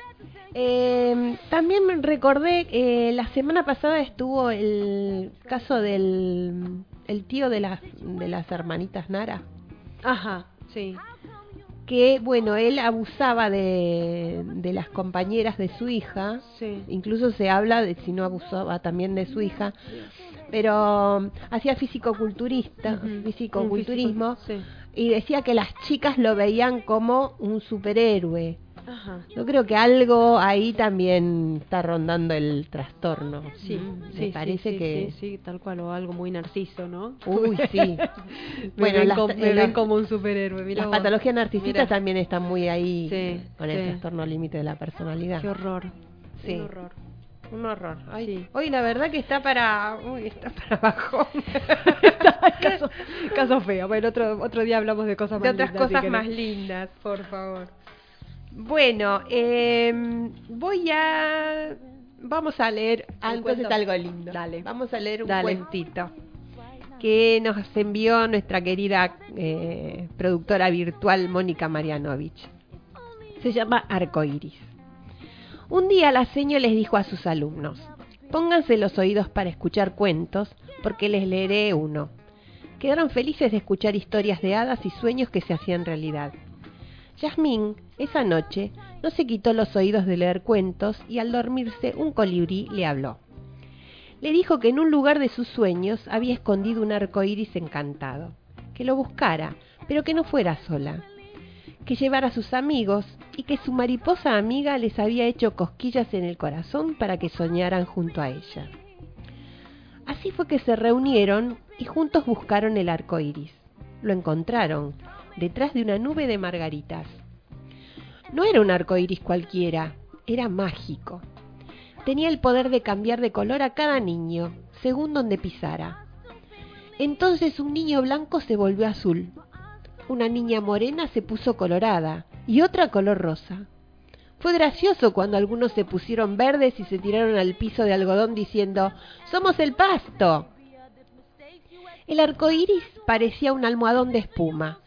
Eh, también me recordé, eh, la semana pasada estuvo el caso del el tío de las, de las hermanitas Nara. Ajá, sí. Que, bueno, él abusaba de, de las compañeras de su hija, sí, incluso se habla de si no abusaba también de su hija, pero um, hacía físico-culturista, uh-huh, físico-culturismo, sí, y decía que las chicas lo veían como un superhéroe. Ajá. Yo creo que algo ahí también está rondando el trastorno. Sí, Me sí, parece sí, que... sí, sí, tal cual, o algo muy narciso, ¿no? Uy, sí. me Bueno, ven, las, como, me las, ven como un superhéroe. Mira las vos. patologías narcisistas Mira. también están muy ahí, sí, con el sí, trastorno límite de la personalidad. Qué horror. Sí. Un horror. Un horror. Ay, sí. Hoy la verdad que está para... Uy, está para abajo. caso, caso feo. Bueno, otro, otro día hablamos de cosas de más otras lindas. cosas si más querés. lindas, por favor. Bueno, eh, voy a... Vamos a leer ah, entonces algo lindo. Dale. Vamos a leer un Dale. cuentito que nos envió nuestra querida eh, productora virtual Mónica Marianovich. Se llama Arcoiris. Un día la seño les dijo a sus alumnos: pónganse los oídos para escuchar cuentos, porque les leeré uno. Quedaron felices de escuchar historias de hadas y sueños que se hacían realidad. Yasmín, esa noche, no se quitó los oídos de leer cuentos y al dormirse un colibrí le habló. Le dijo que en un lugar de sus sueños había escondido un arco iris encantado, que lo buscara, pero que no fuera sola, que llevara a sus amigos y que su mariposa amiga les había hecho cosquillas en el corazón para que soñaran junto a ella. Así fue que se reunieron y juntos buscaron el arco iris. Lo encontraron detrás de una nube de margaritas. No era un arco iris cualquiera, era mágico. Tenía el poder de cambiar de color a cada niño, según donde pisara. Entonces un niño blanco se volvió azul, una niña morena se puso colorada y otra color rosa. Fue gracioso cuando algunos se pusieron verdes y se tiraron al piso de algodón diciendo: ¡somos el pasto! El arco iris parecía un almohadón de espuma,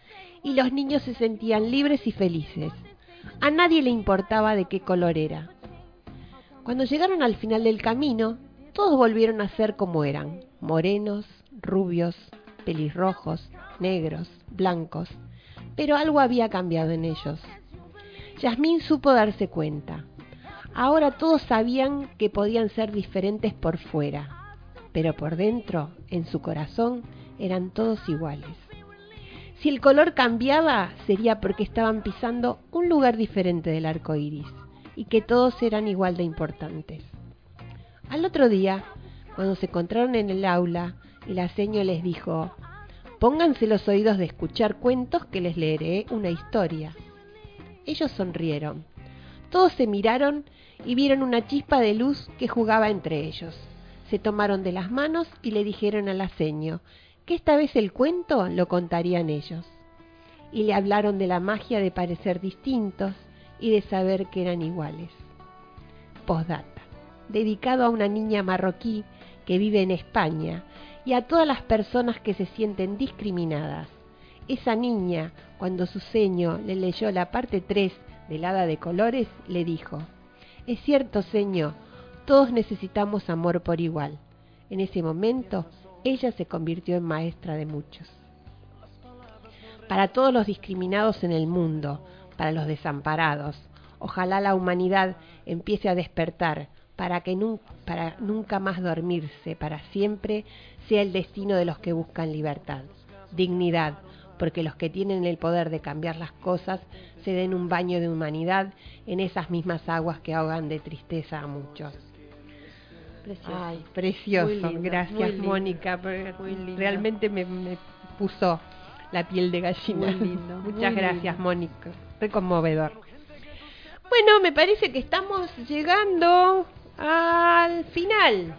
y los niños se sentían libres y felices. A nadie le importaba de qué color era. Cuando llegaron al final del camino, todos volvieron a ser como eran, morenos, rubios, pelirrojos, negros, blancos, pero algo había cambiado en ellos. Yasmín supo darse cuenta. Ahora todos sabían que podían ser diferentes por fuera, pero por dentro, en su corazón, eran todos iguales. Si el color cambiaba, sería porque estaban pisando un lugar diferente del arco iris y que todos eran igual de importantes. Al otro día, cuando se encontraron en el aula y la seño les dijo: pónganse los oídos de escuchar cuentos que les leeré una historia. Ellos sonrieron. Todos se miraron y vieron una chispa de luz que jugaba entre ellos. Se tomaron de las manos y le dijeron a la seño que esta vez el cuento lo contarían ellos. Y le hablaron de la magia de parecer distintos y de saber que eran iguales. Postdata. Dedicado a una niña marroquí que vive en España y a todas las personas que se sienten discriminadas. Esa niña, cuando su seño le leyó la parte tres del Hada de Colores, le dijo: es cierto, seño, todos necesitamos amor por igual. En ese momento, ella se convirtió en maestra de muchos. Para todos los discriminados en el mundo, para los desamparados, ojalá la humanidad empiece a despertar para que nun- para nunca más dormirse, para siempre sea el destino de los que buscan libertad, dignidad, porque los que tienen el poder de cambiar las cosas se den un baño de humanidad en esas mismas aguas que ahogan de tristeza a muchos. Precioso. Ay, precioso. Muy lindo, Gracias, muy lindo, Mónica. porque muy lindo. Realmente me, me puso la piel de gallina. Muy lindo, Muchas muy gracias, lindo. Mónica. Re conmovedor. Bueno, me parece que estamos llegando al final.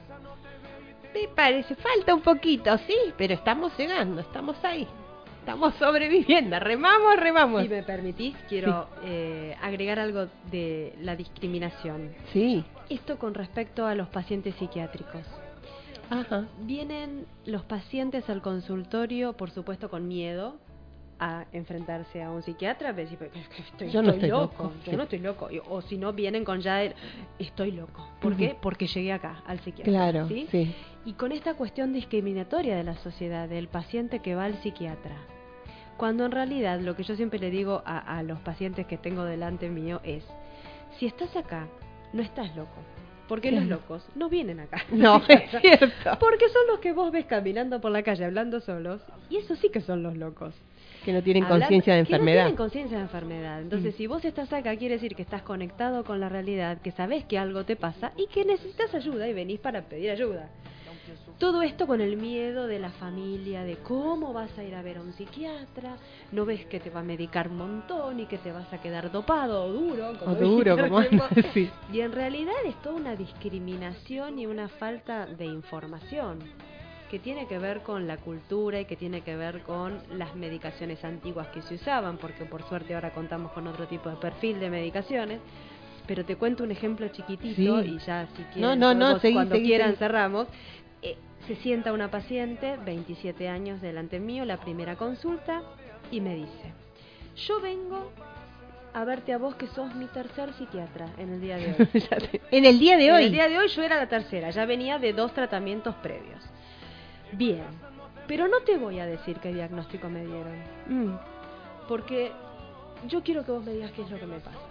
Me parece, falta un poquito, sí, pero estamos llegando, estamos ahí. Estamos sobreviviendo, remamos, remamos. Si me permitís, quiero eh, agregar algo de la discriminación. Sí. Esto con respecto a los pacientes psiquiátricos. Ajá. Vienen los pacientes al consultorio, por supuesto, con miedo a enfrentarse a un psiquiatra, pero decir, estoy, Yo no estoy estoy loco, loco, yo sí. no estoy loco. Y- O si no, vienen con ya el, estoy loco. ¿Por Ujú. qué? Porque llegué acá, al psiquiatra. Claro, ¿sí? sí. Y con esta cuestión discriminatoria de la sociedad, del paciente que va al psiquiatra. Cuando en realidad lo que yo siempre le digo a, a los pacientes que tengo delante mío es, si estás acá, no estás loco. Porque los Claro. locos no vienen acá. No, es cierto. Porque son los que vos ves caminando por la calle hablando solos, y eso sí que son los locos. Que no tienen Hablando- conciencia de que no enfermedad. tienen conciencia de enfermedad. Entonces, Mm. si vos estás acá, quiere decir que estás conectado con la realidad, que sabés que algo te pasa y que necesitas ayuda y venís para pedir ayuda. Todo esto con el miedo de la familia, de cómo vas a ir a ver a un psiquiatra, no ves que te va a medicar un montón y que te vas a quedar dopado o duro. O duro, dijiste como recién anda, vos. sí. Y en realidad es toda una discriminación y una falta de información que tiene que ver con la cultura y que tiene que ver con las medicaciones antiguas que se usaban, porque por suerte ahora contamos con otro tipo de perfil de medicaciones. Pero te cuento un ejemplo chiquitito Sí. y ya si quieren, No, no, no, podemos, seguí, cuando seguí, quieran seguí. cerramos. Eh, se sienta una paciente, veintisiete años delante mío, la primera consulta, y me dice, yo vengo a verte a vos que sos mi tercer psiquiatra en el día de hoy. Ya te- en el día de En hoy. el día de hoy yo era la tercera, ya venía de dos tratamientos previos. Bien, pero no te voy a decir qué diagnóstico me dieron, Mm. porque yo quiero que vos me digas qué es lo que me pasa.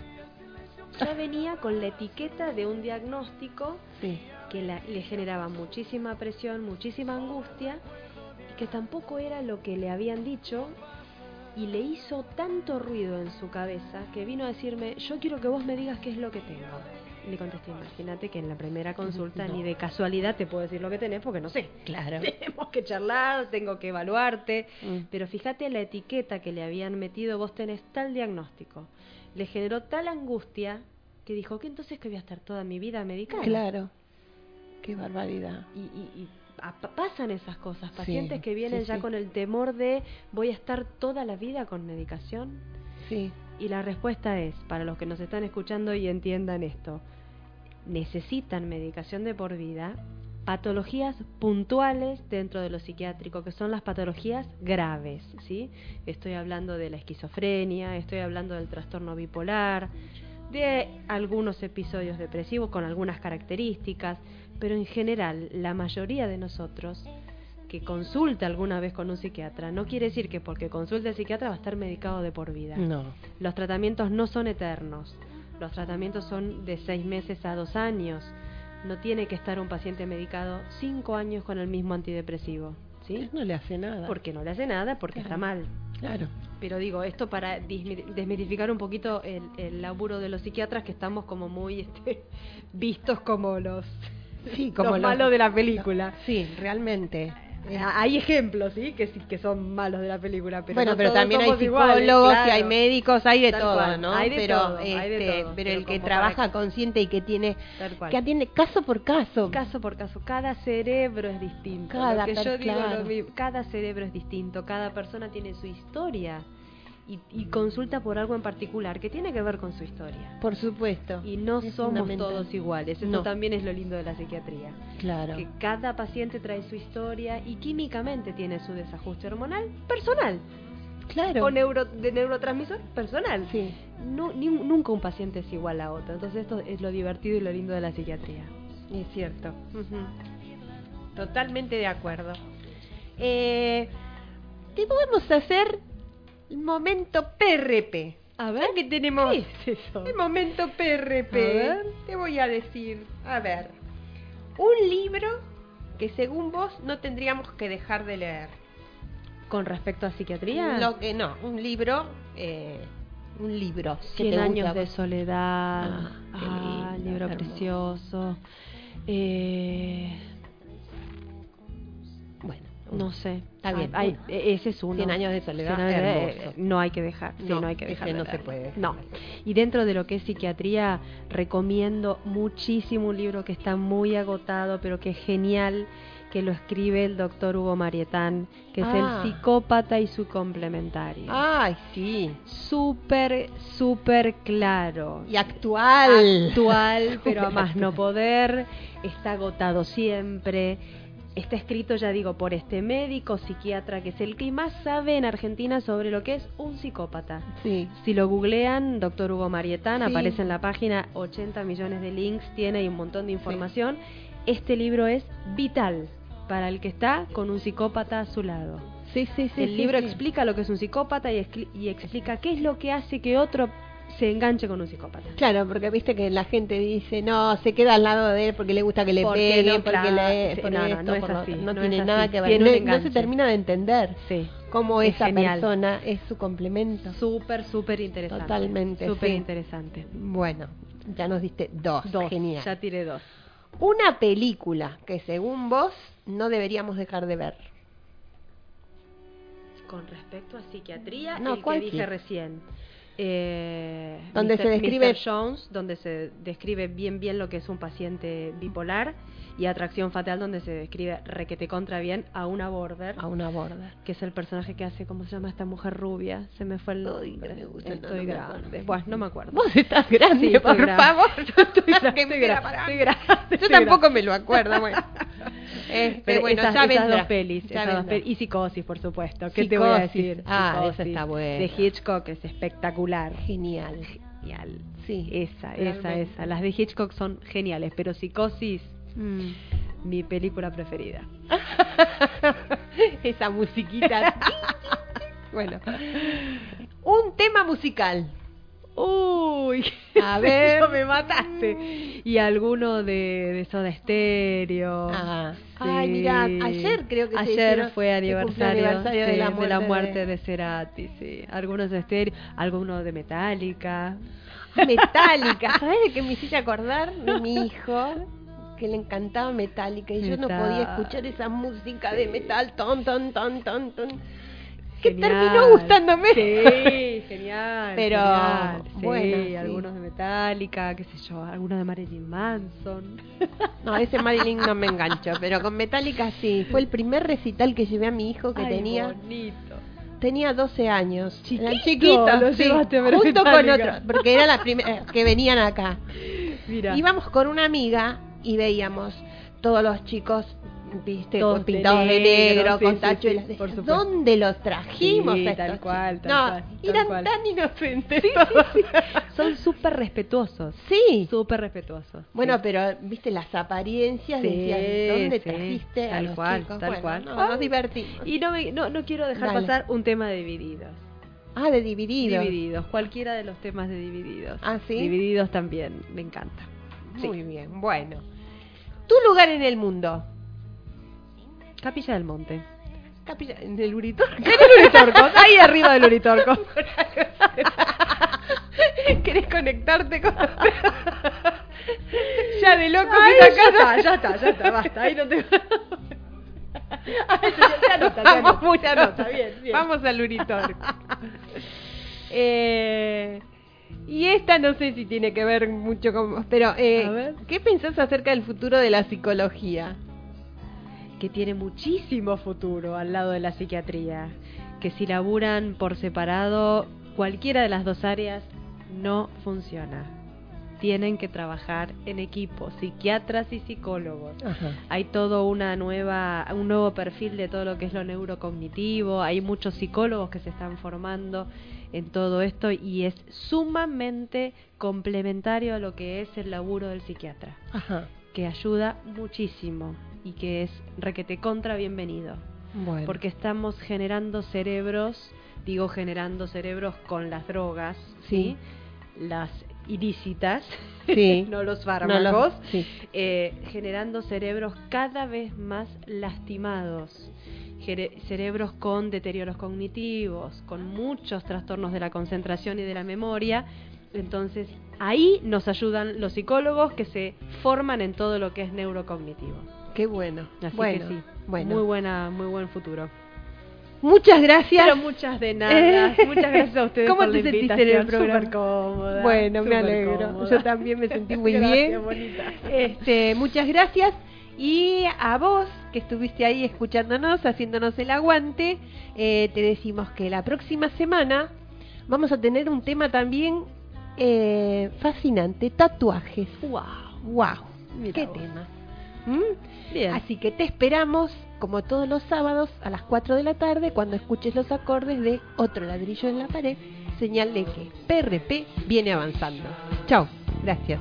Ya venía con la etiqueta de un diagnóstico Sí. que la- le generaba muchísima presión, muchísima angustia, y que tampoco era lo que le habían dicho, y le hizo tanto ruido en su cabeza que vino a decirme, yo quiero que vos me digas qué es lo que tengo. Y le contesté, imagínate que en la primera consulta No. ni de casualidad te puedo decir lo que tenés porque no sé. Claro. Tenemos que charlar, tengo que evaluarte. Mm. Pero fíjate la etiqueta que le habían metido, vos tenés tal diagnóstico. Le generó tal angustia que dijo que entonces que voy a estar toda mi vida medicada. Claro. Qué barbaridad. Y, y, y a- pa- pasan esas cosas. Pacientes Sí, que vienen sí, ya sí. con el temor de voy a estar toda la vida con medicación. Sí. Y la respuesta es, para los que nos están escuchando y entiendan esto, necesitan medicación de por vida patologías puntuales dentro de lo psiquiátrico, que son las patologías graves, ¿sí? Estoy hablando de la esquizofrenia, estoy hablando del trastorno bipolar, de algunos episodios depresivos con algunas características, pero en general la mayoría de nosotros que consulta alguna vez con un psiquiatra, no quiere decir que porque consulte al psiquiatra va a estar medicado de por vida. No. Los tratamientos no son eternos, los tratamientos son de seis meses a dos años. No tiene que estar un paciente medicado cinco años con el mismo antidepresivo, ¿sí? No le hace nada. Porque no le hace nada, porque Claro. está mal. Claro. Pero digo, esto para dismi- desmitificar un poquito el, el laburo de los psiquiatras, que estamos como muy este, vistos como los, Sí, como los los- malos de la película. Sí, realmente. Eh, Hay ejemplos, ¿sí? Que sí que son malos de la película, pero bueno, no pero todos también hay somos psicólogos, iguales, y hay claro. médicos, hay de Tal todo, cual, ¿no? hay de pero todo, hay de este, todo, pero el pero que como trabaja para- consciente y que tiene Tal cual. que atiende caso por caso. Caso por caso, cada cerebro es distinto. Cada Lo que yo per- digo, claro. lo mismo, cada cerebro es distinto, cada persona tiene su historia y, y consulta por algo en particular que tiene que ver con su historia. Por supuesto. Y no Es somos fundamental. todos iguales. Eso No. también es lo lindo de la psiquiatría. Claro. Que cada paciente trae su historia y químicamente tiene su desajuste hormonal personal. Claro. O neuro, de neurotransmisor personal. Sí. No, ni un- nunca un paciente es igual a otro. Entonces esto es lo divertido y lo lindo de la psiquiatría. Es cierto. Ujú. Totalmente de acuerdo. Eh, te podemos hacer el momento P R P. A ver, que tenemos ¿qué es eso? el momento P R P. A ver. Te voy a decir, a ver, un libro que según vos no tendríamos que dejar de leer. ¿Con respecto a psiquiatría? Lo que no, un libro, eh, un libro. que Cien te años gusta. de soledad. Ah, qué Ah, lindo, libro hermoso. precioso. Eh, Bueno, no sé. Está bien, Hay- uno. hay- e- ese es uno. Cien años de soledad, Cien años de- hermoso. no hay que dejar. Sí, No, no, hay que ese dejar. de no se leerlo. puede dejar No. de leer. Y dentro de lo que es psiquiatría, recomiendo muchísimo un libro que está muy agotado, pero que es genial, que lo escribe el doctor Hugo Marietán, que es Ah. El psicópata y su complementario. Ay, sí. Súper, súper claro. Y actual. Actual, pero a más no poder. Está agotado siempre. Está escrito, ya digo, por este médico psiquiatra que es el que más sabe en Argentina sobre lo que es un psicópata. Sí. Si lo googlean, doctor Hugo Marietán, Sí. aparece en la página, ochenta millones de links tiene y un montón de información. Este libro es vital para el que está con un psicópata a su lado. Sí, sí, sí. El sí, libro sí. explica lo que es un psicópata y, excli- y explica qué es lo que hace que otro se enganche con un psicópata. Claro, porque viste que la gente dice, no, se queda al lado de él porque le gusta que le Porque peguen, no, porque claro, le sí, por no, no, esto, no es por lo así, otro. No, no tiene es nada así. que ver. Tiene No, un no se enganche. termina de entender Sí. cómo Es esa genial. persona es su complemento. Súper, súper interesante. Totalmente, Súper sí. interesante. Bueno, ya nos diste dos. Dos. Genial. Ya tiré dos. Una película que según vos no deberíamos dejar de ver. Con respecto a psiquiatría, No, el que cualquier. dije recién. Eh, Donde mister se describe- mister Jones, donde se describe bien bien lo que es un paciente bipolar, y Atracción Fatal, donde se describe requete contra bien a una border, A una border. que es el personaje que hace, ¿cómo se llama esta mujer rubia? Se me fue el Ay, nombre. no me gusta, no, Estoy no me grande. acuerdo. Bueno, no me acuerdo. Vos estás grande, Sí, estoy por grande. favor. Estoy grande, Que estoy me grande, para- estoy grande, Yo estoy tampoco grande. me lo acuerdo, bueno. Este, Pero bueno, esas, ya esas vendrá. dos pelis, Ya esas dos vendrá. pelis. Y Psicosis, por supuesto. ¿Qué te voy a Psicosis. decir? Ah, esa Psicosis, está buena. de Hitchcock es espectacular. Genial. Genial. Sí. Esa, esa, realmente. esa. Las de Hitchcock son geniales, pero Psicosis, Mm. mi película preferida. Esa musiquita. Bueno. Un tema musical. Uy, A ver. eso me mataste. Y alguno de, de Soda Stereo. Ah. Sí. Ay, mirá, ayer creo que se Ayer hicieron- fue se aniversario, cumplió aniversario de sí, la muerte muerte de- de Cerati, sí. Algunos de Stereo, algunos de Metallica. Metallica. ¿Sabes de qué me hiciste acordar? De mi hijo, que le encantaba Metallica y yo no Metal. podía escuchar esa música de metal, ton, ton, ton, ton, ton. Que Genial. terminó gustándome. Sí, genial. Pero, genial. Sí, bueno, sí. algunos de Metallica, qué sé yo, algunos de Marilyn Manson. No, ese Marilyn no me enganchó, pero con Metallica sí. Fue el primer recital que llevé a mi hijo que Ay, tenía bonito. tenía doce años. Chiquito, Eran chiquitos, lo sí, llevaste a ver junto con Metallica. otros, porque era la primera que venían acá. Mira. Íbamos con una amiga y veíamos todos los chicos, viste, Todos con pintados de de negro, negro, sí, con sí, tachuelas. sí, por supuesto. ¿Dónde los trajimos? Sí, a tal estos cual, chicos? tal No, cual, tal eran cual. tan inocentes. Sí, todos. sí, sí. Son súper respetuosos. Sí. Súper respetuosos. Bueno, sí. pero viste las apariencias, Sí, decías, ¿dónde sí, trajiste a tal los cual, chicos? tal Bueno, cual. no, Ah, nos divertimos. Y no, me, no, no quiero dejar Dale. pasar un tema de Divididos. Ah, de Divididos. Divididos, cualquiera de los temas de Divididos. Ah, ¿sí? Divididos también, me encanta. Muy bien, bueno. ¿Tu lugar en el mundo? Capilla del Monte. Capilla, ¿en el Uritorco? En el Uritorco, ahí arriba del Uritorco. ¿Querés conectarte con...? Ya de loco Ay, que ya sacás- está, ya está, ya está, basta, ahí no te... Ay, ya, ya nota, ya Vamos, nota, ya nota, bien, bien. Vamos al Uritorco. eh, y esta no sé si tiene que ver mucho con... Pero, eh, A ver. ¿qué pensás acerca del futuro de la psicología? Que tiene muchísimo futuro al lado de la psiquiatría, que si laburan por separado, cualquiera de las dos áreas no funciona. Tienen que trabajar en equipo, psiquiatras y psicólogos. Ajá. Hay todo una nueva, un nuevo perfil de todo lo que es lo neurocognitivo, hay muchos psicólogos que se están formando en todo esto y es sumamente complementario a lo que es el laburo del psiquiatra, Ajá. que ayuda muchísimo y que es requete contra bienvenido. Bueno. Porque estamos generando cerebros, digo generando cerebros con las drogas, ¿sí? Las ilícitas, Sí. no los No fármacos, los- sí. eh, generando cerebros cada vez más lastimados, Jere- cerebros con deterioros cognitivos, con muchos trastornos de la concentración y de la memoria. Entonces ahí nos ayudan los psicólogos que se forman en todo lo que es neurocognitivo. Qué bueno. Así bueno, que sí, bueno. muy buena, muy buen futuro. Muchas gracias. Pero muchas de nada. Muchas gracias a ustedes ¿Cómo por te la sentiste en el invitación. programa? Súper cómoda. Bueno, me súper alegro. cómoda. Yo también me sentí muy Gracias, bien. bonita. Este, muchas gracias. Y a vos que estuviste ahí escuchándonos, haciéndonos el aguante, eh, te decimos que la próxima semana vamos a tener un tema también eh, fascinante, tatuajes. Wow. Wow. Mira Qué vos. tema. ¿Mm? Bien. Así que te esperamos, como todos los sábados, a las cuatro de la tarde, cuando escuches los acordes de Otro ladrillo en la pared, señal de que P R P viene avanzando. Chao, gracias.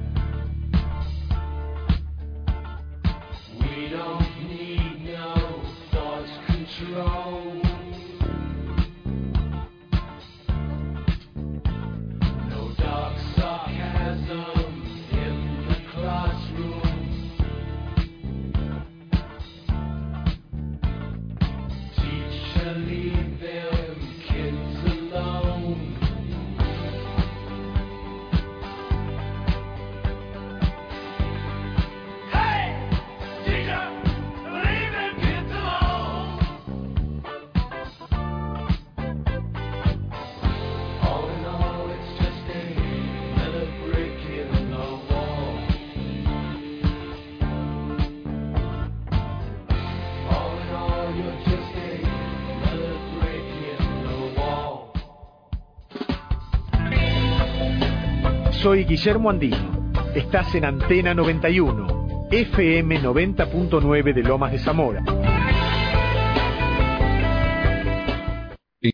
We don't need no thoughts control. No dark sarcasm in the classroom. Teacher, leave them kids alone. Hey! Teacher, leave them kids alone. All in all, it's just another brick in the wall. All in all, you're just another brick in the wall. Soy Guillermo Andino. Estás en Antena noventa y uno, F M noventa punto nueve de Lomas de Zamora.